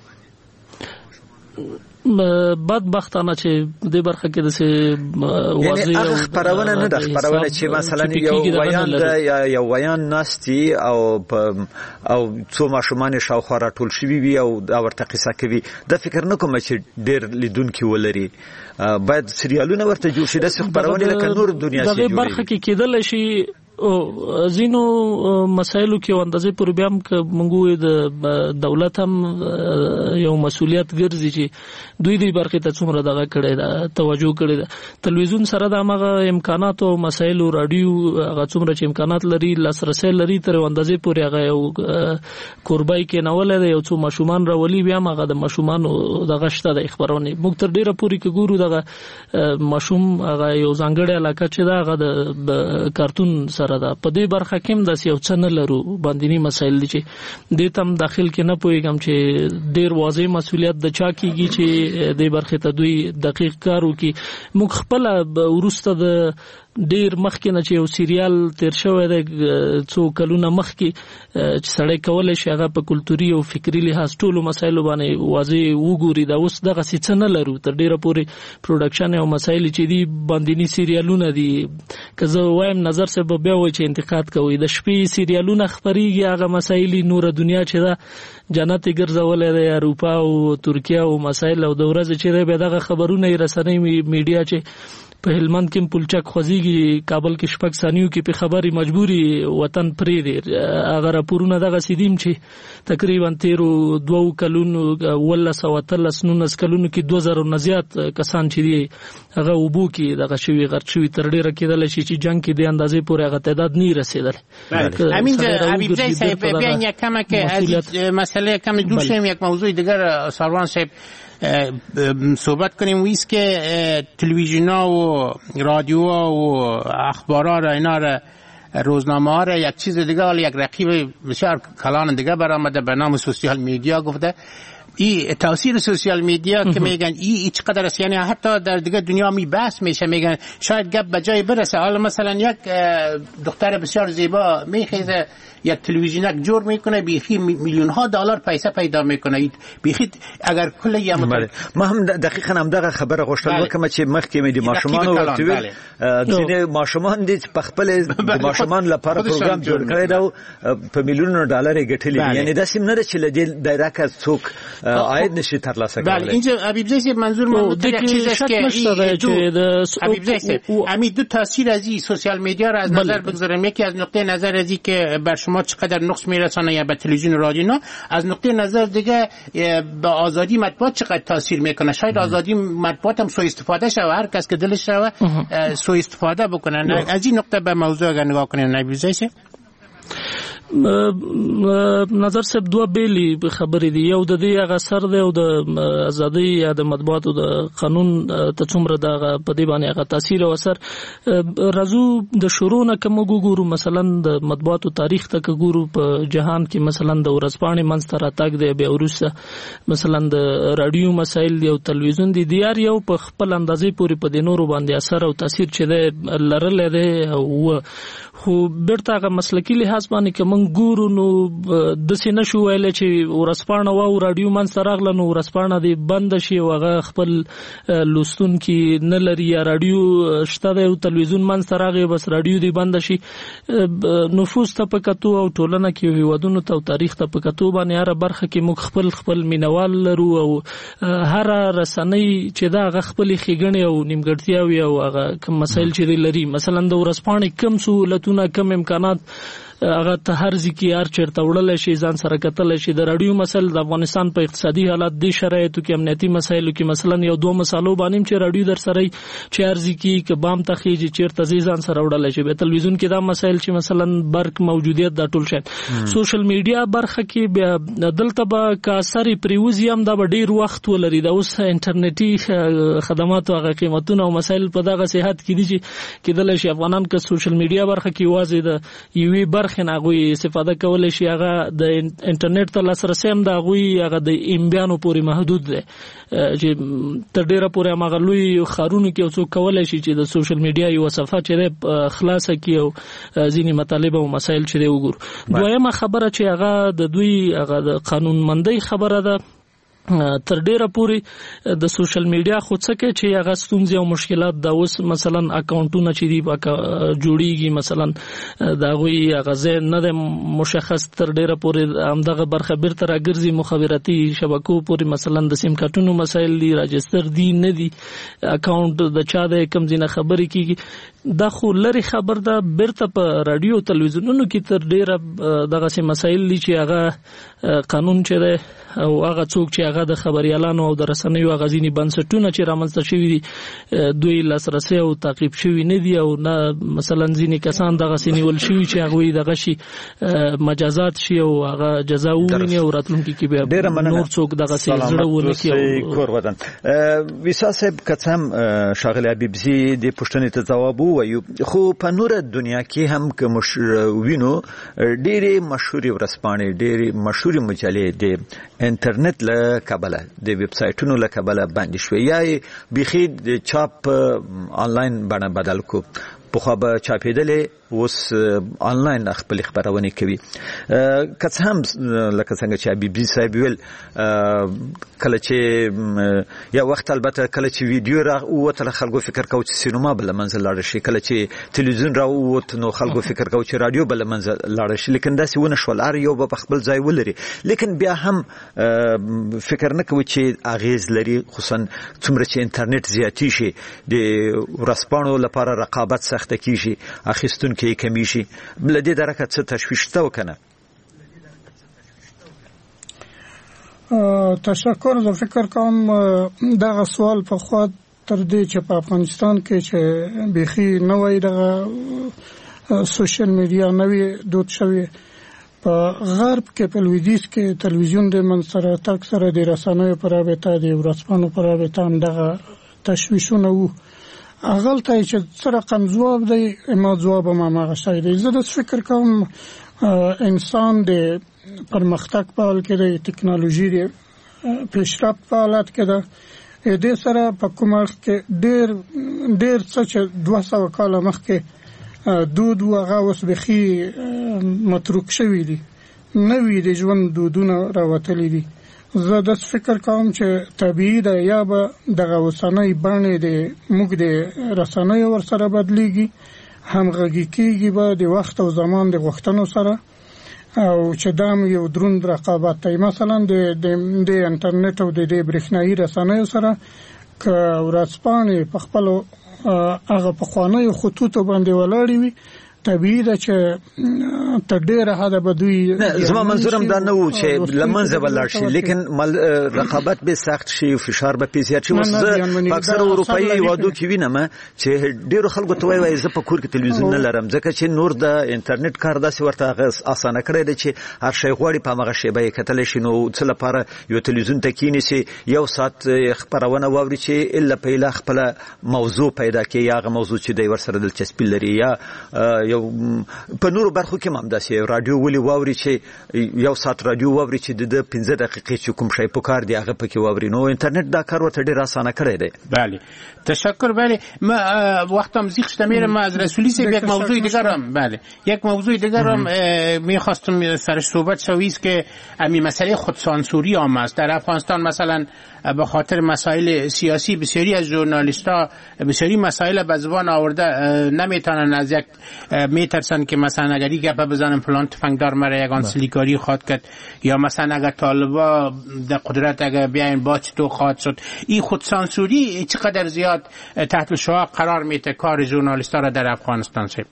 Speaker 8: بدبختانه چې د برخه کې د
Speaker 4: واضح او خبرونه نه د خبرونه چې مثلا یو ویان د یو ویان ناستي او څو ماشومان شاوخوا راټول شوي وي او دا ورته قصه کوي. دا فکر نه کوم چې ډېر لیدونکي ولري. باید سریالونه ورته جوړ شي، داسې خبرونه لکه نور دنیا کې جوړي.
Speaker 8: دغه برخه کې کېدلی شي ځینو مسایلو کې اندازې پورې بیا هم که موږ د دولت هم یو مسؤلیت ګرځي چې دوی دې برخې ته څومره دغه کړی ده، توجه کړې ده. تلویزیون سره د هماغه امکاناتو او مسایلو، راډیو هغه څومره چې امکانات لري، لاسرسی لري، تر اندازې پورې هغه یو کوربای کې نولی دی، یو څو ماشومان راولي، بیا هم هغه د ماشومانو دغه شته دی خپرونې. موږ تر ډېره پورې که ګورو دغه ماشوم هغه یو ځانګړې علاقه چې ده هغه د کارتون سره ده. په دې برخه کې هم داسې یو څه نه لرو، باندینی مسایل دي چې دې ته هم داخل کې نه پوهېږم چې ډېر واضح مسؤلیت د چا کېږي چې دې برخې ته دوی دقیق کار وکړي. موږ خپله وروسته د ډیر مخکې نه چې یو سیریال تیر شوی دی څو کلونه مخکې چې سړی کولای شي هغه په کلتوري او فکری لحاظ ټولو مسایلو باندې واضح وګوري. دا اوس دغه څه نه لرو، تر ډیره پورې پروډکشن او مسایل چې دي باندېنی سیریالونه دي. که زه وایم نظر صاحب بیا وایي چې انتقاد کوي د شپې سیریالونه خپریږي، هغه مسایل نور دنیا چې دا جنت ګرځولې ده اروپا او ترکیه او مسایل، او د ورځې چې به دغه خبرونه رسنۍ میډیا چې په هلمند کې پلچک خوځيږي، کابل کې شپږ ثانیو کې په خبري مجبوري وطن پرې دي. هغه راپورونه دغه سیدیم چې تقریبا 13 کلونو ولا 19 کلونو کې 2000 نه زیات کسان چې دي هغه وبو کې دغه شوی غرق شوی تر ډیره کېدل شي چې جنگ کې د اندازې پورې هغه تعداد نه رسیدل.
Speaker 5: امین حبیب زئی صاحب بیان یک کم که از مسئله کم دور شیم یک موضوع دیگر سروان صاحب صحبت کنیم ویست که تلویزیون ها و رادیو ها و اخبار ها را اینا را روزنامه ها را یک چیز دیگه ولی یک رقیب بسیار کلان دیگه برآمده به نام سوشیال میدیا گفته. این تاثیر سوشیال میدیا که میگن این چقدر است، یعنی حتی در دیگه دنیا می بحث میشه، میگن شاید گپ به جای برسه. حالا مثلا یک دختر بسیار زیبا میخیزه یک تلویزیونک جور میکنه، بیخی میلیون ها دلار پیسه پیدا میکنه. بیخی اگر کل یا
Speaker 4: ما هم دقیقاً هم دغه خبره غوښتل وکم چې مخکې مې د ماشومان ورته ځینې ماشومان دي په خپل د ماشومان لپاره پروګرام جوړ کړی دا په میلیونونو ډالر یې ګټلي، یعنی دا سیم نه چې لدې دایره کا څوک عاید نشي ترلاسه کولای.
Speaker 5: بله اینجا حبیب زئی منظور من یک چیز است که حبیب زئی امی دو تاثیر از این سوشال میدیا را از نظر بگذاریم. یکی از نقطه نظر از این که بر شما چقدر نقص میرسانه یا به تلویزیون و رادیو، از نقطه نظر دیگه به آزادی مطبوعات چقدر تاثیر میکنه. شاید آزادی مطبوعات هم سوء استفاده شه و هر کس که دلش شه سوء استفاده بکنه. از این نقطه به موضوع اگر نگاه کنیم حبیب زئی
Speaker 8: نظر صاحب دوه بیلی خبرې دي. یو د دې هغه سر دی او د ازادي یا د مطبوعاتو د قانون ته څومره د په دې باندې هغه تاثیر او اثر راځو د شروع نه کوم ګورو. مثلا د مطبوعاتو تاریخ ته ګورو په جهان کې مثلا د ورځپاڼې منځ ته راتګ دی، بیا وروسته مثلا د رادیو مسایل دی او تلویزیون دی دیار یو په خپل اندازې پورې په دې نورو باندې اثر او تاثیر چې دی لرل دی. او خو بیرته هغه مسلکي لحاظ باندې کوم ګورو نو د سینه شو ویل چې ورسپانه او رادیو من سره نو ورسپانه دی بند شي او هغه خپل لوستون کې نه لري، یا رادیو شته او تلویزیون من سره بس رادیو دی بند شي. نفوس ته پکاتو او ټولنه کې هیوادونو ته او تاریخ ته پکاتو باندې هر برخه کې موږ خپل مینوال لرو او هر رسنۍ چې دا غ خپل خېګنې او نیمګړتیاوي او هغه کوم مسایل چې لري. مثلا د ورسپانه کم سہولتونه کم امکانات هغه ته هر ځکه هر چیرته وړل شي ځان سره کتل شي. د رادیو مسل د افغانستان په اقتصادي حالات دي شرایطو کې امنیتي مسایلو کې مثلا یو دوه مسالو باندې چې رادیو در سره چې هر ځکه کې بام تخیږي چیرته ځان سره وړل شي. په تلویزیون کې دا مسایل چې مثلا برق موجودیت د ټول شي. سوشل میډیا برخه کې بیا دلته به کا اثر پریوزي هم دا ډیر وخت ولري. دا اوس انټرنیټي خدمات او قیمتونه او مسایل په دغه صحت کې دي چې کېدل شي افغانان که سوشل میډیا برخه کې واځي د یوې برخه ناغوي استفاده کولای شي. هغه د انټرنیټ ته لاسرسي هم دا غوي هغه د ایمبیانو پورې محدود دی چې تر ډیره پورې هغه لوی خارونو کې څوک کولای شي چې د سوشل میډیا یو صفحه چې خلاصه کی او ځینی مطالب او مسایل چې وګور. دویمه خبره چې هغه د دوی هغه د قانونمندۍ خبره ده. تر ډیره پوری د سوشل میډیا خو څه کې چې هغه ستونزې او مشکلات دا اوس مثلا اکاونټونه چې دی جوړیږي مثلا دا غوي هغه نه د مشخص تر ډیره پوری همدغه برخه بیرته راګرځي مخابراتي شبکو پوری مثلا د سیم کارتونو مسایل دی راجستر دی نه دی اکاونټ د چا د کم ځینه خبرې کیږي دا خو لري خبر ده. بیرته په رادیو تلویزیونونو کې تر ډیره دغه سي مسایل دي چې هغه قانون چې ده او هغه څوک چې هغه د خبريالانو او د رسنیو غزيني بنسټونه چې رامنځته شوي دي دوی لاسرسي او تعقیب شوي نه دي او نه مثلا ځینی کسان دغه سینول شوي چې هغه دغه شي مجازات شي او هغه جزا وویني او راتلونکي کې به نور څوک دغه سي زړه ونه کوي
Speaker 4: کور ودان. ویسا صاحب کڅم شاغل حبیب زی د پښتنې ته جواب وایو خو په نور دنیا کې هم کوم وینو ډېری مشهوري ورسپانې ډېری مشهوري مجلې د انټرنیټ له کابل د ویب سایټونو له کابل باندې شوې یا بيخي د چاپ آنلاین باندې بدل کو. په خو به چاپېدلې اوس آنلاین خپل خبرونه کوي که څه هم لکه څنګه چې حبیبي صاحب ویل کله چې یا وخت البته کله چې ویډیو را وته خلکو فکر کوي چې سینما بل منځ لاړ شي کله چې تلویزیون را وته نو خلکو فکر کوي چې رادیو بل منځ لاړ شي لیکن دا سونه شول ار یو په خپل ځای ولري لیکن بیا هم فکر نه کوي چې اغیز لري خصوصا څومره چې انټرنیټ زیاتی شي د ورسپانو لپاره رقابت سخت کیږي اخیستونکو کمی شي بل دې درکه څه تشویش تا وکنه
Speaker 6: تشکر زه فکر کوم دا سوال په خوا تر دې چې په افغانستان کې چې بيخي نوې دغه سوشل میډیا نوې دود شوی په غرب کې په لویدیځ کې تلویزیون د منصره تک سره د رسنیو پر رابطه د ورسپانو پر رابطه دغه تشویشونه وو اغل ته چې سره کم جواب دی ما جواب ما غشای دی زه د فکر کوم انسان د پرمختګ په حال کې د ټکنالوژي د پیشرفت په حالت کې ده دې سره په کومه کې ډېر څه چې 200 کال مخکې دود هغه اوس بخي متروک شوی دي نوې د ژوند دودونه راوتلي دي زه د فکر کوم چې طبيعي ده یا به دغه وسنۍ باندې د موږ د رسنیو ور سره بدليږي همغږي کیږي به د وخت او زمان د غوښتنو سره او چې دام یو دروند رقابت دی مثلا د انټرنیټ او د برېښنایي رسنیو سره ک ورځپاڼې په خپل هغه په خوانه خطوط باندې ولاړې وي طبيعي ده چې تر ډېره حد به دوی
Speaker 4: زما منظورم دا نه و چې لمنځه ولاړ شي لیکن رقابت به سخت شي او فشار به زیات شي اوس په اکثر اروپایي هیوادو کې وینم چې ډېرو خلکو ته وایي زه په کور کې تلویزیون نه لرم ځکه چې نور د انټرنیټ کار داسې ورته اسانه کړی دی چې هر شی غواړي په هغه شی به کتلی شي نو څه لپاره یو تلویزیون ته کینی یو ساعت خبرونه واوري چې الا په اله خپل موضوع پیدا کوي هغه موضوع چې دی ورسره دلچسپي لري یا په نورو برخو کې هم داسې رادیو ولي واوري چې یو ساعت رادیو واوري چې د 15 دقیقې چې کوم شی په کار دی هغه پکې واوري نو انټرنیټ دا کار ورته ډېر اسانه کړی دی
Speaker 5: بله تشکر بله ما وقتم زیغ شده میرم ما از رسولی سه یک موضوع دیگر هم بله یک موضوع دیگر هم میخواستم سرش صحبت شوی است که امی مسئله خودسانسوری هم است در افغانستان مثلا به خاطر مسائل سیاسی بسیاری از ژورنالیست‌ها بسیاری مسائل به زبان آورده نمیتونن از یک میترسن که مثلا اگر گپ بزنن فلان تفنگدار مره یگان سلیکاری خواد کرد یا مثلا اگر طالبا در قدرت اگر بیاین باچ تو خواهد شد این خودسانسوری چقدر زیاد تحت شعاع قرار میده کار ژورنالیست‌ها را در افغانستان شد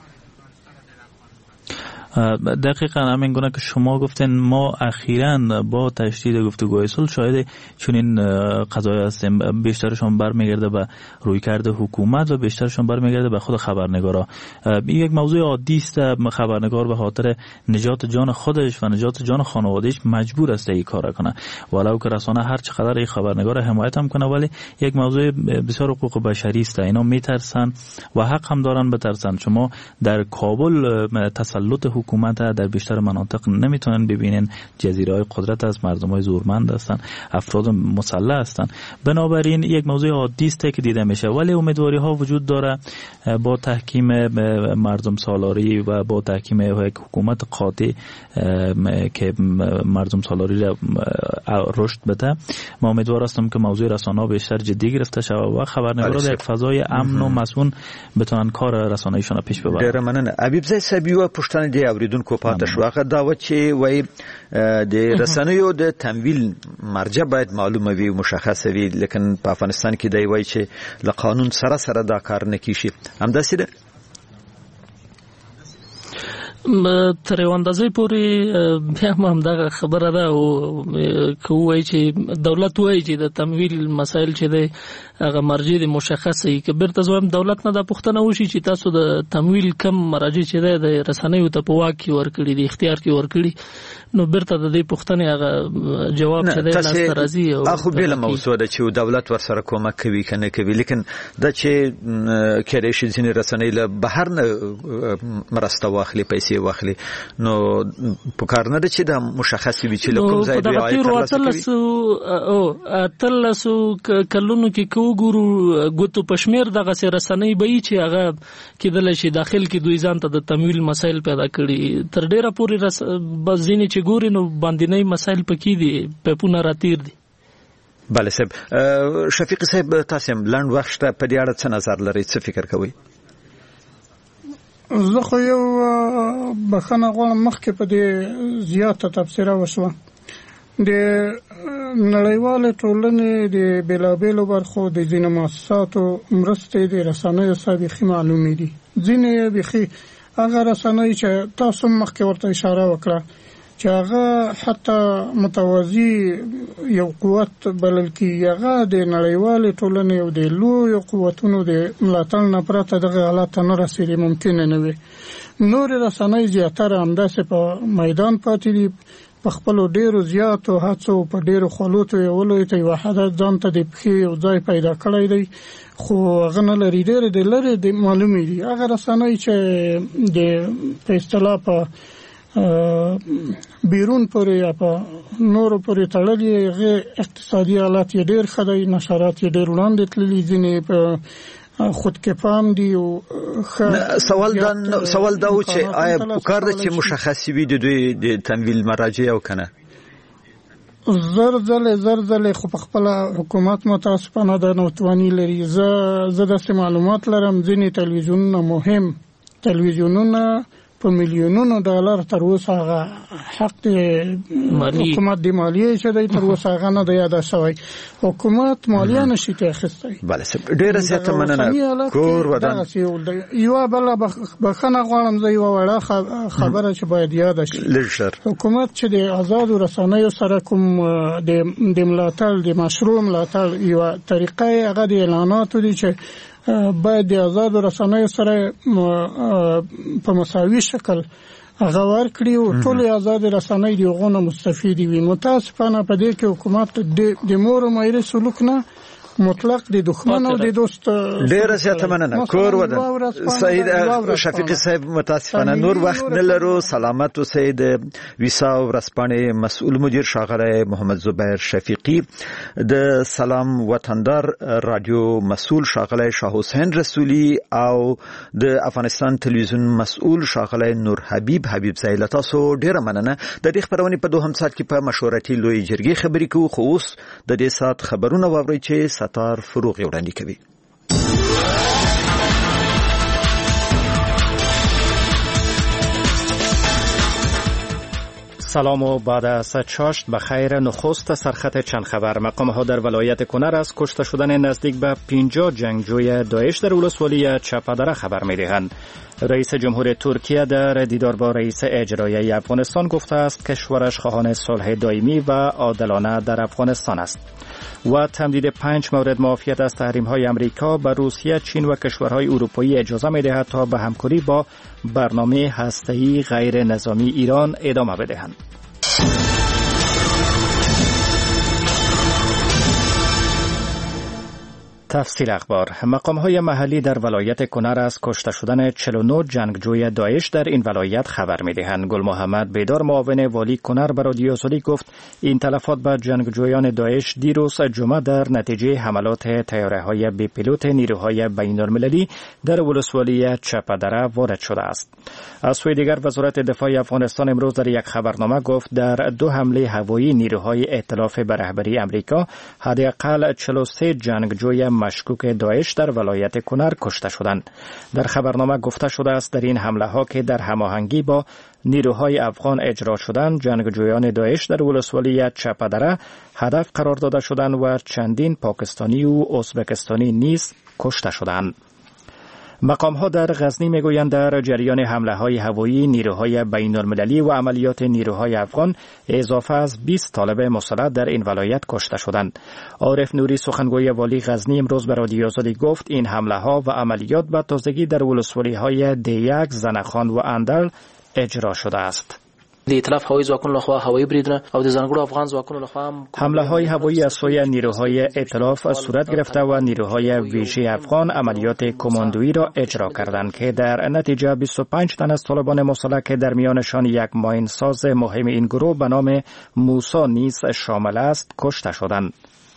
Speaker 7: دقیقاً همین گونه که شما گفتین ما اخیراً با تشدید گفتگوهای صلح شاهد چنین قضایی هستیم بیشترشون برمیگرده به رویکرد حکومت و بیشترشون برمیگرده به خود خبرنگارا این یک موضوع عادی است خبرنگار به خاطر نجات جان خودش و نجات جان خانواده‌اش مجبور است این کار کنه ولو که رسانه هر چقدر این خبرنگار حمایت هم کنه ولی یک موضوع بسیار حقوق بشری است اینا میترسن و حق هم دارن بترسن شما در کابل تسلط حکومت در بیشتر مناطق نمیتونن ببینن جزیره‌های قدرت از مردمای زورمند هستن افراد مسلح هستن بنابراین یک موضوع عادی است که دیده میشه ولی امیدواری ها وجود داره با تحکیم مردم سالاری و با تحکیم یک حکومت قاطع که مردم سالاری را رشد بده ما امیدوار هستم که موضوع رسانه‌ها بیشتر جدی گرفته شود و خبرنگارا در یک فضای امن و مسئول بتونن کار رسانه‌ایشون را پیش ببرن
Speaker 4: ډیر مننه حبیب زئی سبیو پښتنه دی اوریدونکو پاتې شو هغه داوت چې وای د رسنیو د تمویل مرجع باید معلومه وي مشخصه وي لیکن په افغانستان کې دی وای چې له قانون سره دا کار نه کیږي همداسې ده
Speaker 8: تر یو اندازې پورې بیا هم دغه خبره ده او کوی چې دولت وایي چې د تمویل مسایل چې دی هغه مرجع د مشخصه کې بیرته زویم دولت نه د پښتنه وشي چې تاسو د تمویل کم مرجع چې دی د رسنیو ته په واک کې ورکړي د اختیار کې ورکړي نو بیرته د دې پښتنې هغه جواب چې دی لاس راځي او
Speaker 4: اخو بل موضوع ده چې دولت ورسره کومک کوي کنه کوي لیکن دا چې کېږي چې ځینې رسنۍ له بهر نه مرسته واخلي پیسې پیسې واخلي نو په کار نه چې د مشخص وي چې کوم ځای دی
Speaker 8: تلسو کلونو کې کوګورو ګوتو پښمیر دغه رسنۍ به چې هغه کېدل شي داخل کې دوی ځان ته د تمویل مسایل پیدا کړي تر ډیره پورې بزینې چې ګوري نو باندې مسایل پکې دي په پونه راتیر دي.
Speaker 4: بله صاحب شفیق صاحب تاسو هم لنډ وخت په دې اړه څه نظر لرئ څه فکر کوئ؟
Speaker 6: زه خو یو بخښنه غواړم مخکې په دې زیاته تبصره وشوه د نړیوالې ټولنې د بیلابیلو برخو د ځینو مؤسساتو مرستې د رسنیو سابقې معلومې دي. ځینې بخي هغه رسنۍ چې تاسو مخکې ورته اشاره وکړه چې هغه حتی متوازی یو قوت بلل کېږي هغه د نړیوالې ټولنې او د لویو قوتونو د ملاتړ نه پرته دغه حالت ته نه رسېدل ممکن نه وي. نورې رسنۍ زیاتره همداسې په میدان پاتې دي په خپلو ډېرو زیاتو هڅو په ډېرو خلوتو یولو ته یو وحدت ځان ته د پښې یو ځای پیدا کړی دی خو هغه نه لري ډېرې د لرې د معلومې دي. هغه رسنۍ چې د په اصطلاح په بیرون پورې یا په نورو پورې تړلي هغه اقتصادي حالات یې ډېر ښه دی نشرات یې ډېر وړاندې تللي ځینې په خود کفام دي او
Speaker 4: سوال دا و چې آیا پکار ده چې مشخص وي د دوی د تمویل مراجع او کنه
Speaker 6: زر ځله خو په خپل حکومت متاسفانه د نوتوانی لري. زه داسې معلومات لرم ځینې تلویزیونونه په میلیونونو ډالر تر اوسه هغه حق د حکومت د مالیې چې دی تر اوسه هغه نه دی یاد شوی حکومت مالیه نشي اخیستی.
Speaker 4: بله ډېره زیاته مننه کور ودان
Speaker 6: یو بل بخښنه غواړم زه یو وړه خبره چې باید یاد شي حکومت چې د آزادو رسنیو سره کوم د ملاتړ د مشروع ملاتړ یو طریقه هغه د اعلاناتو دي چې باید د آزادو رسنیو سره په مساوي شکل هغه ورکړي او ټول آزاد رسنۍ دی غوونه مستفیدي وي. متاسفانه په دې کې حکومت د مور مایره سلوک نه مطلق د دښمن او د دوست
Speaker 4: ډیره زیاته مننه کور ودان سید شفیق صاحب متاسفانه نور وخت نه لرو سلامت او سید ویسا ورسپانې مسؤل مدیر شاغره محمد زبیر شفیقی د سلام وطندار رادیو مسؤل شاغله شاه حسین رسولی او د افغانستان تلویزیون مسؤل شاغله نور حبیب زایل تاسو ډیره مننه. د دې خبرونه په دوهم ساعت کې په مشورتي لوی جرګې خبرې کوو خو اوس د دې ساعت خبرونه واورئ چې ستار فروغ وړاندې کوي.
Speaker 14: سلام و بعد از چاشت بخیر. نخست سرخط چند خبر. مقام‌ها در ولایت کنر از کشته شدن نزدیک به 50 جنگجوی داعش در ولسوالی چپدره خبر می‌دهند. رئیس جمهور ترکیه در دیدار با رئیس اجرایی افغانستان گفته است کشورش خواهان صلح دائمی و عادلانه در افغانستان است. و تمدید 5 مورد معافیت از تحریم‌های آمریکا به روسیه، چین و کشورهای اروپایی اجازه می‌دهد تا به همکاری با برنامه هسته‌ای غیر نظامی ایران ادامه بدهند. تفصیل اخبار. مقام‌های محلی در ولایت کنر از کشته شدن 49 جنگجوی داعش در این ولایت خبر می‌دهند. گل محمد بیدار معاون والی کنر به رادیو آزادی گفت این تلفات به جنگجویان داعش دیروز جمعه در نتیجه حملات طیاره‌های بی پیلوت نیروهای بین‌المللی در ولسوالی چپدره وارد شده است. از سوی دیگر وزارت دفاع افغانستان امروز در یک خبرنامه گفت در 2 حمله هوایی نیروهای ائتلاف به رهبری آمریکا حداقل 43 جنگجوی مشکوک داعش در ولایت کنر کشته شدند. در خبرنامه گفته شده است در این حمله ها که در هماهنگی با نیروهای افغان اجرا شدند، جنگجویان داعش در ولسوالی چپدره هدف قرار داده شدند و چندین پاکستانی و ازبکستانی نیز کشته شدند. مقام‌ها در غزنی میگویند در جریان حمله‌های هوایی نیروهای بین‌المللی و عملیات نیروهای افغان اضافه از 20 طالب مسلح در این ولایت کشته شدند. عارف نوری سخنگوی والی غزنی امروز به رادیو آزادی گفت این حمله‌ها و عملیات به تازگی در ولسوالی‌های دیگ، زنخان و اندل اجرا شده است.
Speaker 2: د ائتلاف هوایي ځواکونو لخوا هوایي بریدونه او د ځانګړو افغان ځواکونو لخوا هم
Speaker 14: حمله‌های هوایی از سوی نیروهای ائتلاف صورت گرفته و نیروهای ویژه افغان عملیات کماندویی را اجرا کردند که در نتیجه 25 تن از طالبان مسلح که در میانشان یک ماینساز مهم این گروه به نام موسی نیز شامل است کشته شدند.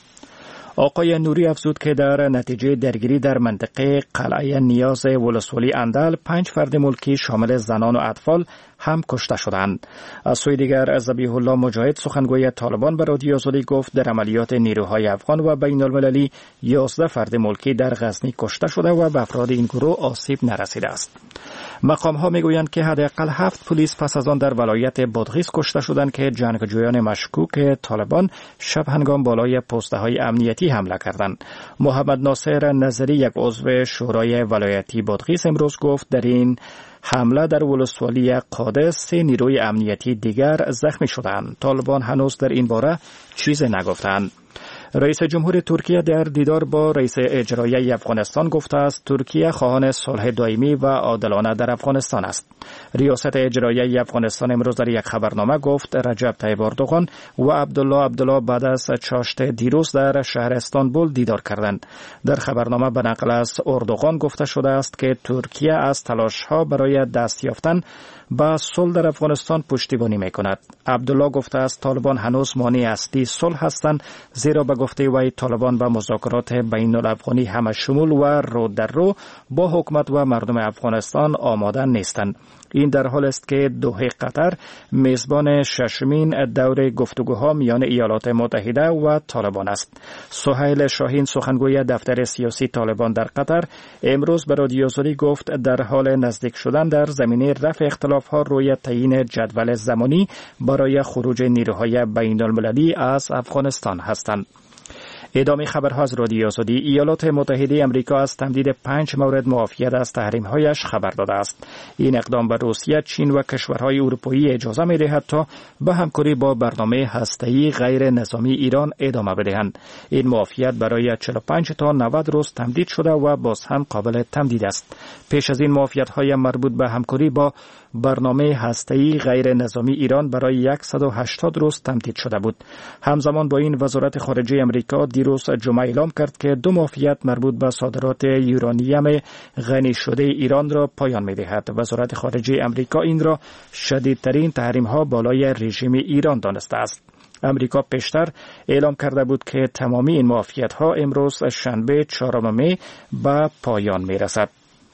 Speaker 14: آقای نوری افزود که در نتیجه درگیری در منطقه قلعه نیاز ولسوالی اندل 5 فرد ملکی شامل زنان و اطفال هم کشته شدند. از سوی دیگر ذبیح الله مجاهد سخنگوی طالبان به رادیو آزادی گفت در عملیات نیروهای افغان و بین المللی 11 فرد ملکی در غزنی کشته شده و به افراد این گروه آسیب نرسیده است. مقام ها میگویند که حداقل 7 پلیس پس از آن در ولایت بادغیس کشته شدند که جنگجویان مشکوک طالبان شب هنگام بالای پسته های امنیتی حمله کردند. محمد ناصر نظری یک عضو شورای ولایتی بادغیس امروز گفت در این حمله در ولسوالی قادس 3 نیروی امنیتی دیگر زخمی شدند. طالبان هنوز در این باره چیزی نگفتند. رئیس جمهور ترکیه در دیدار با رئیس اجرایی افغانستان گفته است ترکیه خواهان صلح دائمی و عادلانه در افغانستان است. ریاست اجرایی افغانستان امروز در یک خبرنامه گفت رجب طیب اردوغان و عبدالله بعد از چاشت دیروز در شهر استانبول دیدار کردند. در خبرنامه به نقل از اردوغان گفته شده است که ترکیه از تلاش‌ها برای دست یافتن به صلح در افغانستان پشتیبانی می‌کند. عبدالله گفته است طالبان هنوز مانع اصلی صلح هستند، زیرا به گفته وی طالبان به مذاکرات بین الافغانی همه شمول و رو در رو با حکومت و مردم افغانستان آماده نیستند. این در حال است که دوحه قطر میزبان ششمین دور گفتگوها میان ایالات متحده و طالبان است. سهیل شاهین سخنگوی دفتر سیاسی طالبان در قطر امروز به رادیو آزادی گفت در حال نزدیک شدن در زمینه رفع اختلاف‌ها روی تعیین جدول زمانی برای خروج نیروهای بین المللی از افغانستان هستند. ادامه خبرها از رادیو آزادی. ایالات متحده آمریکا از تمدید 5 مورد معافیت از تحریم‌هایش خبر داده است. این اقدام به روسیه، چین و کشورهای اروپایی اجازه می‌دهد تا به همکاری با برنامه هسته‌ای غیر نظامی ایران ادامه بدهند. این معافیت برای 45 تا 90 روز تمدید شده و باز هم قابل تمدید است. پیش از این معافیت‌های مربوط به همکاری با برنامه هسته‌ای غیر نظامی ایران برای 180 روز تمدید شده بود. همزمان با این وزارت خارجه آمریکا دیروز جمعه اعلام کرد که 2 معافیت مربوط به صادرات یورانیم غنی شده ایران را پایان می‌دهد. وزارت خارجه آمریکا این را شدیدترین تحریم‌ها بالای رژیم ایران دانسته است. امریکا پیشتر اعلام کرده بود که تمامی این معافیت‌ها امروز شنبه 4 می به پایان می‌رسد.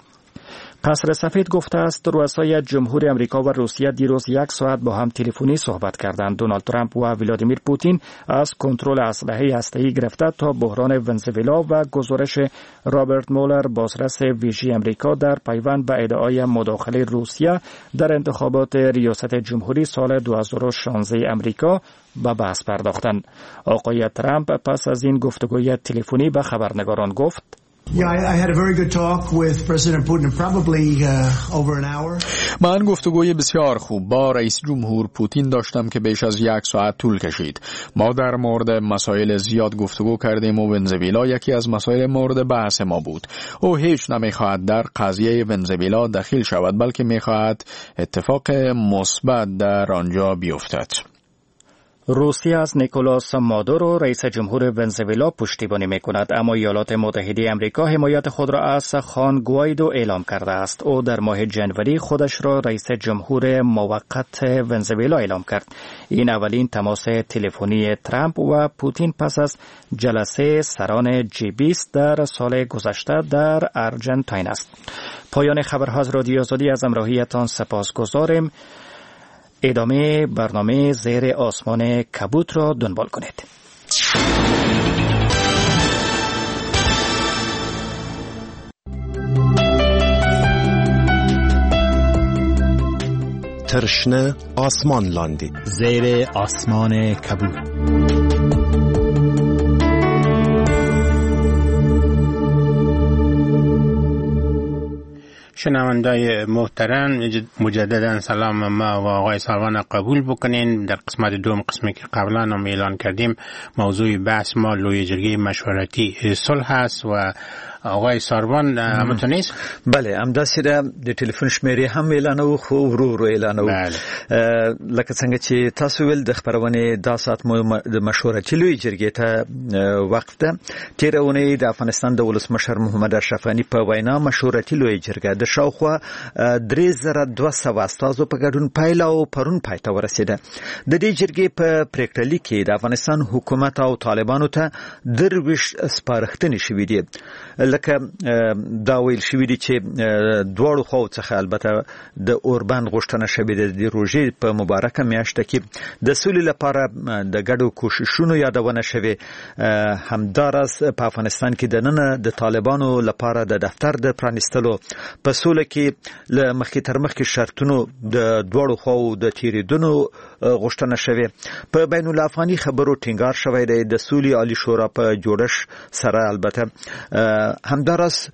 Speaker 14: قصر سفید گفته است رؤسای جمهور آمریکا و روسیه دیروز 1 ساعت با هم تلفنی صحبت کردند. دونالد ترامپ و ولادیمیر پوتین از کنترل اسلحه هسته‌ای گرفته تا بحران ونزوئلا و گزارش رابرت مولر بازرس ویژه آمریکا در پیوند به ادعای مداخله روسیه در انتخابات ریاست جمهوری سال 2016 آمریکا به بحث پرداختند. آقای ترامپ پس از این گفتگوی تلفنی به خبرنگاران گفت
Speaker 15: من گفتگوی بسیار خوب با رئیس جمهور پوتین داشتم که بیش از 1 ساعت طول کشید. ما در مورد مسائل زیاد گفتگو کردیم و ونزوئلا یکی از مسائل مورد بحث ما بود. او هیچ نمیخواهد در قضیه ونزوئلا دخیل شود، بلکه میخواهد اتفاق مثبت در آنجا بیفتد.
Speaker 14: روسیه از نیکولاس مادورو رئیس جمهور ونزوئلا پشتیبانی می‌کند، اما ایالات متحده آمریکا حمایت خود را از خوان گوایدو اعلام کرده است. او در ماه جنوری خودش را رئیس جمهور موقت ونزوئلا اعلام کرد. این اولین تماس تلفنی ترامپ و پوتین پس از جلسه سران G20 در سال گذشته در آرژانتین است. پایان خبرها از رادیو آزادی. از همراهیتان سپاسگزاریم. ادامه برنامه زیر آسمان کبوت را دنبال کنید.
Speaker 3: ترشنه آسمان لاندید.
Speaker 4: زیر آسمان کبوت.
Speaker 5: شنوندای محترم، مجددا سلام ما و آقای سالوان قبول بکنین. در قسمت دوم، قسمی که قبلا هم اعلان کردیم، موضوع بحث ما لوی جرگه مشورتی صلح است و آقای ساروان همتون نیست؟
Speaker 4: بله همداسې د ټلیفون شمیرې هم اعلانو خو ورو اعلانو لکه څنګه چې تاسو ول د خبرونه د سات د مشورتي لوی جرګې ته وخت ده. تیرونه د افغانستان د ولسمشر محمد اشرف غنی په وینا مشورتي لوی جرګه د شاوخوا 3200 استازو په ګډون پایله او پرون پایته ورسیده. د دې جرګې په پریکړه لیکي د افغانستان حکومت او طالبانو ته درویش سپارښتنې شوې دي. لکه دا ویل شوې دي چې دواړو خواو څخه البته د اوربند غوښتنه شوې ده د روژې په مبارکه میاشت کې د سولې لپاره د ګډو کوششونو یادونه شوې. همداراز په افغانستان کې د نن د طالبانو لپاره د دفتر د پرانیستلو په سوله کې له مخکې تر مخکې شرطونو د دواړو خواو د تیریدونو غوښتنه شوې. په بین الافغاني خبرو ټینګار شوی دی د سولې عالی شورا په جوړش سره. البته همداراز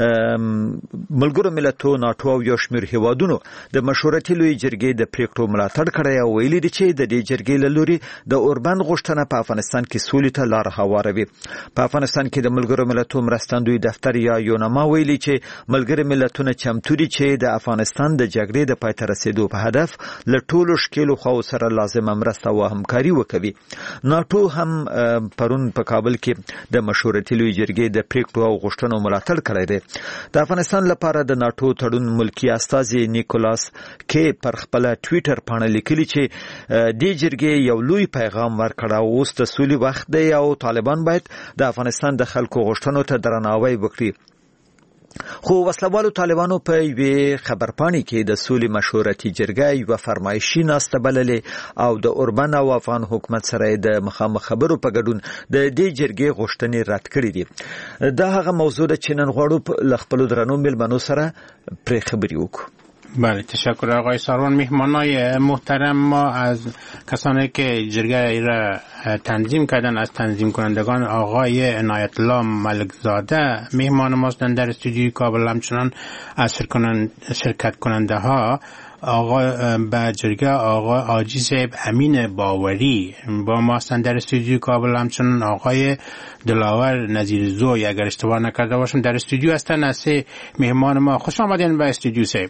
Speaker 4: ملګرو ملتونو ناتو او یو شمېر هیوادونو د مشورتي لوی جرګې د پریکړو ملاتړ کړی او ویلي دي چې د دې جرګې له لوري د اوربند غوښتنه په افغانستان کې سولې ته لار هواروي. په افغانستان کې د ملګرو ملتونو مرستندوی دفتر یا یونما ویلي چې ملګرو ملتونو چمتو دي چې د افغانستان د جګړې د پای ته رسیدو په هدف له ټولو شکلو خواو سره لازمه مرسته او همکاري وکوي. ناتو هم پرون په کابل کې د مشورتي لوی جرګې د پریکړو او غوښتنو ملاتړ کړی دی. د افغانستان لپاره د ناتو تړون ملکی استازي نیکولاس کې پر خپل ټوئیټر باندې لیکلي چې د جرګې یو لوی پیغام ورکړ او اوس د سولې وخت دی او طالبان باید د افغانستان د خلکو غوښتنو ته درناوی وکړي. خو وسلوالو طالبانو په یوه خبرپاڼې کې د سولې مشورتي جرګې یو فرمایشي ناسته بللې او د اوربند او افغان حکومت سره د مخامخ خبرو په ګډون د دې جرګې غوښتنې رد کړې دي. دا هغه موضوع ده چې نن غواړو له خپلو درنو مېلمنو سره پرې خبرې وکړو.
Speaker 5: بله تشکر آقای ساروان. مهمانای محترم ما از کسانی که جرگه را تنظیم کردن از تنظیم کنندگان آقای عنایت الله ملکزاده مهمان ماستن در استودیوی کابل. همچنان از شرکت کننده ها آقای به جرگه آقای آجی صاحب امین باوری با ما هستند در استودیو کابل. همچنان آقای دلاور نظیر زوی اگر اشتباه نکرده باشم در استودیو هستند. از مهمان ما خوش آمدین به استودیو صاحب.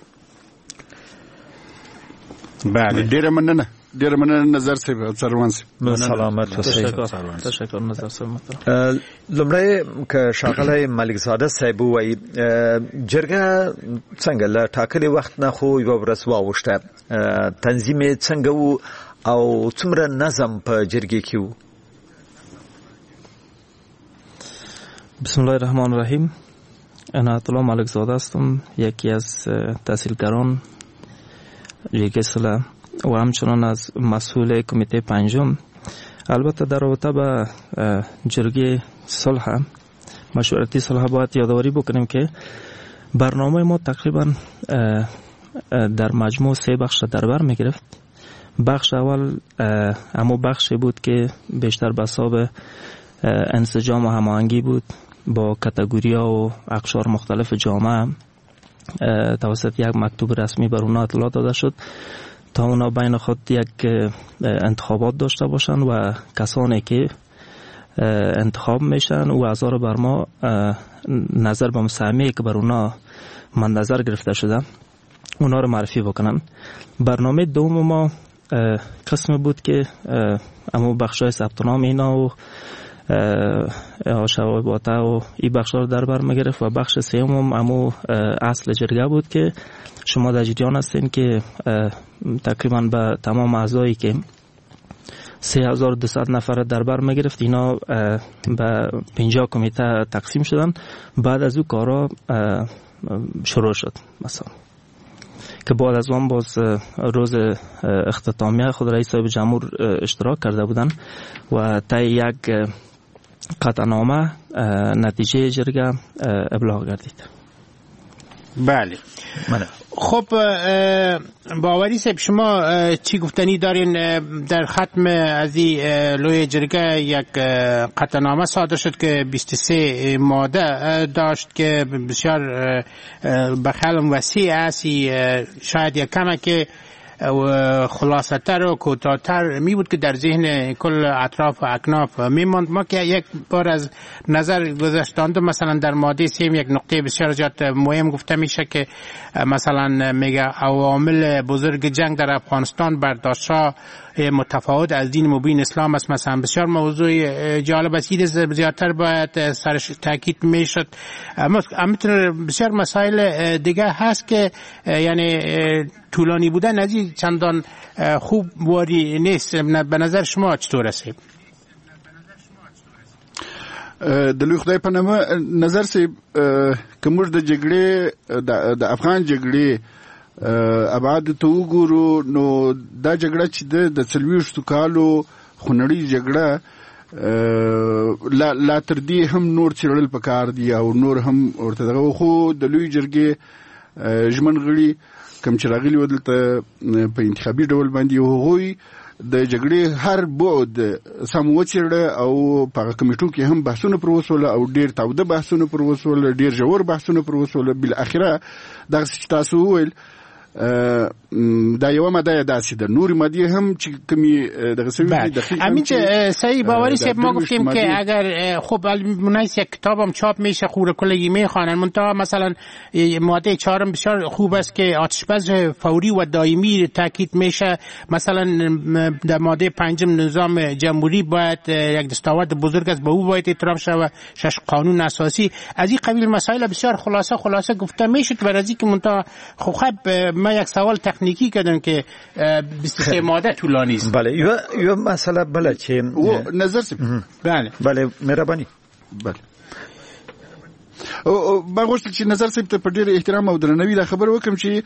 Speaker 16: بله ډیره مننه نظر صاحب سروان صاحب.
Speaker 4: سلامت اوسئ.
Speaker 2: تشکر نظر صاحب.
Speaker 4: لمړی که ښاغلی ملکزاده صاحب وایي جرګه څنګه له ټاکلي وخت نه خو یوه ورځ واوښته تنظیم یې څنګه و او څومره نظم په جرګې کې و؟
Speaker 7: بسم الله الرحمن الرحیم. عنایت الله ملکزاده هستم، یکی از تحصیلگران جرگه صلح و همچنان از مسئول کمیته پنجم. البته در رابطه به جرگه صلح مشورتی صلح باید یادآوری بکنیم که برنامه ما تقریبا در مجموع 3 بخش در بر می گرفت. بخش اول اما بخشی بود که بیشتر به حساب انسجام و هماهنگی بود با کاتگوریا و اقشار مختلف جامعه. توسط یک مکتوب رسمی بر اونا اطلاع داده شد تا اونا بین خود یک انتخابات داشته باشن و کسانی که انتخاب میشن و اعضا رو بر ما نظر به مساهمه‌ای که بر اونا من نظر گرفته شده اونا رو معرفی بکنن. برنامه دوم ما قسم بود که اما بخشای ثبت نام اینا و شوایباته و این بخش رو در بر میگرفت و بخش سوم امو اصل جرگه بود که شما در جریان هستین که تقریبا به تمام اعضایی که 3200 نفر در بر میگرفت اینا به 50 کمیته تقسیم شدن. بعد از او کارا شروع شد مثلا که بعد از اون باز روز اختتامیه خود رئیس صاحب جمهور اشتراک کرده بودن و تا یک قطعنامه نتیجه جرگه ابلاغ گردید.
Speaker 5: بله. خب باوری صاحب شما چی گفتنی دارین؟ در ختم از این لوی جرگه یک قطعنامه صادر شد که 23 ماده داشت که بسیار بخیالم وسیع است. شاید یک کمه که و خلاصه تر و کوتاه‌تر می بود که در ذهن کل اطراف و اکناف میماند. ما که یک بار از نظر گذاشتند مثلا در ماده 3 یک نقطه بسیار زیاد مهم گفته میشه که مثلا میگه عوامل بزرگ جنگ در افغانستان برداشت‌ها متفاوت از دین مبین اسلام است. مثلا بسیار موضوع جالب است، زیادتر باید سرش تاکید میشد. همینطور بسیار مسائل دیگه هست که یعنی طولانی بودن از این چندان خوب واری نیست. به نظر شما چطور است؟
Speaker 16: د لوی خدای په نامه نظر سي کومر د جګړې د افغان جګړې ابعاد ته وګورو نو دا جګړه چې د 40 کالو خونړۍ جګړه لا تر دې هم نور چیرل پکار دی او نور هم ورته دغه خو د لوی جرګې ژمن غړي کوم چې راغلي ودلته په انتخابي ډول باندې هغوی د جګړې هر بعد سم وچیرله او په کمیټو کې هم بحثونه پر وسول او ډیر تاوده بحثونه پر وسول، ډیر ژور بحثونه پر وسول. بل اخره دغه چې تاسو وویل دا یو ماده داسې ده، نور ماده هم چې کمی دغه سوي دقیق
Speaker 5: همین که صحیح باوری صاحب ما گفتیم که اگر خب مناسب یک کتابم چاپ میشه خور کلگی میخوانن منتها مثلا ماده 4 بسیار خوب است که آتشبس فوری و دائمی تاکید میشه. مثلا در ماده 5 نظام جمهوری باید یک دستاورد بزرگ است، به او باید احترام شود. 6 قانون اساسی از این قبیل مسائل بسیار خلاصه گفته میشد. برای اینکه منتها خب ما یک سوال تکنیکی کردم که 23 ماده طولانی است.
Speaker 4: بله یو مسئله بله چې
Speaker 16: نظر سي
Speaker 4: بله مهرباني
Speaker 16: بله او ما غوښتل چې نظر سي ته په ډېر احترام او درناوي دا خبر وکم چې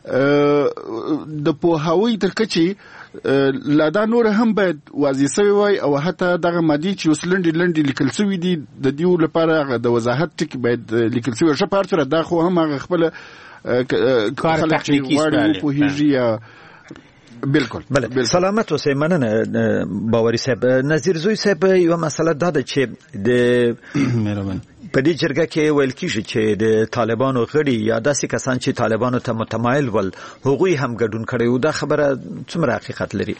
Speaker 16: د پوهاوی تر کچې لا دا نور هم باید واضح شوی وای او حتی دغه مادي چې وسلندې لیکل شوی دي د دیو لپاره د وضاحت ټکی باید لیکل شوی شي. په سره دا خو هم هغه خپل
Speaker 5: کار تکنیکی است.
Speaker 16: بله
Speaker 4: بله سلامت اوسئ. مننه باوري صاحب. نظیر زوی صاحب یو مسله دا ده چې د
Speaker 7: مهرباني
Speaker 4: په دې جرګه کې ویل کیږي چې د طالبانو غړي یا داسې کسان چې طالبانو ته متمایل ول هغوی هم ګډون کړي و. دا خبره څومره حقیقت لري؟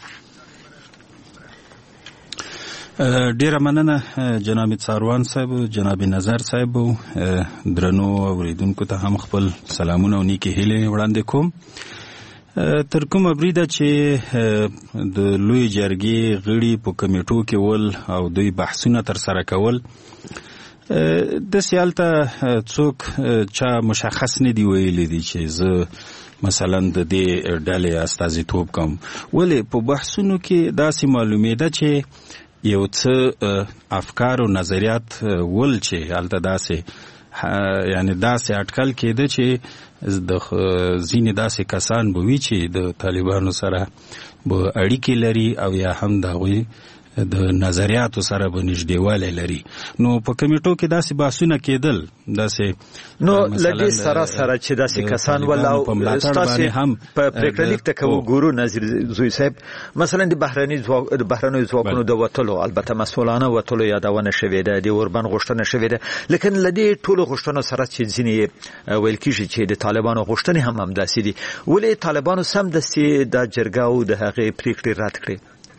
Speaker 7: ډیره مننه جناب څاروان صاحب، جناب نظر صاحب، درنو اوریدونکو ته هم خپل سلامونه او نیکی هیلې وړاندې کوم. تر کومه بریده چې د لوی جرګې غړي په کمیټو کې ول او دوی بحثونه تر سره کول، د سیالته څوک چا مشخص نه دی ویلي دي چې زه مثلا د دې ډلې استازیتوب کوم. ولې په بحثونو کې داسې معلومېده چې یو څه افکار او نظریات ول چې هلته داسې یعنی داسې اټکل کېده چې د ځینې داسې کسان به وي چې د طالبانو سره به اړیکې لري او یا هم د هغوی د نظریاتو سره به نږدېوالی لري. نو په کمیټو کې داسې بحثونه کېدل. داسې
Speaker 4: نو لدې سره چې داسې کسان ول او ستاسې هم په پریکړه لیک ته که وګورو نظیر زوی صاحب، مثلا د بهرنیو ځواکونو د وتلو البته مسؤلانه وتلو یادونه شوې ده، د اوربن غوښتنه شوې ده، لیکن لدې ټولو غوښتنو سره چې ځینې ویل کېږي چې د طالبانو غوښتنې هم همداسې دي، ولې طالبانو سمدستي د جرګه او د هغې پریکړې رد کړې؟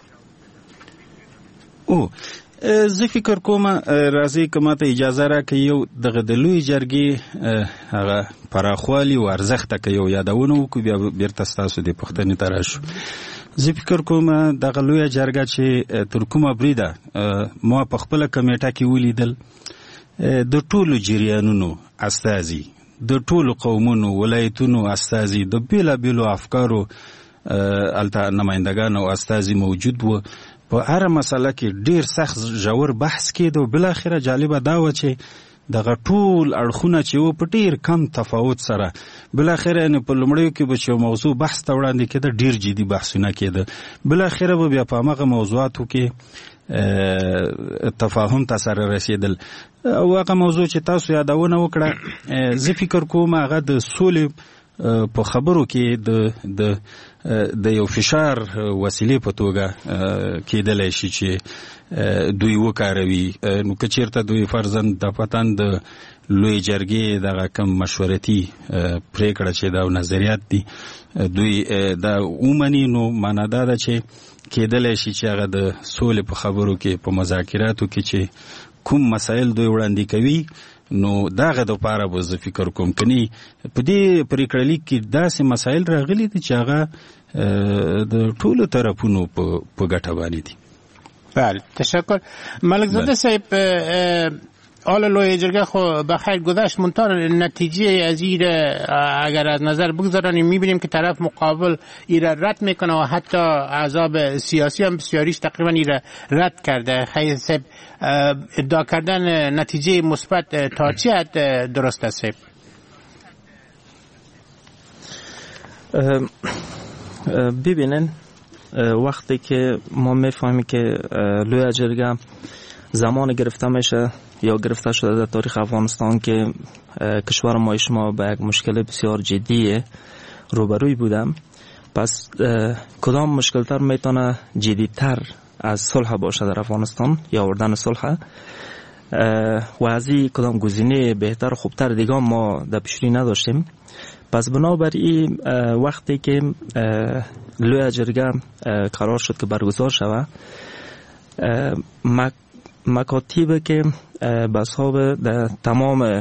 Speaker 7: زه فکر کوم راځي که ماته اجازه راکړئ یو دغه د لوی جرګې هغه پراخوالي او ارزښت ته که یو یادونه وکړو بیا بیرته ستاسو د پوښتنې ته راشو. زه فکر کوم دغه لویه جرګه چې تر کومه بریده ما په خپله کمیټه کې ولیدل د ټولو جریانونو استازي، د ټولو قومونو ولایتونو استازي، د بېلابېلو افکارو هلته نمایندګان او استازي موجود و. په هر مسله کې ډیر سخت ژور بحث کېده او بالاخره جالبه دا و چې دغه ټول اړخونه چې و په ډیر کم تفاوت سره بالاخره نه په لومړیو کې به چې موضوع بحث ته وړاندې کېده ډیر جدي بحثونه کېده، بالاخره به بیا په همغه موضوعاتو کې تفاهم ته سره رسېدل. او هغه موضوع چې تاسو یادونه وکړه زه فکر کوم هغه د سولې
Speaker 17: په خبرو کې د یو فشار وسیلې په توګه کېدلی شي چې دوی وکاروي. نو که چېرته دوی فرضاً د وطن د لوی جرګې دغه کم مشورتي پریکړه چې دا نظریات دي دوی دا ومني، نو معنا دا ده چې کېدلی شي چې هغه د سولې په خبرو کې په مذاکراتو کې چې کوم مسایل دوی وړاندې کوي نو دغه دپاره به زه فکر کوم کني په دې پریکړه لیک کې داسې مسایل راغلي دي چې هغه د ټولو طرفونو په ګټه باندې دي.
Speaker 5: بله تشکر. ملک زاده صاحب حالا لوی جرگه خو بخیر گذشت، منتها نتیجه از این اگر از نظر بگذاریم میبینیم که طرف مقابل این رد میکنه و حتی احزاب سیاسی هم بسیاریش تقریبا این رد کرده. خیلی صاحب ادعا کردن نتیجه مثبت تا چه حد درست است صاحب؟
Speaker 7: ببینن وقتی که ما میفهمیم که لوی جرگه زمان گرفته میشه یا گرفته شده در تاریخ افغانستان که کشور ما شما به یک مشکل بسیار جدی روبروی بودم، پس کدام مشکلتر میتونه جدیتر از صلح باشه در افغانستان یا آوردن صلح و از این کدام گزینه بهتر و خوبتر دیگه ما در پیشروی نداشتیم. پس بنابراین وقتی که لوی جرگه قرار شد که برگزار شود، مکاتیب که به حساب در تمام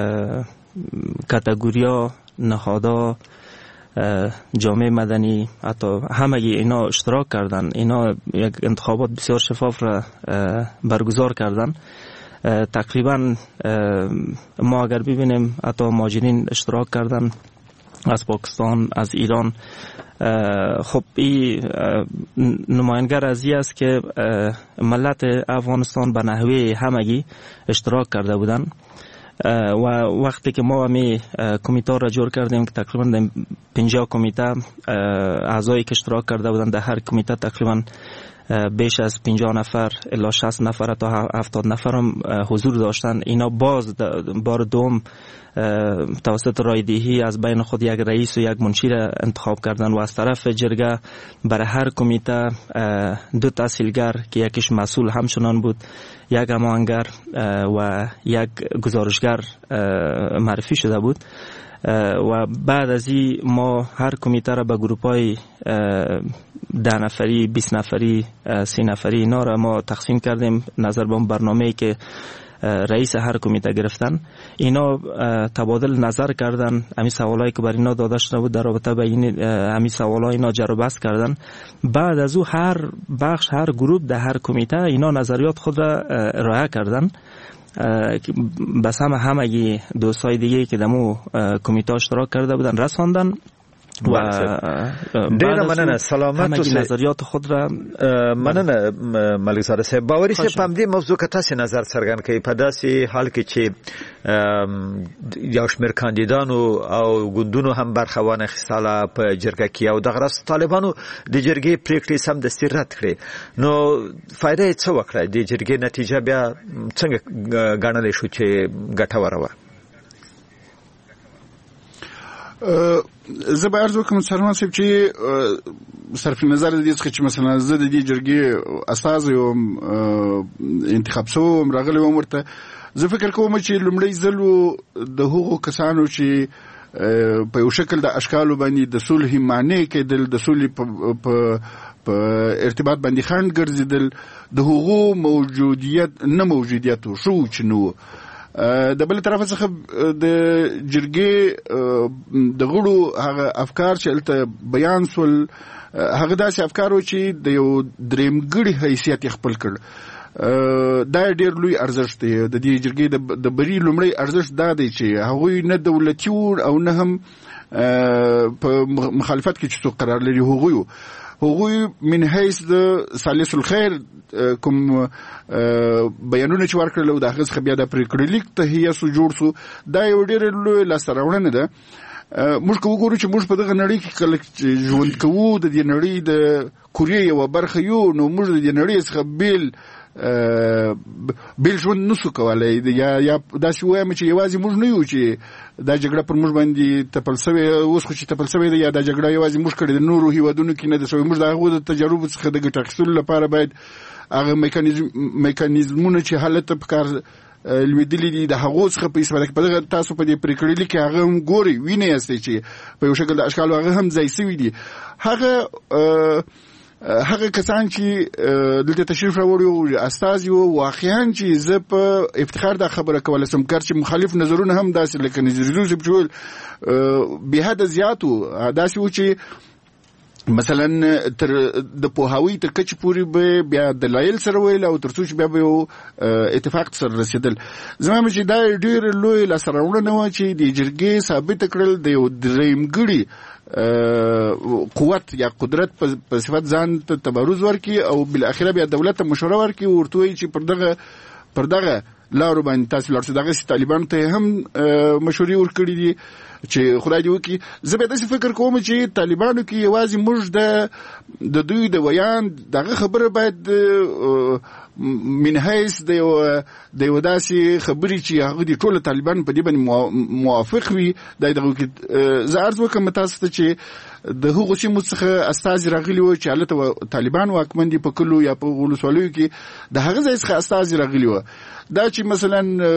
Speaker 7: کاتگوریا نهادها جامعه مدنی حتی همگی اینا اشتراک کردن، اینا یک انتخابات بسیار شفاف را برگزار کردن. تقریبا ما اگر ببینیم حتی مهاجرین اشتراک کردن از پاکستان، از ایران. خب این نماینگر از این است که ملت افغانستان به نحوه همگی اشتراک کرده بودن و وقتی که ما همی کمیته را جور کردیم که تقریبا 50 کمیته اعضایی که اشتراک کرده بودن، در هر کمیته تقریبا بیش از 50 نفر الی 60 نفر تا 70 نفر هم حضور داشتن. اینا باز بار دوم توسط رایدهی از بین خود یک رئیس و یک منشی را انتخاب کردن و از طرف جرگه برای هر کمیته 2 تحصیلگر که یکیش مسئول همچنان بود، یک امانگر و یک گزارشگر معرفی شده بود. و بعد از این ما هر کمیته را به گروپ‌های 10 نفری، 20 نفری، 30 نفری اینا را ما تقسیم کردیم نظر به برنامه‌ای که رئیس هر کمیته گرفتن. اینا تبادل نظر کردن، همین سوالایی که برای اینا داده شده بود در رابطه با این همین سوالا اینا جر و بحث کردن. بعد از او هر بخش، هر گروپ در هر کمیته اینا نظریات خود را ارائه کردن. بس همگی دوستای دیگه که دمو کمیته اشتراک کرده بودن رساندن و
Speaker 4: ډیره مننه. سلامت اوسئ.
Speaker 7: نظریات خود را
Speaker 4: مننه ملک زاده صاحب. باوري صاحب په دې موضوع کې تاسو نظر څرګند کړئ په داسې حال کې چې یو شمېر کاندیدانو او ګوندونو هم برخه وانخیستله په جرګه کې او دغه راست طالبانو د جرګې پریکړې سمدستي رد کړې، نو فایده یې څه وکړه؟ د جرګې نتیجه بیا څنګه ګڼلی شو چې ګټوره وه؟
Speaker 16: زه به عرض وکړم سرمان صاحب چې صرف نظر د دې څخه چې مثلا زه د دې جرګې استازی وم، انتخاب شوم، راغلی وم ورته، زه فکر کوم چې لومړی ځل د هغو کسانو چې په یو شکل د اشکالو باندې د صلح معنی کېدل، د صلح په ارتباط باندې خنډ ګرځېدل، د هغو موجودیت شو چې نو د بل طرف څخه د جرګې د غړو هغه افکار چې الته بیان سول، هغه داسې افکار و چې د یو درېمګړي حیثیت خپل کړ. دا ډېر لوی ارزښت دی د دې جرګې د بری لومړی ارزښت دا دی چې هغوی نه دولتي او نه هم په مخالفت کې چې څوک قرار لري، هغوی من حیث د ثالث الخیر کوم بیانونه چې ورکړل او د هغه څخه بیا د پریکړې لیک تهیه سو جوړ سو، دا یو ډېر لوی لاسته راوړنه ده. موږ که وګورو چې موږ په دغه نړۍ کې کله ژوند کوو، د دې نړۍ د کورې یوه برخه یو، نو موږ د دې نړۍ څخه بیل بل ژوند نشو کولای یا داسې وایم چې یوازې موږ نه یو چې دا جګړه پر موږ باندې تپل شوې اوس خو چې تپل شوې ده یا دا جګړه یوازې موږ کړې د نورو هیوادونو کې نه ده شوې موږ د هغو د تجربو څخه د ګټه اخیستلو لپاره باید هغه میکانیزمونه چې هلته په کار لویدلې دي د هغو څخه په استفاده کې په دغه تاسو په دې پریکړې کې هغه هم ګوري ویني یاستئ چې په یو شکل د اشکال هغه هم ځای سوي دي هغه کسان چې دلته تشریف راوړي استازي وو واقعا چې زه په افتخار دا خبره کوله سم کار چې مخالف نظرونه هم داسې لکه نظریه جوړ به حد زیاتو داسې و چې مثلا تر د پوهاوی تر کچ پوری به بیا دلایل سره ویل او ترڅو چې بیا به اتفاق سره رسیدل زموږ چې دا ډیر لوی لاسرونه و چې د جرګې ثابت کړل د یو دریمګړي قوت یا قدرت په صفت ځان ته تبرز ورکي او بل اخره بیا دولت ته مشوره ورکي ورته چې پر دغه لارو باندې تاسو لارسه دغه طالبان ته هم مشورې ورکړي دي چې خدای دې وکړي زه به داسې فکر کوم چې طالبانو کې یوازې موږ د دوی د ویان دغه خبره باید من حیث د یو داسې خبرې چې هغه د ټولو طالبان په دې باندې موافق وي دغه کې زه عرض وکړم تاسو ته چې د هغو سیمو څخه استازي راغلي وو چې هلته طالبان واکمن دي په کلو یا په ولسوالیو کې د هغه ځای څخه استازي راغلي وو دا چې مثلا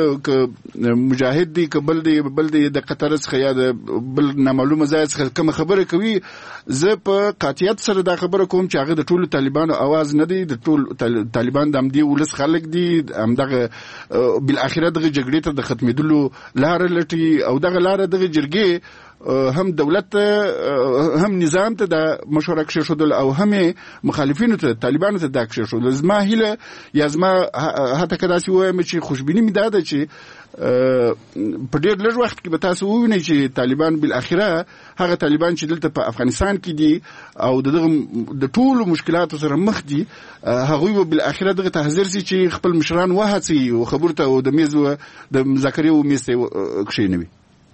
Speaker 16: مجاهد دی که بل دی د قطر څخه یا د بل نامعلومه ځای څخه کوم خبره کوي زه په قاطعیت سره دا خبره کوم چې هغه د ټولو طالبانو आवाज نه دی د ټول طالبان د همدې ولس خلک دي همدغه بالاخره دغه جګړې ته د ختمېدلو لاره لټي او دغه لاره دغه جرګې هم دولت هم نظام ته د مشوره کښېښودل او هم مخالفینو ته طالبانو ته دا کښېښودل زما هیله یا زما حتی که داسې ووایم چې خوشبیني مې دا ده چې په ډېر لږ وخت کې به تاسو ووینئ چې طالبان بالاخره هغه طالبان چې دلته په افغانستان کې دي او د ټولو مشکلاتو سره مخ دي هغوی به بالاخره دغه ته حاضر سي چې خپل مشران وهڅوي او خبرو ته او د میز د مذاکرې و میز ته کښېنوي.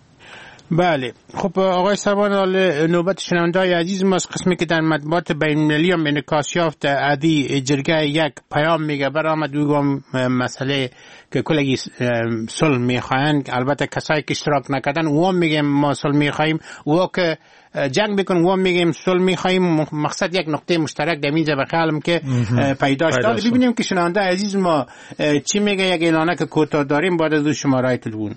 Speaker 5: بله خب آقای سروان نوبت شنونده‌های عزیز ماست قسمی که در مطبوعات بین‌المللی هم انعکاس یافت ادی جرگه یک پیام میگه برآمد میگم مسئله که کلگی صلح میخواین البته کسایی که اشتراک نکردن و میگیم ما صلح میخوایم و که جنگ بکن و میگیم صلح میخوایم مقصد یک نقطه مشترک در اینجا به خیالم که پیدا شد. ببینیم که شنونده عزیز ما چی میگه یک اعلانه که کوتاه داریم بعد از شماره تلفن.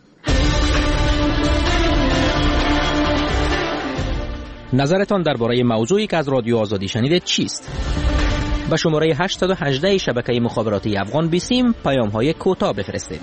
Speaker 18: نظرتان درباره موضوعی که از رادیو آزادی شنیدید چیست؟ به شماره 818 شبکه مخابراتی افغان بیسیم پیام‌های کوتاه بفرستید.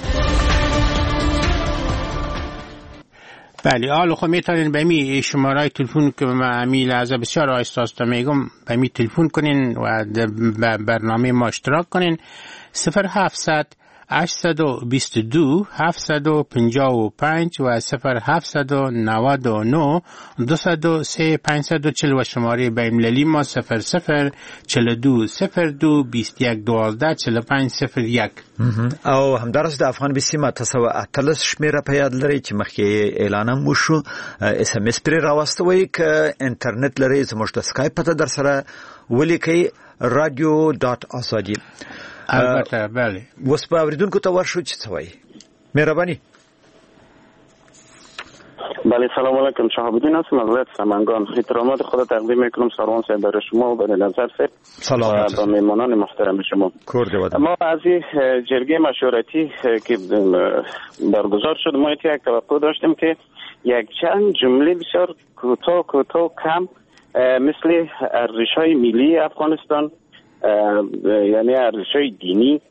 Speaker 5: بله حالا خب میتونین به می شماره تلفن که من امی لحظه بسیار آهسته آهسته میگم به می تلفن کنین و برنامه ما اشتراک کنین 0700 822 755 و 0799 203 540 و شماره بین‌المللی ما 00 42 02 21 12 45 01
Speaker 4: او همدارس د افغان بیسیم تاسو اتلس شمیره په یاد لري چې مخکې اعلان وشو اس ام اس پر راوستوي ک انټرنیټ لري زموږ د اسکایپ په در سره ولیکي radio.azadi
Speaker 5: البته بله
Speaker 4: وس په اوریدونکو ته ورشو چې څه وایي مهرباني.
Speaker 12: بله سلام علیکم شهاب‌الدین هستم از ولایت سمنگان. احترامات خود تقدیم میکنم سروان صاحب برای شما و برای نظر صاحب
Speaker 4: سلامت
Speaker 12: و میمانان محترم شما. ما از این جرگه مشورتی که برگزار شد ما یک توقع داشتیم که یک چند جمله بسیار کوتاه کم مثل ارزش‌های ملی افغانستان یعنی ارزش‌های دینی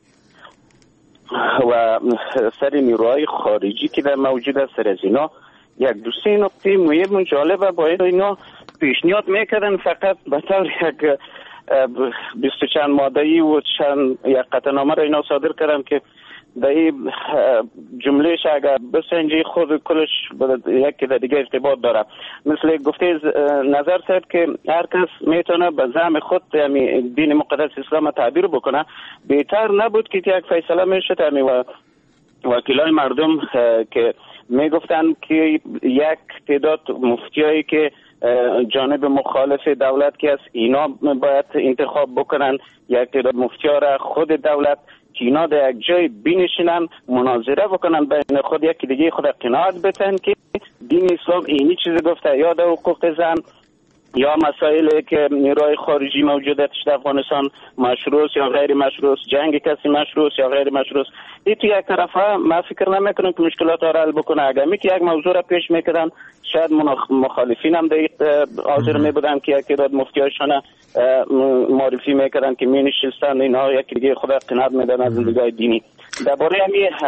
Speaker 12: و سر نیروهای خارجی که در موجود است سر از اینا یک دو سه نقطه مهم جالب باید اینا پیشنهاد میکردن فقط به طور یک 20 چند ماده‌ای و چند یک قطعنامه را اینا صادر کردن که در این جملهش اگر بسنجی خود کلش یکی در دیگه ارتباط داره. مثل گفته نظر صاحب که هر کس میتونه به زعم خود دین مقدس اسلام تعبیر بکنه. بهتر نبود که یک فیصله میشد و وکیلای مردم که میگفتن که یک تعداد مفتیایی که
Speaker 19: جانب مخالف دولت که است اینا باید انتخاب بکنن، یک تعداد مفتی‌ها را خود دولت که اینا در یک جای بنشینن مناظره بکنن بین خود، یکی دیگه خود قناعت بتن که دین اسلام اینی چیزی گفته، یا در حقوق زن یا مسائلی که نیروهای خارجی موجودتش در افغانستان مشروع یا غیر مشروع، جنگ کسی مشروع یا غیر مشروع، این تو یک طرفه من فکر نمیکنم که مشکلات را حل بکنه. اگر که یک موضوع را پیش میکردن شاید مخالفین هم حاضر میبودن که یک تعداد مفتیاشون معرفی میکردن که می نشستن اینها یک دیگه خود قناعت میدن از دیدگاه دینی. درباره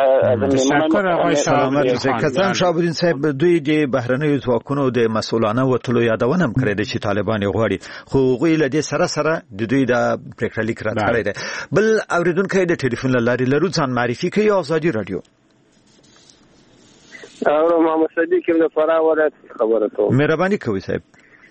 Speaker 4: کسان شابودین صاحب دوی د بهرنیو ځواکونو د مسؤلانه وټلو یادونه هم کړې ده چې طالبان غواړي، خو هغوی له دې سره د دوی د پریکړه لیک رد کړی دی. بل اوریدونکی د ټلیفون له لارې لرو، ځان معرفي کوي. آزادي رادیو.
Speaker 20: محمد صدیق یم د فراه ولایت خبره کوم.
Speaker 4: مهرباني کوئ صاحب.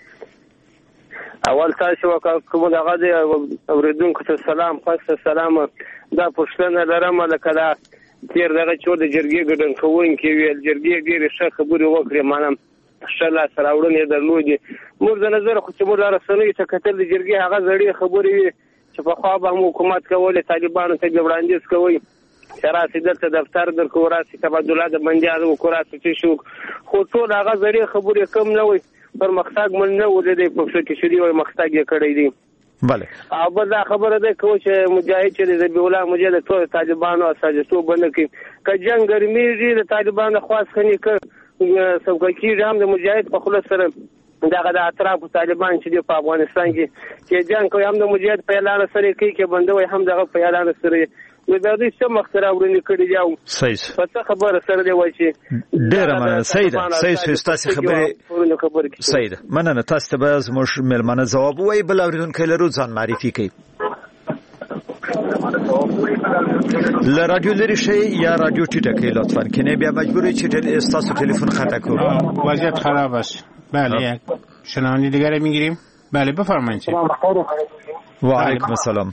Speaker 20: اول تاسو کوم دغه د اوریدونکو ته سلام، پس سلام. دا پښتنه لرم لکه دا تیر دغه چې د جرګې ګډون کوونکي ویل جرګې ډېرې ښه خبرې وکړې، مانم ښه لاسته راوړنې درلودې. موږ د نظر خو چې موږ د رسنیو ته کتل د جرګې هغه زړې خبرې وي چې پخوا به هم حکومت کولې، طالبانو ته به وړاندیز کوئ چې راسې دلته دفتر درکړو، راسې تبادله د بندیانو وکړو، راسې څه شو، خو ټول هغه زړې خبرې کم نه وي، پرمختګ مونږ نه ولې په پښتو کې شری وي مختګ یې کړی دی.
Speaker 4: بله
Speaker 20: او بل دا خبره ده چې مجاهد چې د ذبیح الله مجاهد ټول طالبانو استازیتوب نه کوي، که جنگ ګرمیږي د طالبانو خواص خني که سوګکیږي هم د مجاهد په خلاص سره دغه د اطراف طالبان چې په افغانستان کې جنگ کوي هم د مجاهد په اعلان سره کوي کې بندوي هم دغه په اعلان سره نو دا دې څه مختره ورني کړی یو
Speaker 4: صحیح
Speaker 20: څه خبره سره دی وای چې
Speaker 4: ډیره مننه صحیح تاسو خبره صحیح مننه. تاسو ته به زموږ ملمنه جواب وای. بل اوریدونکو لرو، ځان معرفي کوي. ل رادیو لري شي یا رادیو ټیټه کوي لطفا، کنه بیا مجبوری چې تاسو ټلیفون خطا کړو.
Speaker 5: وضعیت خراب است. بله یک شنونده دیگه میگیریم. بله بفرمایید.
Speaker 4: و علیکم السلام.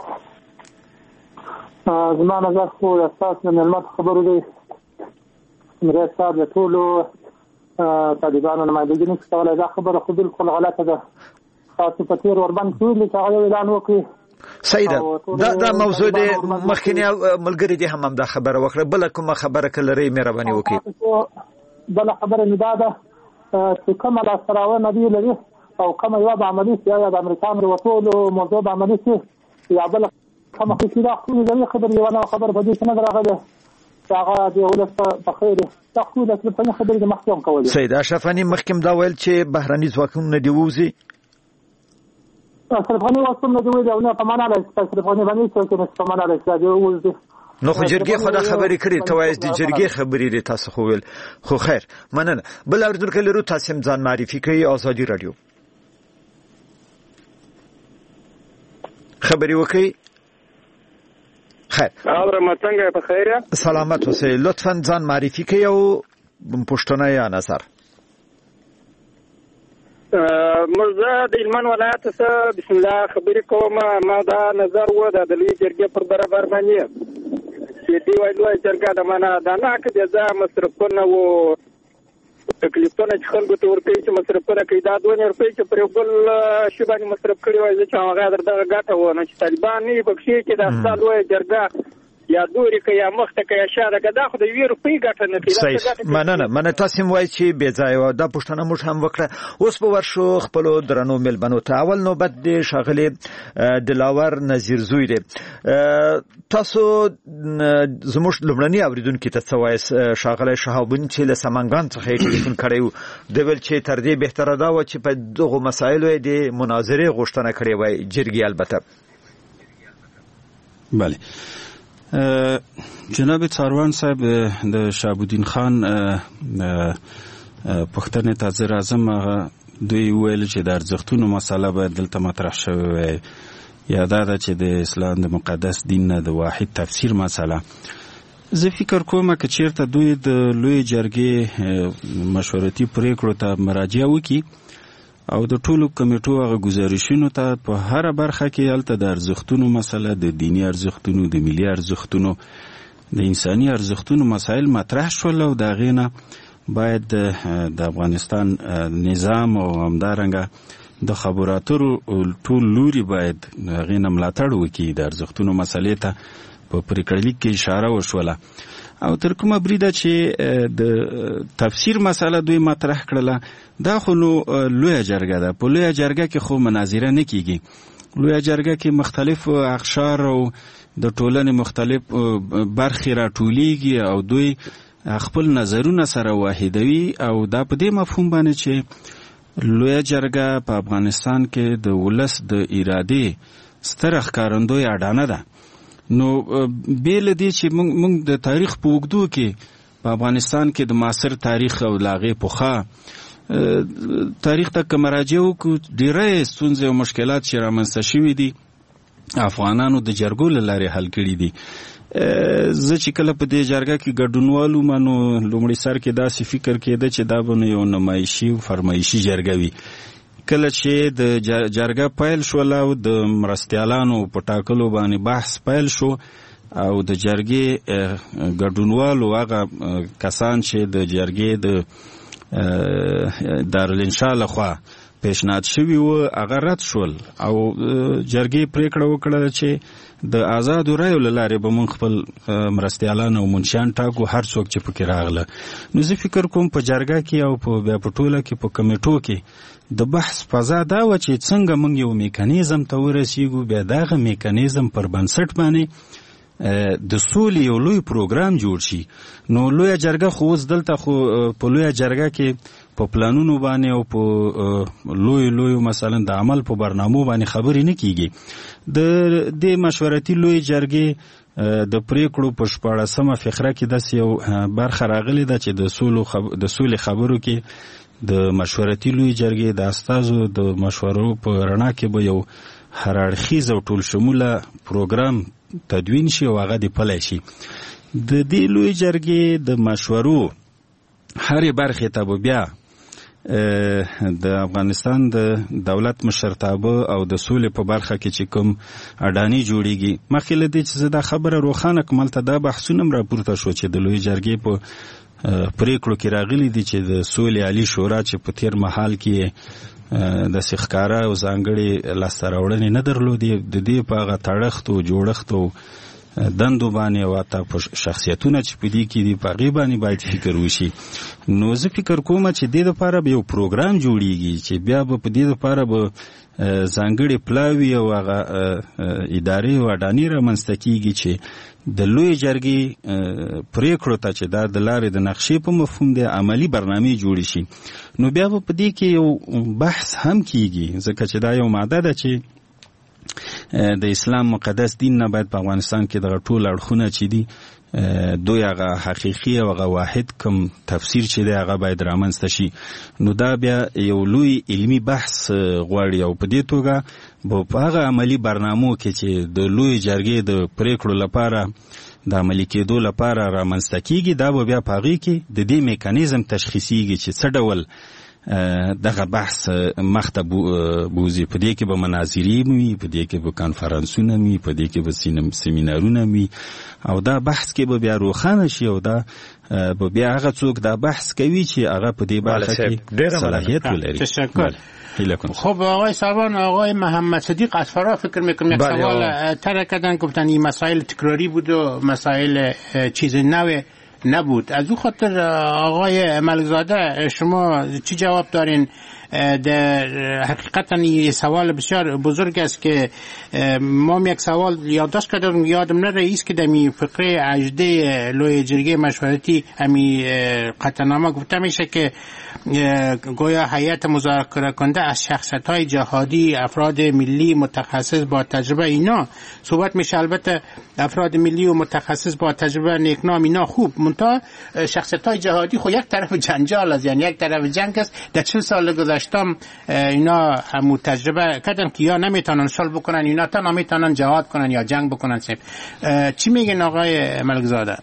Speaker 21: زما نظر خو اساس نه معلومات خبرو دی مراد صاحب د ټولو طالبانو نمائندګي نه کوله، دا خبره خو بالکل غلطه ده. خاصه په تیر وربان ټول چې هغه اعلان وکړي
Speaker 4: سیده دا موضوع دی مخکنی ملګری دی هم دا خبره وکړه. بل کومه خبره کلري مهرباني وکړي.
Speaker 21: بل خبره نه ده چې کومه لا سراوه نبی لري او کومه یو د عملی سیاست د امریکا د وټولو موضوع د عملی سیاست یا بل کومه خبره خو دې خبرې ونه خبر په دې څنګه راغله هغه دی ولته په خیر تاسو د خبرې د محکم کول.
Speaker 4: سید اشرفانی محکم دا ویل چې بهرني ځواکونه دی ووزي
Speaker 21: اشرفانی واسطه دی ویل نه په معنا راځي اشرفانی باندې چې په معنا راځي ووزي.
Speaker 4: نو خو جرګې خو دا خبرې کړې ته وایي د جرګې خبرې لري تاسو خو ویل خو خیر مننه. بل اوریدونکو لرو، تاسو ځان معرفي کوي. آزادي رادیو خبري وکي. خیر
Speaker 20: اورم څنګه په خیره
Speaker 4: سلامت اوسئ. لطفا ځان معرفي کوي او پښتنه یا نظر.
Speaker 20: مرزا د هلمند ولایت څخه بسم الله خبرې کوم. ما دا نظر و د لوی جرګې پر برابر باندې چې دی وایي جرګه د معنا دا نه کې د مصرفونه و تکلیفونه چې خلکو ته ورکوي چې مصرفونه کوي دا 2 روپۍ چې پر بل شی باندې مصرف کړي وایي چې هغه دغه ګټه و نه چې طالبان نه بخښي چې د اصل وایي جرګه یا دوري کې یا مخته کې یا شاده کې دا خو د 2 روپۍ ګټه نه کوي.
Speaker 4: مننه تاسو وایي چې بې ځای و دا پښتنه موږ هم وکړه. اوس په ورشو خپل درنو ملبنو ته اول نوبت دی شاغلي دلاور نذیر زوی دی. تاسو زموږ لومړنی اوریدونکو ته څه وایي شاغله شهابون چې له سمنګان څخه ټلیفون کړیو د ویل چې تر دې بهتره دا و چې په دغه مسایلو د مناظره غوښتنه کړې وای جرګې البته.
Speaker 17: بله جناب څاروان صاحب د شهابالدین خان پښتنه تازه اعظم دوی ویل چې د ارزښتونو مسله به دلته مطرح شوی وي یا دا چې د اسلام د مقدس دین نه د واحد تفسیر مسله. زه فکر کوم چې چیرته دوی د لوی جرګې مشورتي پریکړو ته مراجعه وکړي او د ټولو کمیټو هغه گزارشونو ته په هر برخه کې الته د ارزښتونو مسله، د دینی ارزښتونو، د ملي ارزښتونو، د انساني ارزښتونو مسایل مطرح شول او دا غینه باید د افغانستان نظام او همدارنګه د خبرو اترو ټول لوري باید هغې نه ملاتړ وکړي. د ارزښتونو مسلې ته په پریکړه کې اشاره وشوله او تر کومه بریده چې د تفسیر مسله دوی مطرح کړله. دا خو نو لویه جرګه ده. په لویه جرګه کې خو مناظره نه کیږي. لویه جرګه کې مختلف اقشار او د ټولنې مختلف برخې راټولیږي او دوی خپل نظرونه سره واحدوي او دا په دې مفهوم باندې چې لویه جرګه په افغانستان کې د ولس د ارادې ستره ښکارندوی اډانه ده. نو بیل دې چې موږ د تاریخ په اوږدو کې په افغانستان کې د معاصر تاریخ او لاغې پخوا تاریخ ته که مراجعه وکړو ډېری ستونزې او مشکلات چې رامنځته شوي دي افغانانو د جرګو له لارې حل کړي دي. زه چې کله په دې جرګه کې ګډونوال وم نو لومړي سر کې داسې فکر کېده چې دا به نو یو نمایشي او فرمایشي جرګه وي. کله چې د جرګه پیل شوله او د مرستیالانو په ټاکلو باندې بحث پیل شو او د جرګې ګډونوالو هغه کسان چې د جرګې د دارالانشا لخوا پیشنهاد شوي وو هغه رد شول او جرګې پریکړه وکړه چې د آزادو رایو له لارې به موږ خپل مرستیالان او منشیان ټاکو هر څوک چې پکې راغله. نو زه فکر کوم په جرګه کې او بیا په ټوله کې په کمیټو کې د بحث فضا دا وه چې څنګه موږ یو میکانیزم ته ورسیږو. بیا دغه میکانیزم پر بنسټ باندې د سولې یو لوی پروګرام جوړ شي. نو لویه جرګه خو اوس دلته خو په لویه جرګه کې په پلانونو باندې او په لویو مثلا د عمل په برنامو باندې خبرې نه کیږي. د مشورتي لوی جرګې د پریکړو په 14مه فقره کې داسې یو برخه راغلې ده چې د سولې خبرو کې د مشورتي لوی جرګې د استازو د مشورو په رڼا کې به یو هراړخیز او ټول شموله پروګرام تدوین شي او هغه د پلی شي. د دې لوی جرګې د مشورو هرې برخې ته به بیا د افغانستان د دولت مشرتابه او د سولې په برخه کې چې کوم اډانې جوړیږي. مخکې له دې چې زه دا خبره روښانه کړم هلته دا بحثونه هم راپورته شو چې د لوی جرګې په پریکړو کې راغلي دي چې د سولې عالي شورا چې په تیر مهال کې د ښکاره او ځانګړې لاسته راوړنې نه درلودې د دې په هغه تړښت او جوړښت او دندو باندې او حتی په شخصیتونه چې په دې کې دي په هغې باندې باید فکر وشي. نو زه فکر کوم چې دې دپاره به یو پروګرام جوړیږي چې بیا به په دې دپاره به ځانګړې پلاوي او هغه ادارې او اډانې رامنځته کیږي چې د لوی جرګې پریکړو ته چې دا د لارې د نقشې په مفهوم دی عملی برنامې جوړې شي. نو بیا به په دې کې یو بحث هم کیږي ځکه چې دا یو ماده ده چې د اسلام مقدس دین نه باید په افغانستان کې دغه ټول اړخونه چې دي دوی هغه حقیقي او هغه واحد کوم تفسیر چې دی هغه باید رامنځته شي. نو دا بیا یو لوی علمي بحث غواړي او په دې توګه به په هغه عملي برنامو کې چې د لوی جرګې د پریکړو لپاره د عملي کېدو لپاره رامنځته کیږي دا به بیا په هغې کې د دې میکانیزم تشخیصیږي چې څه ډول دغه بحث مخته بوزي. په دې کې به مناظرې وي، په دې کې به کانفرانسونه وي، په دې کې به سیمینارونه وي او دا بحث کې به بیا روښانه شي او دا به بیا هغه څوک دا بحث کوي چې هغه په دې برخه کې صلاحیت ولري.
Speaker 5: تشکر. خب آقای سروان، آقای محمد صدیق از فرا فکر میکنم یک سوال طرح کردن، گفتن این مسائل تکراری بود و مسائل چیز نوه نبود. از او خاطر آقای ملکزاده شما چی جواب دارین؟ در حقیقتا این سوال بسیار بزرگ است که ما یک سوال یادداشت کردم، یادم نره ایست که دمی فقره 18 لوی جرگه مشورتی همی قطعنامه گفته میشه که گویا هیئت مذاکره کننده از شخصیت‌های جهادی، افراد ملی متخصص با تجربه اینا صحبت میشه. البته افراد ملی و متخصص با تجربه نیکنام اینا خوب، منتها شخصیت‌های جهادی خو یک طرف جنجال است، یعنی یک طرف جنگ است. در 40 سال گذشتم اینا همو تجربه کردن که یا نمیتونن صلح بکنن، اینا تا نمیتونن جهاد کنن یا جنگ بکنن. چی میگن آقای ملکزاده؟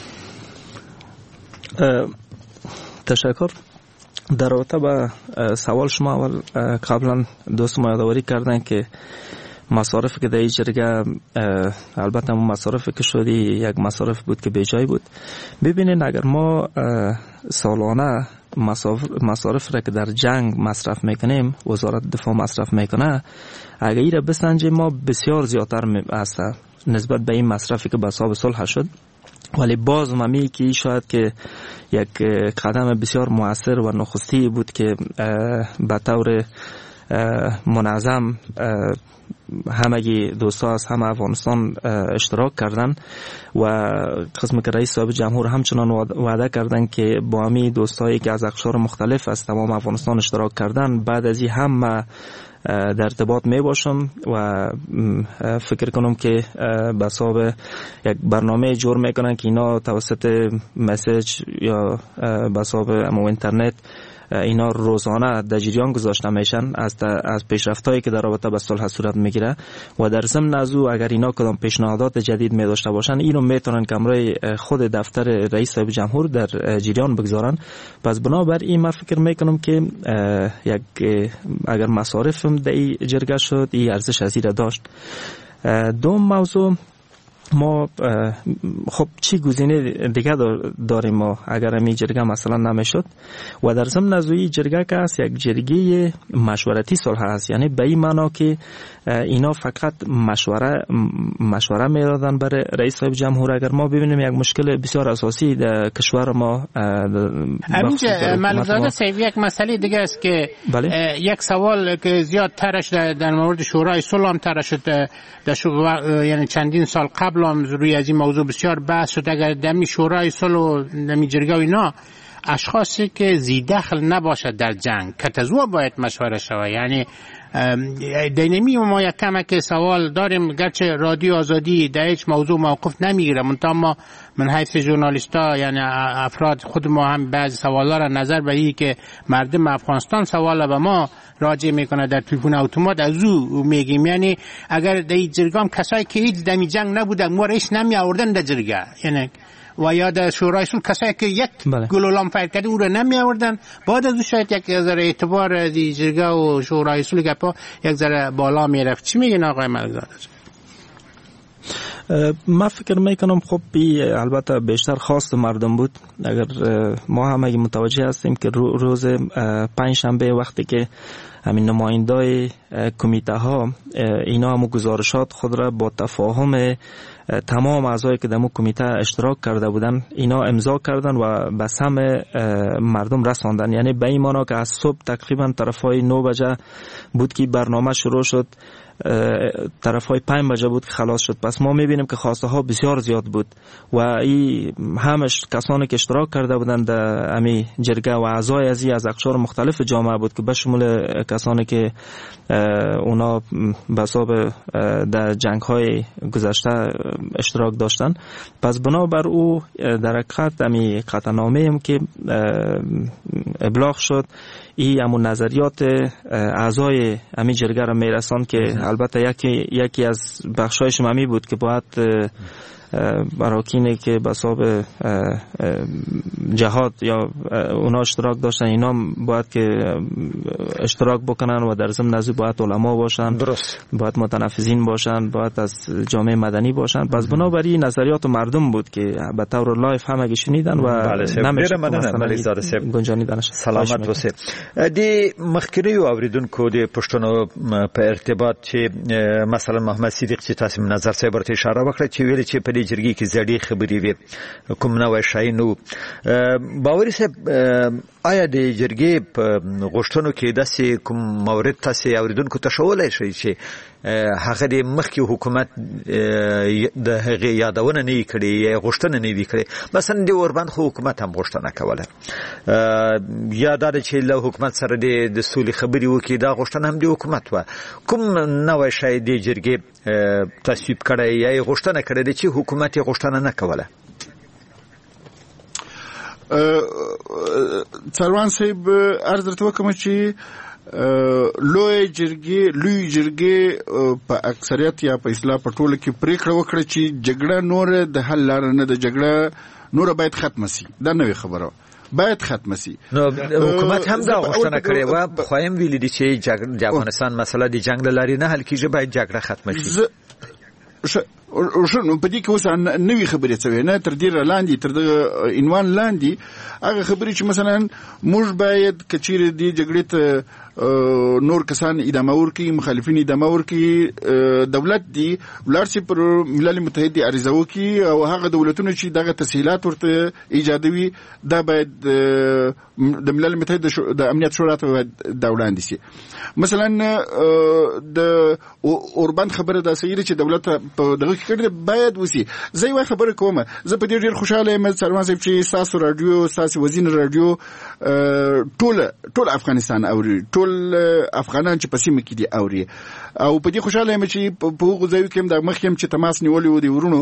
Speaker 1: تشکر. در رابطه با سوال شما اول قبلا دوست ما یادآوری کردن که مصارف که در این جرگه البته مصارف که شدی یک مصارف بود که بیجای بود. ببینین اگر ما سالانه مصارف را که در جنگ مصرف میکنیم وزارت دفاع مصرف میکنه اگر این را بسنجیم ما بسیار زیادتر است نسبت به این مصرفی که به حساب صلح شد. ولی باز ممی که شاید که یک قدم بسیار مؤثر و نخستی بود که به طور منظم همگی دوستا از همه افغانستان اشتراک کردن و قسم که رئیس صاحب جمهور همچنان وعده کردن که با همی دوستایی که از اقشار مختلف از تمام افغانستان اشتراک کردن بعد از این هم در ارتباط می باشم و فکر کنم که به حساب یک برنامه جور میکنن که اینا توسط مسیج یا به حساب اینترنت اینا روزانه در جریان گذاشته میشن از پیشرفتایی که در رابطه با صلح صورت میگیره و در ضمن از او اگر اینا کدام پیشنهادات جدید می داشته باشن اینو میتونن کمرای خود دفتر رئیس صاحب جمهور در جریان بگذارن. پس بنابر این من فکر میکنم که اگر مصارف در این جرگه شد این ارزش از این داشت. دوم موضوع ما خب چی گزینه دیگه داریم ما اگر این جرگه مثلا نمیشد و در ضمن از این جرگه که است یک جرگه مشورتی صلح است، یعنی به این معنا که اینا فقط مشوره میدادن برای رئیس صاحب جمهور. اگر ما ببینیم یک مشکل بسیار اساسی در کشور ما
Speaker 5: ملکزاده صاحب یک مسئله دیگه است که یک سوال که زیاد ترش در مورد شورای صلح هم ترش شد یعنی چندین سال قبل هم روی از این موضوع بسیار بحث شد. اگر دمی شورای صلح و دمی جرگه و اینا اشخاصی که زی دخل نباشد در جنگ کتزوا باید مشوره شود. یعنی دینمی ما یک کمک سوال داریم گرچه رادیو آزادی در هیچ موضوع موقف نمیگیره منتها ما من حیث ژورنالیستا یعنی افراد خود ما هم بعضی سوالا را نظر به این که مردم افغانستان سوال به ما راجع میکنه در تلفن اتومات از او میگیم. یعنی اگر در جرگه هم کسایی که هیچ دمی جنگ نبودن ما رئیس نمی آوردن در جرگه یعنی و یا در شورای صلح کسایی که یک گلولام فایر کرده او را نمی آوردن بعد از او شاید یک ذره اعتبار دی جرگه و شورای صلح گپا یک ذره بالا میرفت. چی میگین آقای ملکزاده؟
Speaker 1: من فکر میکنم خب البته بیشتر خواست مردم بود. اگر ما هم اگه متوجه هستیم که روز پنجشنبه وقتی که همین نمایندای کمیته ها اینا هم گزارشات خود را با تفاهم تمام اعضایی که در کمیته اشتراک کرده بودن اینا امضا کردن و به همه مردم رساندن. یعنی به این معنا که از صبح تقریبا طرفای 9 بجه بود که برنامه شروع شد طرفای 5 بجه بود که خلاص شد. پس ما میبینیم که خواسته ها بسیار زیاد بود و این همش کسانی که اشتراک کرده بودن در امی جرگه و اعضای از اقشار مختلف جامعه بود که به شمول کسانی که اونا به حساب در جنگ های گذشته اشتراک داشتن. پس بنابر او در حقیقت امی قطعنامه هم که ابلاغ شد این همون نظریات اعضای امی جرگه را میرسان که البته یکی از بخشایش ممی بود که باید براکینه که به حساب جهاد یا اونا اشتراک داشتن اینا باید که اشتراک بکنن و در ضمن از باید علما باشن درست باید متنفذین باشن باید از جامعه مدنی باشن. پس بنابراین نظریات مردم بود که به طور لایف همه شنیدن و نمیشه گنجانیدنش.
Speaker 4: سلامت وسه دی مخکری او اوریدونکو دی پښتنو په ارتباط چې مثلا محمد صدیق چې تاسو نظر صاحب ورته اشاره وکړه چې ویل چې په دې جرګې کې زړې خبرې وي کوم نوې شای نو باوري صاحب آیا د جرګې په غوښتنو کې داسې کوم مورد تاسو اوریدونکو ته شولای شي چې هغه د مخکې حکومت د هغه یادونه نه کړي یا غوښتنه نه وی کړي مثلا د اوربند خو حکومت هم غوښتنه کوله یا دا چې له حکومت سره د سولې خبرې وکړي دا غوښتنه هم د حکومت و کوم نوې شای د جرګې تصویب کړي یا غوښتنه کړي چې حکومت یې غوښتنه نه کوله.
Speaker 16: څلوان صاحب عرض درته وکړم چې لوی جرګې په اکثریت یا په اصلاح په ټوله کې پریکړه وکړه چې جګړه نور د حل لار نه ده، جګړه نور باید ختمه شي. دا نوې خبره باید ختم شي.
Speaker 4: نو حکومت هم دا غوښتنه کړې و، خوایم ویلي دي چې د افغانستان مسله د جنگ لاري نه حل کیږي، باید جګړه ختم شي.
Speaker 16: شنو په دې کې اوس نوې خبرې څه نه تر دې لاندې تر د عنوان لاندې هغه خبرې چې مثلا موږ باید کچیر دې جګړې ته نور کسان ادامه ورکړي، مخالفین ادامه ورکړي، دولت دی ولر چې پر ملل متحد عریضه وکړي او هغه دولتونه چې دغه تسهیلات ورته ایجادوي دا باید د ملل متحد د امنیت شورا ته دا وړاندې شي. مثلا د اوربان خبره دا سیده چې دولت په دغه کې کړي باید وسی. زه یو خبره کوم، زه په دې ډیر خوشاله یم سرمان صاحب چې تاسو رادیو، تاسو وزین رادیو ټول افغانستان اوري، ټول افغانان چې په سیمه کې دي اوري، او په دې خوشاله یم چې په هغه ځای کې د مخیم چې تماس نیولې و دي ورونو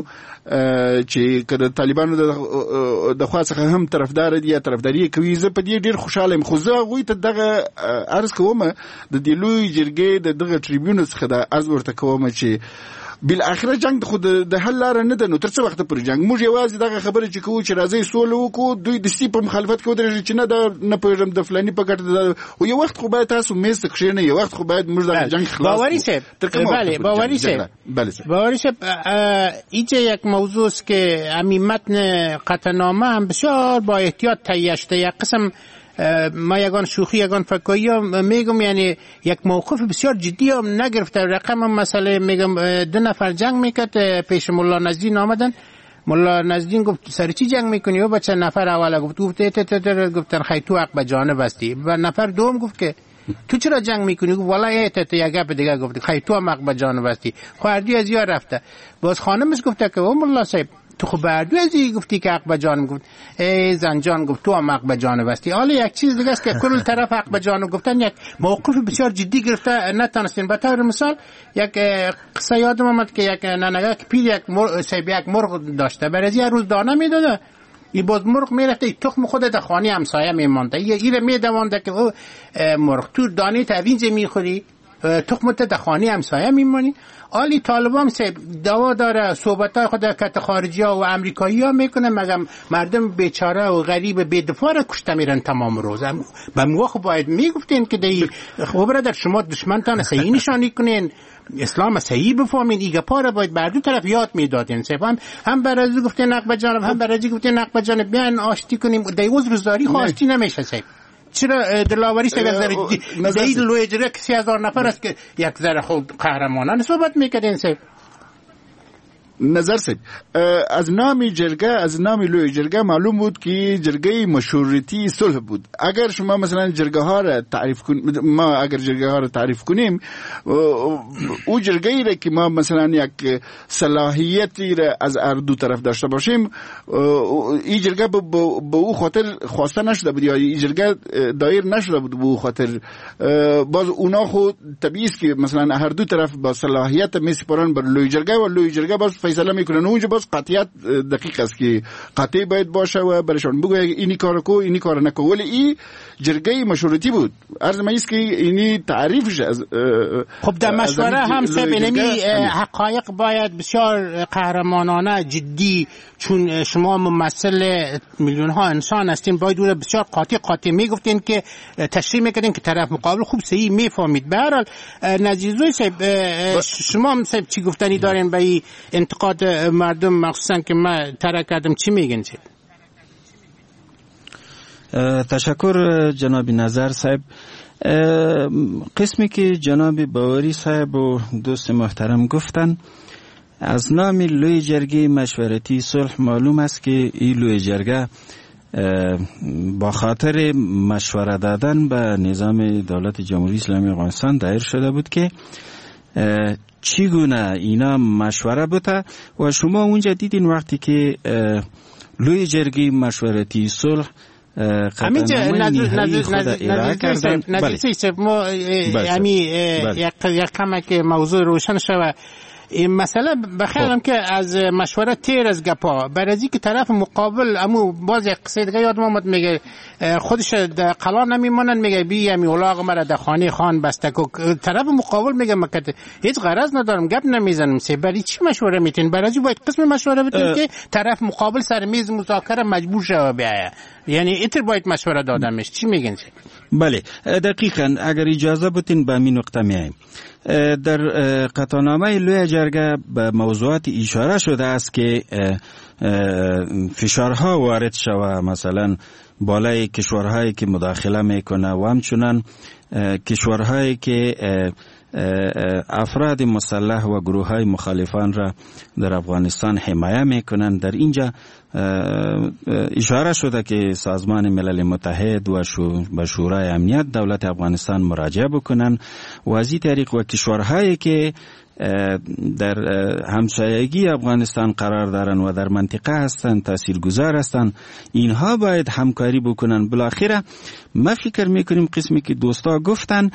Speaker 16: چې کله طالبانو د خوا څخه هم طرفدار دي یا طرفداري کوي. زه په دې ډیر خوشاله یم، خو زه غوي ته دغه عرض کوم د دې لوی جرګې دغه ټریبیون څخه د عرض ورته کوم چې بل اخر جنگ خود د حل لار نه ده. نو تر څو وخت پر جنگ موږ یوازې دغه خبره چې کوو چې راځي سوله وکړو، دوی د سی په مخالفت کې ودرېږي چې نه دا نه پېژم د فلاني په ګټه ده، او یو وخت خو باید تاسو مېز ته کښېنئ، یو وخت خو باید موږ د جنگ خلاص
Speaker 9: باوری صاحب. بله باوری صاحب اینجا یک موضوع است که همین متن قطعنامه هم بسیار با احتیاط تهیه شده. یک قسم ما یگان شوخی یگان فکایی میگم، یعنی یک موقف بسیار جدی هم نگرفته. رقم مسئله میگم 2 نفر جنگ میکرد پیش ملا نزدین آمدن، ملا نزدین گفت سر چی جنگ میکنی؟ و بچه نفر اول گفتن خیلی تو حق به جانب هستی، و نفر دوم گفت که تو چرا جنگ میکنی؟ گفت والا یک گپ دیگه گفت خیلی تو حق به جانب هستی. خواهردی از یار رفته، باز خانمش گفته که ملا صاحب تو خب بردو ازی گفتی که حق به جانم، گفت ای زنجان گفت تو هم حق به جانم هستی. حالا یک چیز دیگه است که کل طرف حق به جانم گفتن، یک موقف بسیار جدی گرفته نتونستین. به طور مثال یک قصه یادم آمد که یک ننگه که پیر یک مرغ داشته، برای یه روز دانه میداده، این باز مرغ میرفته تخم خود در خانه همسایه میمانده، این میدوانده که او مرغ تو دانه توینج میخوری، تخمت در خانه همسایه میمانی. آلی طالبان سه دوا داره صحبتای خود کت خارجی ها و امریکایی ها میکنه، مگم مردم بیچاره و غریب بیدفاع را کشته میرن تمام روز. به موقع باید میگفتین که دی خبره در شما دشمنتان صحیح نشانی کنین، اسلام صحیح بفهمین، ایگه پاره باید بر دو طرف یاد میدادین. هم برازی گفتین حق به جانب، هم برازی گفتین حق به جانب، بیان آشتی کنیم. دی عذرزاری خواستی نمیشه صاحب. چرا دلاوری سگذاری دیل لوی جره که 30,000 نفر است که یک ذره خود قهرمانان صحبت میکردین صاحب.
Speaker 16: نظر صاحب از نام جرگه، از نام لوی جرگه معلوم بود که جرگه مشورتی صلح بود. اگر شما مثلا جرگه ها را تعریف کنیم، ما اگر جرگه ها را تعریف کنیم، او جرگه ای را که ما مثلا یک صلاحیتی را از دو طرف داشته باشیم، این جرگه به او خاطر خواسته نشده بود، یا این جرگه دایر نشده بود به او خاطر. باز اونا خود طبیعی است که مثلا هر دو طرف با صلاحیت میسپارن بر لوی جرگه، و لوی جرگه باز فیصله میکنن. اونجا باز قطعیت دقیق است که قطعی باید باشه و برشان بگه اینی کارو کو اینی کارو نکو. ولی این جرگه مشورتی بود. عرض ما است که اینی تعریفش از
Speaker 9: خب در مشوره هم سبنمی حقایق باید بسیار قهرمانانه جدی، چون شما ممثل میلیون ها انسان هستین، باید اون بسیار قاطع میگفتین که تشریح میکردین که طرف مقابل خوب صحیح میفهمید. به هر حال نزیزوی صاحب شما صاحب چی گفتنی دارین به این انتقاد مردم مخصوصا که من طرح کردم، چی میگن؟
Speaker 17: تشکر جناب نظر صاحب. قسمی که جناب باوری صاحب و دوست محترم گفتن، از نام لوی جرگه مشورتی صلح معلوم است که این لوی جرگه با خاطر مشوره دادن به نظام دولت جمهوری اسلامی افغانستان دایر شده بود که چگونه اینا مشوره بوده. و شما اونجا دیدین وقتی که لوی جرگه مشورتی صلح قطعنامه نهایی خود ارائه کردن،
Speaker 9: یک کمک موضوع روشن شود. این مسئله بخیرم که از مشوره تیر از گپا برای که طرف مقابل امو باز یک قصه دیگه یادم اومد میگه خودش در قلا نمیمونن میگه بی امی اولاغ مرا در خانه خان بسته کو طرف مقابل میگه مکت هیچ غرض ندارم گپ نمیزنم سه برای چی مشوره میتین برای باید قسم مشوره بتین که طرف مقابل سر میز مذاکره مجبور شه بیاید یعنی ایتر باید مشوره دادمش چی میگین؟
Speaker 17: بله دقیقاً اگر اجازه بتین به همین نقطه میایم. در قطعنامه لوی جرگه به موضوعات اشاره شده است که فشارها وارد شود مثلا بالای کشورهایی که مداخله میکنه و همچنان کشورهایی که افراد مسلح و گروه های مخالفان را در افغانستان حمایه میکنند. در اینجا اشاره شده که سازمان ملل متحد و شورای امنیت دولت افغانستان مراجعه بکنند و از این طریق و کشورهایی که در همسایگی افغانستان قرار دارند و در منطقه هستند تاثیرگذار هستند اینها باید همکاری بکنند. بالاخره ما فکر میکنیم قسمی که دوستا گفتن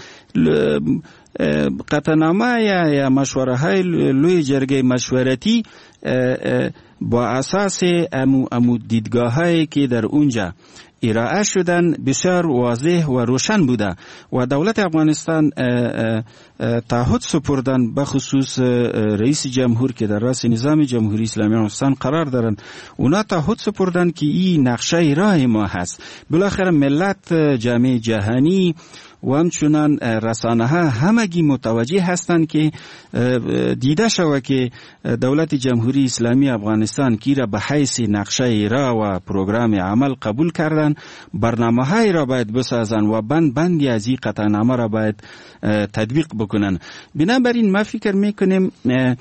Speaker 17: قطعنامه یا مشوره های لوی جرگه مشورتی با اساس امو دیدگاه هایی که در اونجا ارائه شدن بسیار واضح و روشن بوده و دولت افغانستان تعهد سپردن به خصوص رئیس جمهور که در رأس نظام جمهوری اسلامی افغانستان قرار دارند. اونا تعهد سپردن که این نقشه راه ما هست. بالاخره ملت جامعه جهانی و همچنان رسانه ها همگی متوجه هستند که دیده شود که دولت جمهوری اسلامی افغانستان کی را به حیث نقشه را و پروگرام عمل قبول کردن برنامه های را باید بسازن و بندی از این قطعنامه را باید تطبیق بکنن. بنابراین ما فکر میکنیم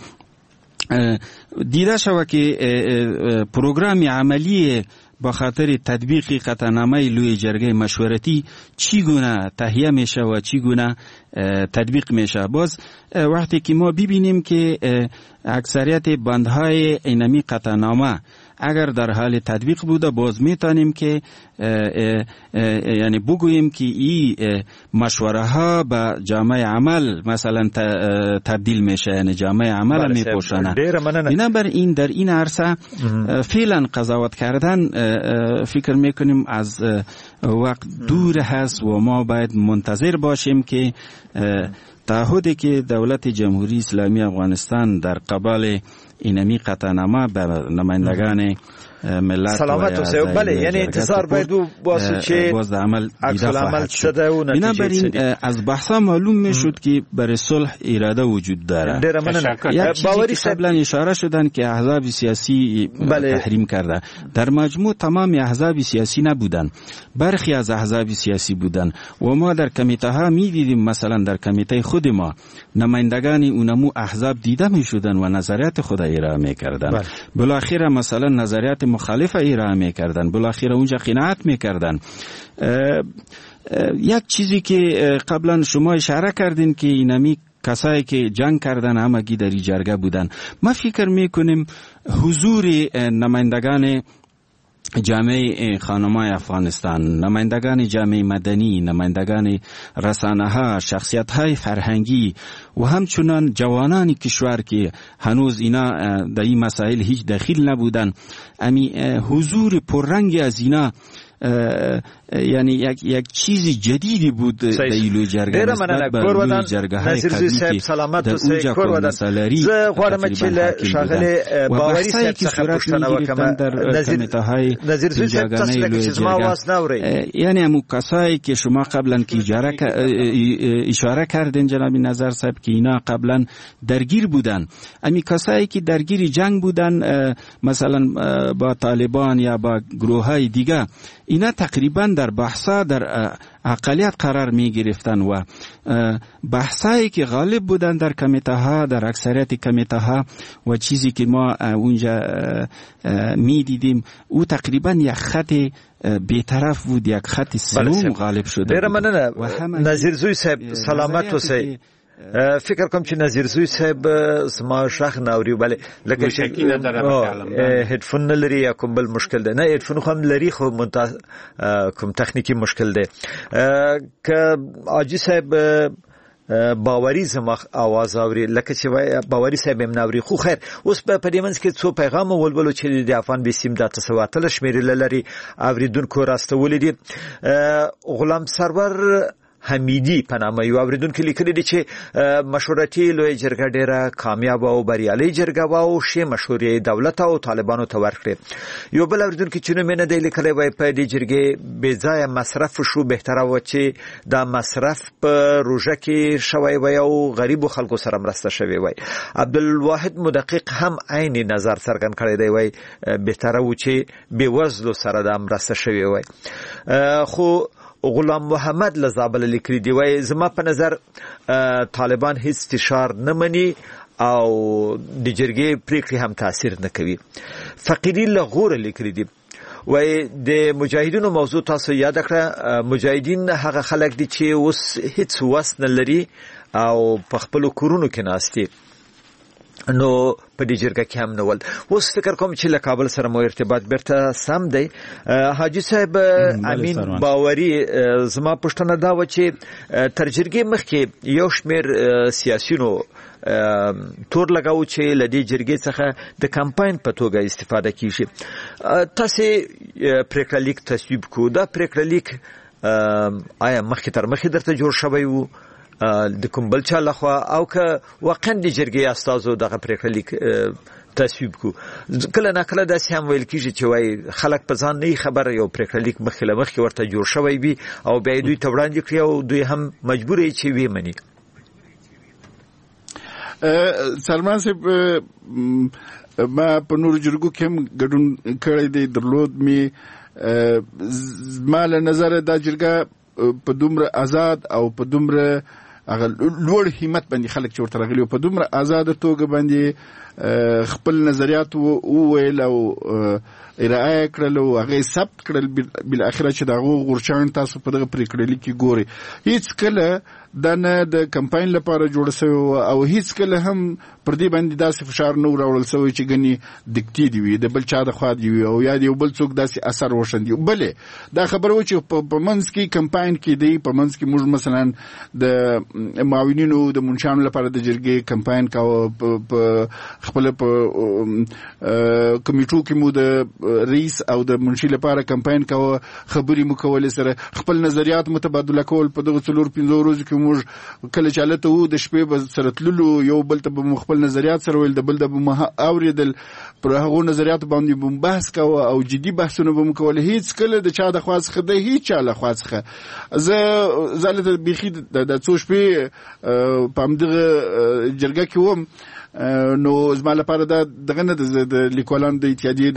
Speaker 17: دیده شود که پروگرام عملی با خاطر تطبیق قطعنامه لوی جرگه مشورتی چگونه تهیه میشه و چگونه تطبیق میشه. باز وقتی که ما ببینیم که اکثریت بندهای اینمی قطعنامه اگر در حال تطبیق بوده باز میتونیم که یعنی بگوییم که این مشوره ها به جامعه عمل مثلا تبدیل میشه یعنی جامعه عمل میپوشانه. بنابراین در این عرصه فعلا قضاوت کردن فکر میکنیم از وقت دور هست و ما باید منتظر باشیم که تعهدی که دولت جمهوری اسلامی افغانستان در قبال اینمی قطعنامه به نمایندگان ملت
Speaker 4: سلامت و سیوب بله یعنی انتظار باید واسه چه
Speaker 17: باز عمل
Speaker 4: شده و
Speaker 17: بنابراین از بحثا معلوم میشد که برای صلح اراده وجود داره. یک چیزی قبلا اشاره شدن که احزاب سیاسی تحریم کرده. در مجموع تمام احزاب سیاسی نبودن، برخی از احزاب سیاسی بودن و ما در کمیته ها میدیدیم مثلا در کمیته خود ما نمایندگان اونمو احزاب دیده میشدن و نظریات خود ارائه میکردن. بالاخره مثلا نظریات مخالف ارائه میکردن، بالاخره اونجا قناعت میکردن. یک چیزی که قبلا شما اشاره کردین که اینمی کسایی که جنگ کردن همگی در جرگه بودن. ما فکر میکنیم حضور نمایندگان جامعه خانمای افغانستان، نمایندگان جامعه مدنی، نمایندگان رسانه ها، شخصیت های فرهنگی و همچنان جوانان کشور که هنوز اینا در این مسائل هیچ دخیل نبودن، امی حضور پررنگی از اینا یعنی یک چیز جدیدی بود در ایلو جرگه نسبت به روی جرگه های قبلی که در اونجا کن سالاری
Speaker 4: شاغل باوری سب څخه پوښتنه وکم
Speaker 17: در کمیته های جاگانه ایلو جرگه یعنی همون کسایی که شما قبلا که اشاره کردین جناب نظر صاحب که اینا قبلا درگیر بودن، امی کسایی که درگیر جنگ بودن مثلا با طالبان یا با گروه های دیگه، اینا تقریبا در بحثا در اقلیت قرار می گرفتن و بحثایی که غالب بودن در کمیته ها، در اکثریت کمیته ها و چیزی که ما اونجا می دیدیم او تقریبا یک خط بی‌طرف بود، یک خط سوم غالب شده بود.
Speaker 4: نظیر زوی صاحب سلامت اوسئ. فکر کوم چې نظیر زوی صاحب سما شخ ناوري بله لکه چې هډفون نه لري یا کوم بل مشکل ده، نه هډفون خو هم لري خو کوم تخنیکی مشکل ده. که حاجی صاحب باوري زمخ आवाज اوري لکه چې باوري صاحب هم ناوري خو خیر اوس په دې منځ کې څو پیغام ولولو چې د افغان بسیم د تسواتل شمیرې لري اوریدونکو راستولې دي. غلام سرور حمیدی په نامه یو اوریدونکو لیکلي دي چې مشورتي لوی جرګه ډیره کامیاب او بریالي جرګه او شی مشورې دولت او طالبانو ته ورکړي. یو بل اوریدونکو چې نو مینه دی لیکلی وای په دې جرګې بې ځایه مصرف شو، بهتره و چې دا مصرف په روژه کې شوی وای او غریبو خلکو سره مرسته شوی وای. عبدالواحد مدقق هم عین نظر څرګند کړی دی وای بهتره و چې بې وزلو سره دا مرسته شوی وای. خو غلام محمد لزابل لیکلی دی وای زما په نظر طالبان هیڅ فشار نه مني او د جرګې پریکړې هم تاثیر نه کوي. فقیری لغور لیکلی دی وای د مجاهدینو موضوع تاسو یاد کړه. مجاهدین هغه خلک دي چې اوس هیڅ وس نه لري او په خپل کورونو کې ناشتي نو په دې جرګه کې هم نول. اوس فکر کوم چې له کابل سره مو ارتباط بیرته سم دی. حاجی صاحب امین باوري زما پښتنه دا و چې تر جرګې مخکې یو شمیر سیاسيونو تور لګاو چې لدی جرګې څخه د کمپاین په توګه استفاده کیږي. تاسو پریکړه لیک تصویب کو دا پریکړه لیک آیا مخکې تر مخکې درته جوړ شوی وو د کوم بل چا لخوا او که واقعا د جرګې استازو دغه پریکړه لیک تصویب کو؟ کله نه کله داسې هم ویل کیږي چې وای خلک په ځان نه خبر یو پریکړه لیک مخکې ورته جوړ شوی وي او بیا دوی ته وړاندې کړي او دوی هم مجبور یې چې وی مني.
Speaker 16: سلمان صاحب ما په نور جرګو کې هم ګډون کړی دی درلود می مال نظر دا جرګه په دومره آزاد او په دومره لوړ همت باندې خلک چې ورته راغلي په دومره آزاد توګه باندې خپل نظریات وویل او ارائه کړل او هغه ثبت کړل بل اخره چې دغه غورچان تاسو په دغه پریکړه لیکي ګوري هیڅ کله دا نه د کمپاین لپاره جوړ شوی او هیڅ کله هم پر دې باندې داسې فشار نه راوړل شوی چې غني دکتي دی د بل چا د خوا دی او یا دی بل څوک داسې اثر وشندي. بلې دا خبره و چې په منځ کې کمپاین کې دی په منځ کې موږ مثلا د معاونینو د منشانو لپاره د جرګې کمپاین کاوه په خپل په کمیټو کې مو د رئیس او د منشي لپاره کمپاین کاوه خبري مو کولې سره خپل نظریات متبادله کول په دغه 4-5 ورځو کې موږ کله چالته وو د شپې به سره تللو یو بل ته به خپل نظریات سره ویل د بل د اوریدل پر هغه نظریات باندې به بحث کاوه او جدي بحثونه به کول. هیڅ کله د چا د خواص خدای هیڅ چا له خواص خه زاله بيخي د څو شپې په همدغه جرګه کې وم نو زما لپاره دغه نه د لیکوالانو د اتحادیې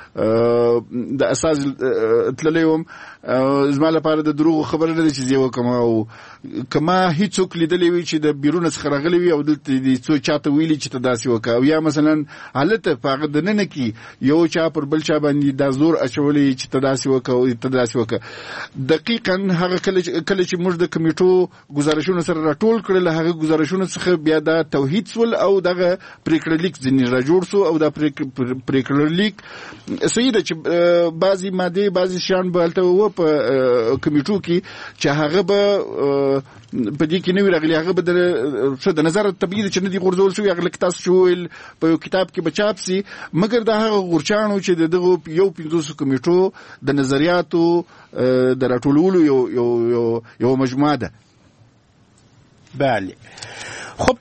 Speaker 16: د اساس تللی وم زما لپاره د دروغ خبره نه ده چې زه وکم او کما هیڅوک لیدلی وي چې د بیرون څخه راغلی وي او دلته د څو چاته ویلي چې ته داسې وکړه او یا مثلا حالت په هغه دننه کې یو چا پر بل چا باندې دا زور اچولی چې ته داسې وکړه ته داسې وکړه. دقیقاً هغه کله چې موږ د کمیټو گزارشونه سره راټول کړل هغه گزارشونه څخه بیا دا توحید سول او دغه پریکړه لیک ځینې را جوړ سو او دا پریکړه لیک صحیح ده چې بعضی ماده بعضی شیان به هلته و په کمیټو کې چې هغه به په دې کې نوی راغلی هغه به د نظر تبعید چې نه دي غورځول شوی هغه تاسو شویل په یو کتاب کې بچاپ سي مګر دا هغه غورچانو چې دغه یو 500 کمیټو د نظریاتو د راټولولو یو مجموعه ده.
Speaker 9: بله خب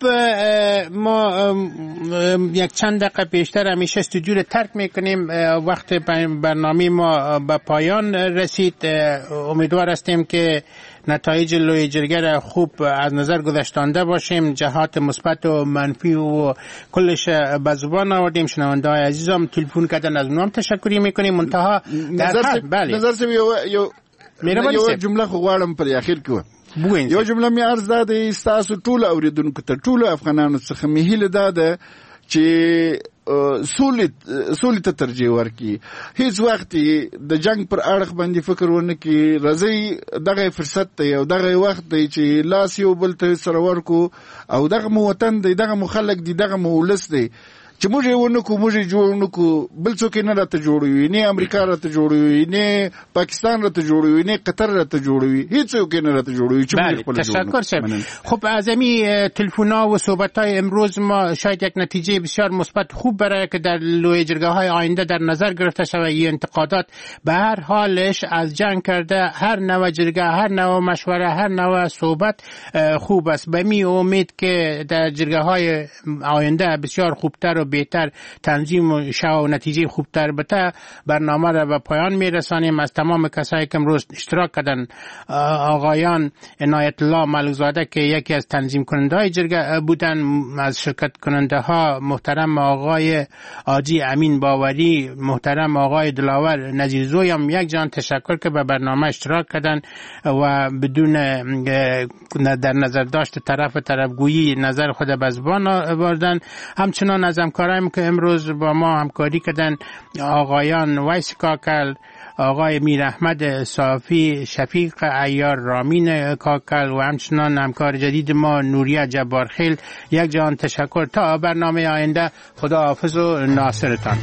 Speaker 9: ما یک چند دقیقه پیشتر همیشه استودیو رو ترک میکنیم وقت برنامه ما به پایان رسید. امیدوار هستیم که نتایج لوی جرگه را خوب از نظر گذاشتانده باشیم جهات مثبت و منفی و کلش به زبان آوردیم. شنونده های عزیزم تلفن کردن از اونام تشکری میکنیم منتها
Speaker 16: نظر سب یو جمله خو غواړم پر اخر کې یو جمله می عرض ده تاسو ټول اوریدونکو ته ټول افغانانو څخه می هیله ده چې سولې ته ترجیح ورکړي هیڅ وخت د جنگ پر اړخ باندې فکر ونه کړي راځي دغه فرصت دی او دغه وخت دی چې لاس یو بل ته سره ورکو او دغه مو وطن دی دغه مو خلک دی دغه مو ولس دی چې موږ یې ونکو موږ یې جوړ نکو بل څوک نه راته جوړوي نه امریکا راته جوړوي نه پاکستان راته جوړوي نه قطر راته جوړوي هیڅ څوک نه راته جوړوي چې موږ خپل
Speaker 9: تشکر صاحب. خب از این تلفن‌ها و صحبت‌های امروز ما شاید یک نتیجه بسیار مثبت خوب برای که در لوی جرگه‌های آینده در نظر گرفته شود. این انتقادات به هر حالش از جنگ کرده هر نوع جرگه هر نوع مشوره هر نوع صحبت خوب است. به می امید که در جرگه‌های آینده بسیار خوبتر و بهتر تنظیم شود و نتیجه خوبتر بته. برنامه را به پایان میرسانیم. از تمام کسایی که امروز اشتراک کردن، آقایان عنایت الله ملکزاده که یکی از تنظیم کننده های جرگه بودن، از شرکت کننده ها محترم آقای آجی امین باوری، محترم آقای دلاور نظیرزوی هم یک جان تشکر که به برنامه اشتراک کردن و بدون در نظر داشت طرفگویی نظر خود به زبان آوردن. همچنان از همکارایم که امروز با ما همکاری کردن، آقایان ویس کاکل، آقای میر احمد صافی، شفیق عیار، رامین کاکل و همچنان همکار جدید ما نوریه جبارخیل، یک جان تشکر. تا برنامه آینده خداحافظ و ناصرتان.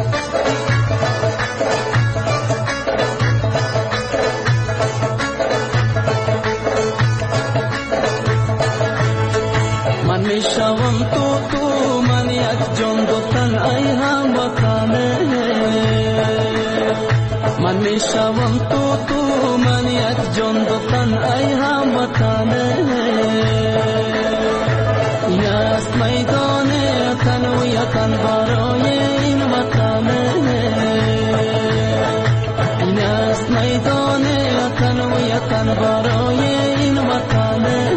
Speaker 10: من میشوم تو من یک جان دو تن ای هموطنه. من میشوم تو من یک جان دو تن ای هموطنه. این است میدان تنویتن برای این وطنه. این است میدان تنویتن برای این وطنه.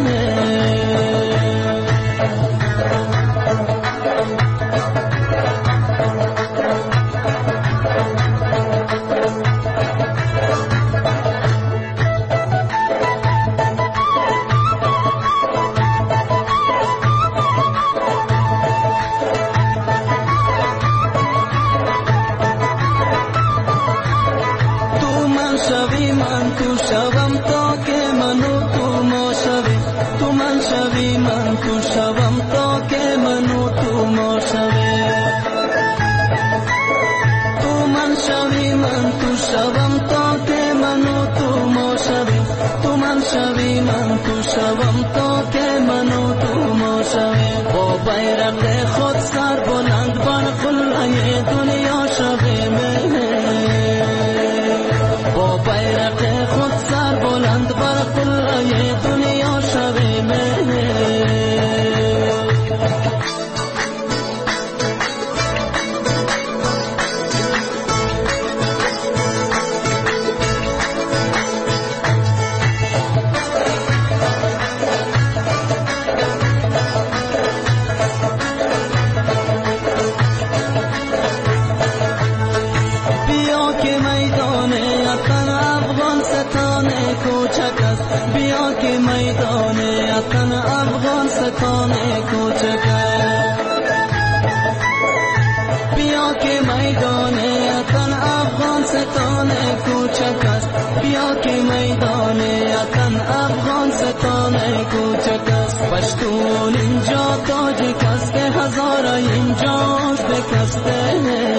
Speaker 10: پشتون اینجا تاجیک است که هزاره اینجاش بکسته.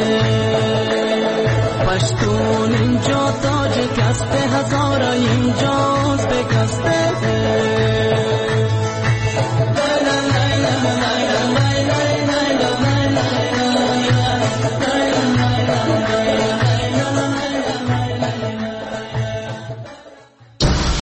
Speaker 10: پشتون اینجا تاجیک است که هزاره اینجا